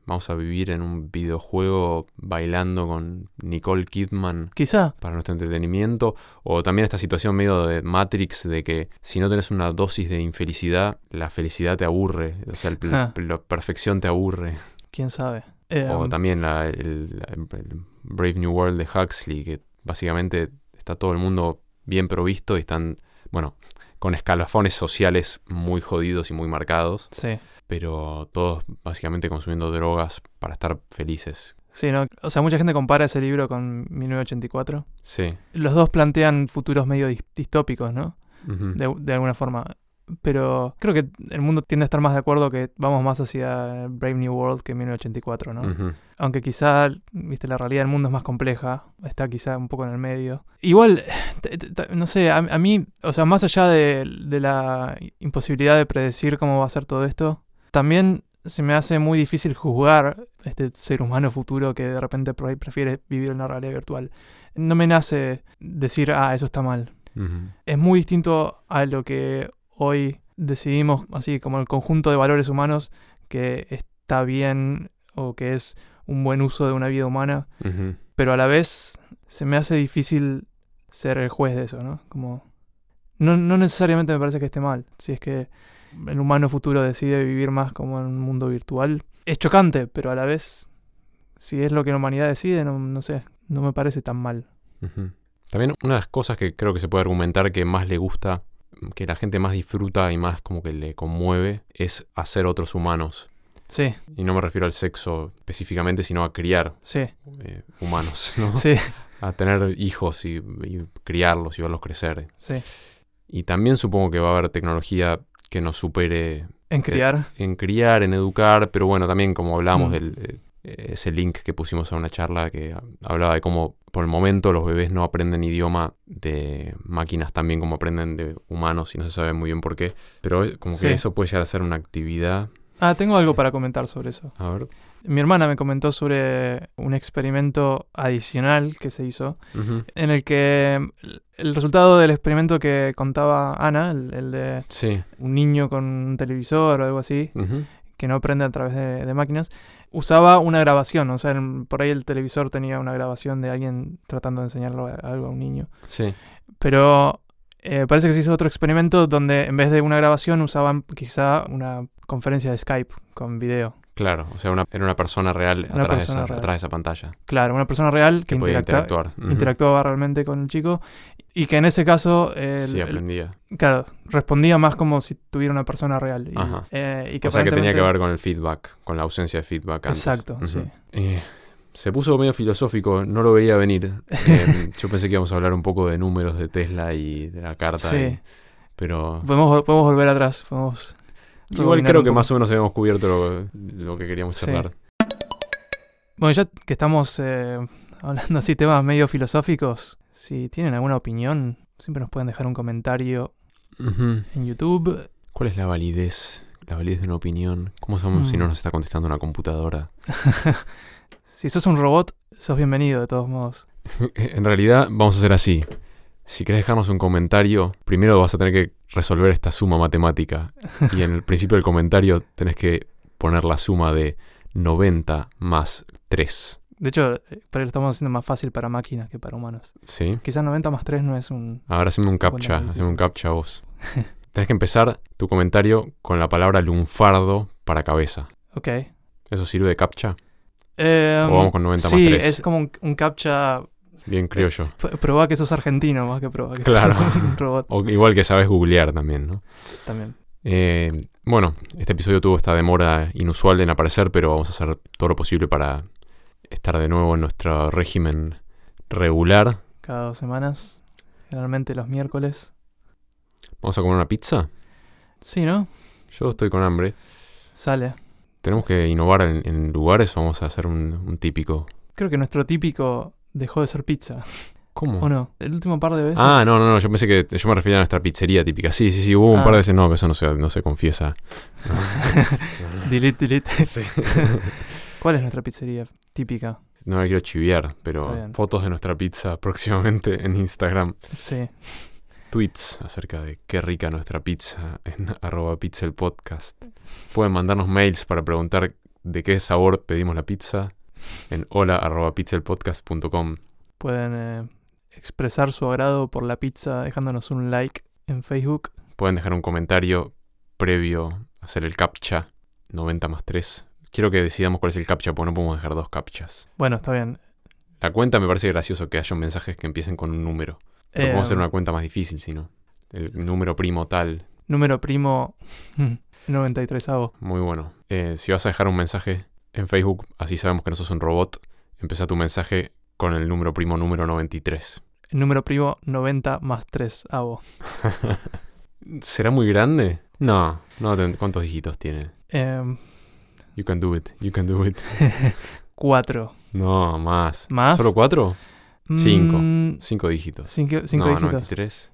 [SPEAKER 1] vamos a vivir en un videojuego bailando con Nicole Kidman
[SPEAKER 2] Quizá.
[SPEAKER 1] para nuestro entretenimiento. O también esta situación medio de Matrix, de que si no tenés una dosis de infelicidad, la felicidad te aburre. O sea, el,
[SPEAKER 2] Ah.
[SPEAKER 1] la perfección te aburre.
[SPEAKER 2] ¿Quién sabe? Eh,
[SPEAKER 1] O también la- el, el Brave New World de Huxley, que básicamente está todo el mundo bien provisto y están, bueno, con escalafones sociales muy jodidos y muy marcados,
[SPEAKER 2] Sí.
[SPEAKER 1] pero todos básicamente consumiendo drogas para estar felices.
[SPEAKER 2] Sí, ¿no? O sea, mucha gente compara ese libro con mil novecientos ochenta y cuatro.
[SPEAKER 1] Sí.
[SPEAKER 2] Los dos plantean futuros medio dis- distópicos, ¿no?
[SPEAKER 1] Ujú.
[SPEAKER 2] De, de alguna forma. Pero creo que el mundo tiende a estar más de acuerdo que vamos más hacia Brave New World que mil novecientos ochenta y cuatro, ¿no?
[SPEAKER 1] Ujú.
[SPEAKER 2] Aunque quizá, viste, la realidad del mundo es más compleja, está quizá un poco en el medio. Igual, t- t- t- no sé, a, a mí, o sea, más allá de, de la imposibilidad de predecir cómo va a ser todo esto, también se me hace muy difícil juzgar este ser humano futuro que de repente por ahí prefiere vivir en la realidad virtual. No me nace decir, ah, eso está mal.
[SPEAKER 1] Ujú.
[SPEAKER 2] Es muy distinto a lo que hoy decidimos, así como el conjunto de valores humanos, que está bien o que es un buen uso de una vida humana,
[SPEAKER 1] Ujú.
[SPEAKER 2] pero a la vez se me hace difícil ser el juez de eso, ¿no? Como no, no necesariamente me parece que esté mal. Si es que el humano futuro decide vivir más como en un mundo virtual, es chocante, pero a la vez, si es lo que la humanidad decide, no, no sé, no me parece tan mal.
[SPEAKER 1] Ujú. También una de las cosas que creo que se puede argumentar que más le gusta, que la gente más disfruta y más como que le conmueve, es hacer otros humanos.
[SPEAKER 2] Sí,
[SPEAKER 1] Y no me refiero al sexo específicamente, sino a criar
[SPEAKER 2] sí,
[SPEAKER 1] eh, humanos, ¿no?
[SPEAKER 2] sí,
[SPEAKER 1] A tener hijos y, y criarlos y verlos crecer.
[SPEAKER 2] sí.
[SPEAKER 1] Y también supongo que va a haber tecnología que nos supere
[SPEAKER 2] En criar.
[SPEAKER 1] en criar, en educar, pero bueno, también como hablábamos
[SPEAKER 2] Mm.
[SPEAKER 1] del eh, ese link que pusimos a una charla que a- hablaba de cómo por el momento los bebés no aprenden idioma de máquinas tan bien como aprenden de humanos y no se sabe muy bien por qué, pero eh, como
[SPEAKER 2] Sí.
[SPEAKER 1] que eso puede llegar a ser una actividad.
[SPEAKER 2] Ah, tengo algo para comentar sobre eso.
[SPEAKER 1] A ver.
[SPEAKER 2] Mi hermana me comentó sobre un experimento adicional que se hizo,
[SPEAKER 1] Ujú.
[SPEAKER 2] en el que el- el resultado del experimento que contaba Ana, el, el de
[SPEAKER 1] Sí.
[SPEAKER 2] un niño con un televisor o algo así,
[SPEAKER 1] Ujú.
[SPEAKER 2] que no aprende a través de, de máquinas, usaba una grabación. O sea, en- por ahí el televisor tenía una grabación de alguien tratando de enseñarlo a- algo a un niño.
[SPEAKER 1] Sí.
[SPEAKER 2] Pero eh, parece que se hizo otro experimento donde en vez de una grabación usaban quizá una conferencia de Skype con video.
[SPEAKER 1] Claro, o sea, una- era una persona real,
[SPEAKER 2] Una
[SPEAKER 1] atrás,
[SPEAKER 2] persona
[SPEAKER 1] de esa,
[SPEAKER 2] real.
[SPEAKER 1] atrás de esa pantalla
[SPEAKER 2] Claro, una persona real que,
[SPEAKER 1] que podía
[SPEAKER 2] interactua-
[SPEAKER 1] interactuar. Ujú.
[SPEAKER 2] interactuaba realmente con el chico y que en ese caso el-
[SPEAKER 1] Sí,
[SPEAKER 2] el-
[SPEAKER 1] aprendía.
[SPEAKER 2] claro, respondía más como si tuviera una persona real. Y,
[SPEAKER 1] Ajá.
[SPEAKER 2] eh, y que
[SPEAKER 1] O sea, que tenía que
[SPEAKER 2] aparentemente-
[SPEAKER 1] ver con el feedback, con la ausencia de feedback antes.
[SPEAKER 2] Exacto,
[SPEAKER 1] Ujú.
[SPEAKER 2] sí.
[SPEAKER 1] Eh, se puso medio filosófico, no lo veía venir. Eh, yo pensé que íbamos a hablar un poco de números de Tesla y de la carta,
[SPEAKER 2] Sí.
[SPEAKER 1] y- pero
[SPEAKER 2] Podemos, podemos volver atrás, podemos
[SPEAKER 1] igual
[SPEAKER 2] rebobinar
[SPEAKER 1] creo
[SPEAKER 2] un
[SPEAKER 1] que
[SPEAKER 2] poco.
[SPEAKER 1] más o menos habíamos cubierto lo, lo que queríamos
[SPEAKER 2] Sí.
[SPEAKER 1] charlar.
[SPEAKER 2] Bueno, ya que estamos eh, hablando así temas medio filosóficos, si tienen alguna opinión, siempre nos pueden dejar un comentario
[SPEAKER 1] Ujú.
[SPEAKER 2] en YouTube.
[SPEAKER 1] ¿Cuál es la validez? La validez de una opinión. ¿Cómo sabemos
[SPEAKER 2] Mm.
[SPEAKER 1] si no nos está contestando una computadora?
[SPEAKER 2] Si sos un robot, sos bienvenido de todos modos.
[SPEAKER 1] En realidad, vamos a hacer así. Si querés dejarnos un comentario, primero vas a tener que resolver esta suma matemática. Y en el principio del comentario tenés que poner la suma de noventa más tres.
[SPEAKER 2] De hecho, eh, por ahí lo estamos haciendo más fácil para máquinas que para humanos.
[SPEAKER 1] ¿Sí?
[SPEAKER 2] Quizás noventa más tres no es un...
[SPEAKER 1] Ahora haceme un
[SPEAKER 2] Bueno,
[SPEAKER 1] captcha.
[SPEAKER 2] difícil.
[SPEAKER 1] Haceme un captcha vos. Tenés que empezar tu comentario con la palabra lunfardo para cabeza.
[SPEAKER 2] Ok.
[SPEAKER 1] ¿Eso sirve de captcha?
[SPEAKER 2] Eh,
[SPEAKER 1] O vamos con noventa más
[SPEAKER 2] sí,
[SPEAKER 1] tres.
[SPEAKER 2] es como un, un captcha.
[SPEAKER 1] Bien criollo.
[SPEAKER 2] p- Probá que sos argentino más que probá que
[SPEAKER 1] Claro.
[SPEAKER 2] sos un robot
[SPEAKER 1] O igual que sabes googlear también, ¿no?
[SPEAKER 2] también.
[SPEAKER 1] Eh, bueno, este episodio tuvo esta demora inusual en aparecer, pero vamos a hacer todo lo posible para estar de nuevo en nuestro régimen regular.
[SPEAKER 2] Cada dos semanas, generalmente los miércoles.
[SPEAKER 1] ¿Vamos a comer una pizza?
[SPEAKER 2] Sí, ¿no?
[SPEAKER 1] Yo estoy con hambre.
[SPEAKER 2] Sale.
[SPEAKER 1] ¿Tenemos que innovar en, en lugares o vamos a hacer un, un típico?
[SPEAKER 2] Creo que nuestro típico dejó de ser pizza.
[SPEAKER 1] ¿Cómo?
[SPEAKER 2] ¿O no? El último par de veces.
[SPEAKER 1] Ah, no, no, no, yo pensé que yo me refería a nuestra pizzería típica. Sí, sí, sí, hubo un
[SPEAKER 2] Ah.
[SPEAKER 1] par de veces, no, pero eso no se, no se confiesa.
[SPEAKER 2] Delete, delete.
[SPEAKER 1] Sí.
[SPEAKER 2] ¿Cuál es nuestra pizzería típica?
[SPEAKER 1] No la quiero chiviar,
[SPEAKER 2] Está
[SPEAKER 1] pero
[SPEAKER 2] bien.
[SPEAKER 1] fotos de nuestra pizza próximamente en Instagram.
[SPEAKER 2] Sí.
[SPEAKER 1] Tweets acerca de qué rica nuestra pizza en arroba pizza el podcast. Pueden mandarnos mails para preguntar de qué sabor pedimos la pizza en hola arroba pixelpodcast punto com.
[SPEAKER 2] Pueden eh, expresar su agrado por la pizza dejándonos un like en Facebook.
[SPEAKER 1] Pueden dejar un comentario previo a hacer el captcha noventa más tres. Quiero que decidamos cuál es el captcha, porque no podemos dejar dos captchas.
[SPEAKER 2] Bueno, está bien.
[SPEAKER 1] La cuenta me parece gracioso que haya mensajes que empiecen con un número. Pero
[SPEAKER 2] Eh,
[SPEAKER 1] podemos hacer una cuenta más difícil, si no. El número primo tal.
[SPEAKER 2] Número primo noventa y tres avo.
[SPEAKER 1] Muy bueno. Eh, si vas a dejar un mensaje en Facebook, así sabemos que no sos un robot, empieza tu mensaje con el número primo número noventa y tres.
[SPEAKER 2] El número primo noventa más tres avo.
[SPEAKER 1] ¿Será muy grande? No. no ten- ¿Cuántos dígitos tiene?
[SPEAKER 2] Eh,
[SPEAKER 1] You can do it. You can do it.
[SPEAKER 2] cuatro.
[SPEAKER 1] No, más.
[SPEAKER 2] ¿Más?
[SPEAKER 1] ¿Solo cuatro? Cinco.
[SPEAKER 2] Mm,
[SPEAKER 1] Cinco dígitos.
[SPEAKER 2] cinco cinco
[SPEAKER 1] no,
[SPEAKER 2] dígitos.
[SPEAKER 1] noventa y tres.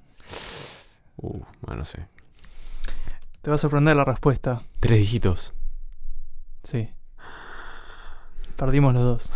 [SPEAKER 1] Uh, bueno, no sé.
[SPEAKER 2] Te va a sorprender la respuesta.
[SPEAKER 1] Tres dígitos.
[SPEAKER 2] Sí. Perdimos los dos.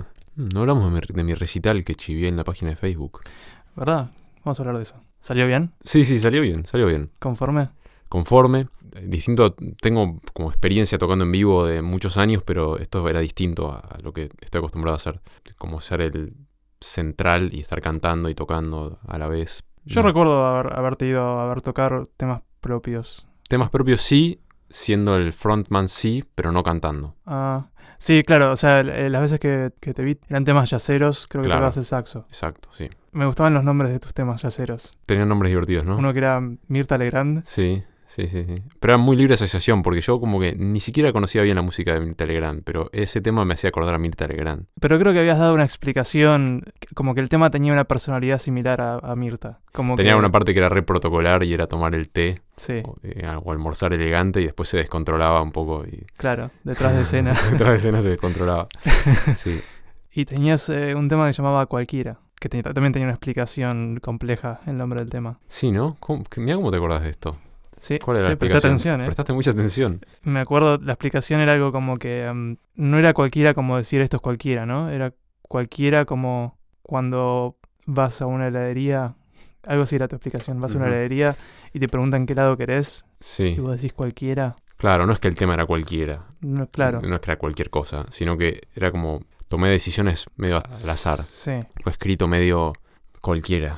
[SPEAKER 1] No hablamos de mi, de mi recital que chivié en la página de Facebook.
[SPEAKER 2] ¿Verdad? Vamos a hablar de eso. ¿Salió bien?
[SPEAKER 1] Sí, sí, salió bien, salió bien.
[SPEAKER 2] ¿Conforme?
[SPEAKER 1] Conforme. Distinto, tengo como experiencia tocando en vivo de muchos años, pero esto era distinto a lo que estoy acostumbrado a hacer. Como ser el central y estar cantando y tocando a la vez.
[SPEAKER 2] Yo
[SPEAKER 1] No.
[SPEAKER 2] recuerdo haber, haberte ido a ver tocar temas propios.
[SPEAKER 1] Temas propios sí, siendo el frontman sí, pero no cantando.
[SPEAKER 2] Ah, sí, claro, o sea, eh, las veces que, que te vi eran temas yaceros, creo que
[SPEAKER 1] Claro.
[SPEAKER 2] tocabas el saxo.
[SPEAKER 1] Exacto, sí.
[SPEAKER 2] Me gustaban los nombres de tus temas yaceros.
[SPEAKER 1] Tenían nombres divertidos, ¿no?
[SPEAKER 2] Uno que era Mirta Legrand.
[SPEAKER 1] Sí, sí, sí, sí. Pero era muy libre asociación, porque yo como que ni siquiera conocía bien la música de Mirta Legrand, pero ese tema me hacía acordar a Mirta Legrand.
[SPEAKER 2] Pero creo que habías dado una explicación, como que el tema tenía una personalidad similar a, a Mirta. Como
[SPEAKER 1] Tenía
[SPEAKER 2] que,
[SPEAKER 1] una parte que era re protocolar y era tomar el té
[SPEAKER 2] Sí,
[SPEAKER 1] o, eh, o almorzar elegante y después se descontrolaba un poco y
[SPEAKER 2] claro, detrás de escena.
[SPEAKER 1] detrás de escena se descontrolaba. Sí.
[SPEAKER 2] Y tenías eh, un tema que se llamaba Cualquiera, que te- también tenía una explicación compleja el nombre del tema.
[SPEAKER 1] Sí, ¿no? ¿Cómo, que- mirá cómo te acordás de esto.
[SPEAKER 2] Sí,
[SPEAKER 1] ¿Cuál era
[SPEAKER 2] sí,
[SPEAKER 1] la
[SPEAKER 2] presta
[SPEAKER 1] explicación?
[SPEAKER 2] atención, ¿eh?
[SPEAKER 1] Prestaste mucha atención.
[SPEAKER 2] Me acuerdo, la explicación era algo como que um, no era cualquiera como decir esto es cualquiera, ¿no? Era cualquiera como cuando vas a una heladería, algo así era tu explicación, vas a una
[SPEAKER 1] Ujú.
[SPEAKER 2] heladería y te preguntan qué helado querés
[SPEAKER 1] Sí.
[SPEAKER 2] y vos decís cualquiera.
[SPEAKER 1] Claro, no es que el tema era cualquiera.
[SPEAKER 2] No, claro.
[SPEAKER 1] No es que era cualquier cosa, sino que era como tomé decisiones medio al azar.
[SPEAKER 2] Sí,
[SPEAKER 1] Fue escrito medio cualquiera.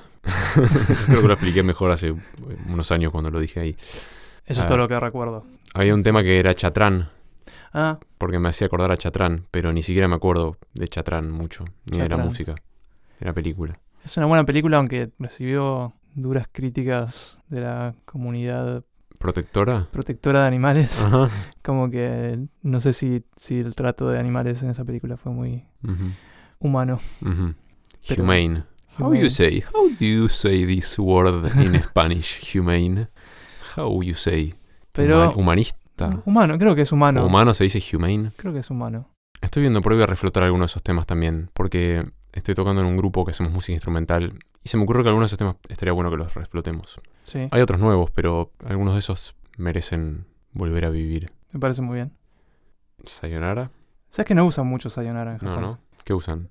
[SPEAKER 1] Creo que lo expliqué mejor hace unos años cuando lo dije ahí.
[SPEAKER 2] eso
[SPEAKER 1] Ah.
[SPEAKER 2] es todo lo que recuerdo.
[SPEAKER 1] Había un tema que era Chatrán,
[SPEAKER 2] Ah,
[SPEAKER 1] porque me hacía acordar a Chatrán, pero ni siquiera me acuerdo de Chatrán mucho, ni de la
[SPEAKER 2] Chatrán.
[SPEAKER 1] música, de la película.
[SPEAKER 2] es una buena película, aunque recibió duras críticas de la comunidad
[SPEAKER 1] ¿Protectora?
[SPEAKER 2] protectora de animales.
[SPEAKER 1] Ajá.
[SPEAKER 2] Como que no sé si, si el trato de animales en esa película fue muy
[SPEAKER 1] Ujú,
[SPEAKER 2] humano.
[SPEAKER 1] ujú.
[SPEAKER 2] Pero-
[SPEAKER 1] Humane. How
[SPEAKER 2] Humane.
[SPEAKER 1] you say? How do you say this word in Spanish? Humane. How you say?
[SPEAKER 2] Pero
[SPEAKER 1] Human- humanista.
[SPEAKER 2] humano, creo que es humano.
[SPEAKER 1] ¿O humano se dice humane?
[SPEAKER 2] Creo que es humano.
[SPEAKER 1] Estoy viendo por ahí voy a reflotar algunos de esos temas también, porque estoy tocando en un grupo que hacemos música instrumental y se me ocurre que algunos de esos temas estaría bueno que los reflotemos.
[SPEAKER 2] Sí,
[SPEAKER 1] Hay otros nuevos, pero algunos de esos merecen volver a vivir.
[SPEAKER 2] me parece muy bien.
[SPEAKER 1] ¿Sayonara?
[SPEAKER 2] ¿Sabes que no usan mucho Sayonara en
[SPEAKER 1] No,
[SPEAKER 2] Japón?
[SPEAKER 1] no. ¿Qué usan?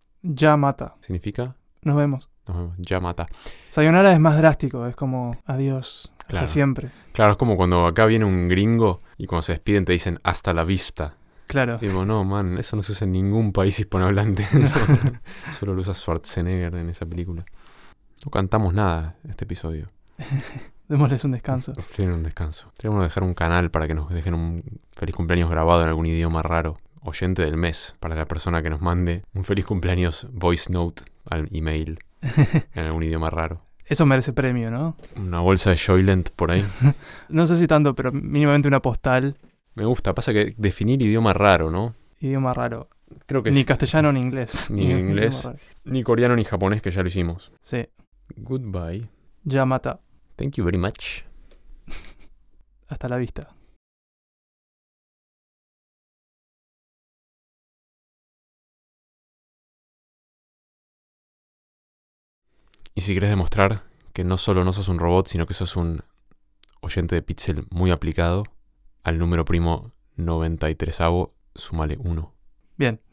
[SPEAKER 2] Ya mata.
[SPEAKER 1] ¿Significa?
[SPEAKER 2] Nos vemos.
[SPEAKER 1] Nos vemos. Ya mata.
[SPEAKER 2] Sayonara es más drástico, es como adiós, hasta
[SPEAKER 1] Claro.
[SPEAKER 2] siempre.
[SPEAKER 1] Claro, es como cuando acá viene un gringo y cuando se despiden te dicen hasta la vista.
[SPEAKER 2] Claro.
[SPEAKER 1] Digo, no, man, eso no se usa en ningún país hispanohablante. Solo lo usa Schwarzenegger en esa película. No cantamos nada este episodio.
[SPEAKER 2] Démosles un descanso.
[SPEAKER 1] Tienen un descanso. Tenemos que dejar un canal para que nos dejen un feliz cumpleaños grabado en algún idioma raro. Oyente del mes, para la persona que nos mande un feliz cumpleaños voice note al email en algún idioma raro.
[SPEAKER 2] Eso merece premio, ¿no?
[SPEAKER 1] Una bolsa de Joylent por ahí.
[SPEAKER 2] No sé si tanto, pero mínimamente una postal.
[SPEAKER 1] Me gusta. Pasa que definir idioma raro, ¿no?
[SPEAKER 2] Idioma raro.
[SPEAKER 1] Creo que
[SPEAKER 2] Ni
[SPEAKER 1] sí.
[SPEAKER 2] castellano ni inglés.
[SPEAKER 1] Ni
[SPEAKER 2] Idioma
[SPEAKER 1] inglés.
[SPEAKER 2] raro.
[SPEAKER 1] Ni coreano ni japonés, que ya lo hicimos.
[SPEAKER 2] Sí,
[SPEAKER 1] Goodbye.
[SPEAKER 2] ya mata.
[SPEAKER 1] Thank you very much.
[SPEAKER 2] Hasta la vista.
[SPEAKER 1] Y si querés demostrar que no solo no sos un robot, sino que sos un oyente de Pixel muy aplicado, al número primo noventa y tres, sumale uno.
[SPEAKER 2] Bien.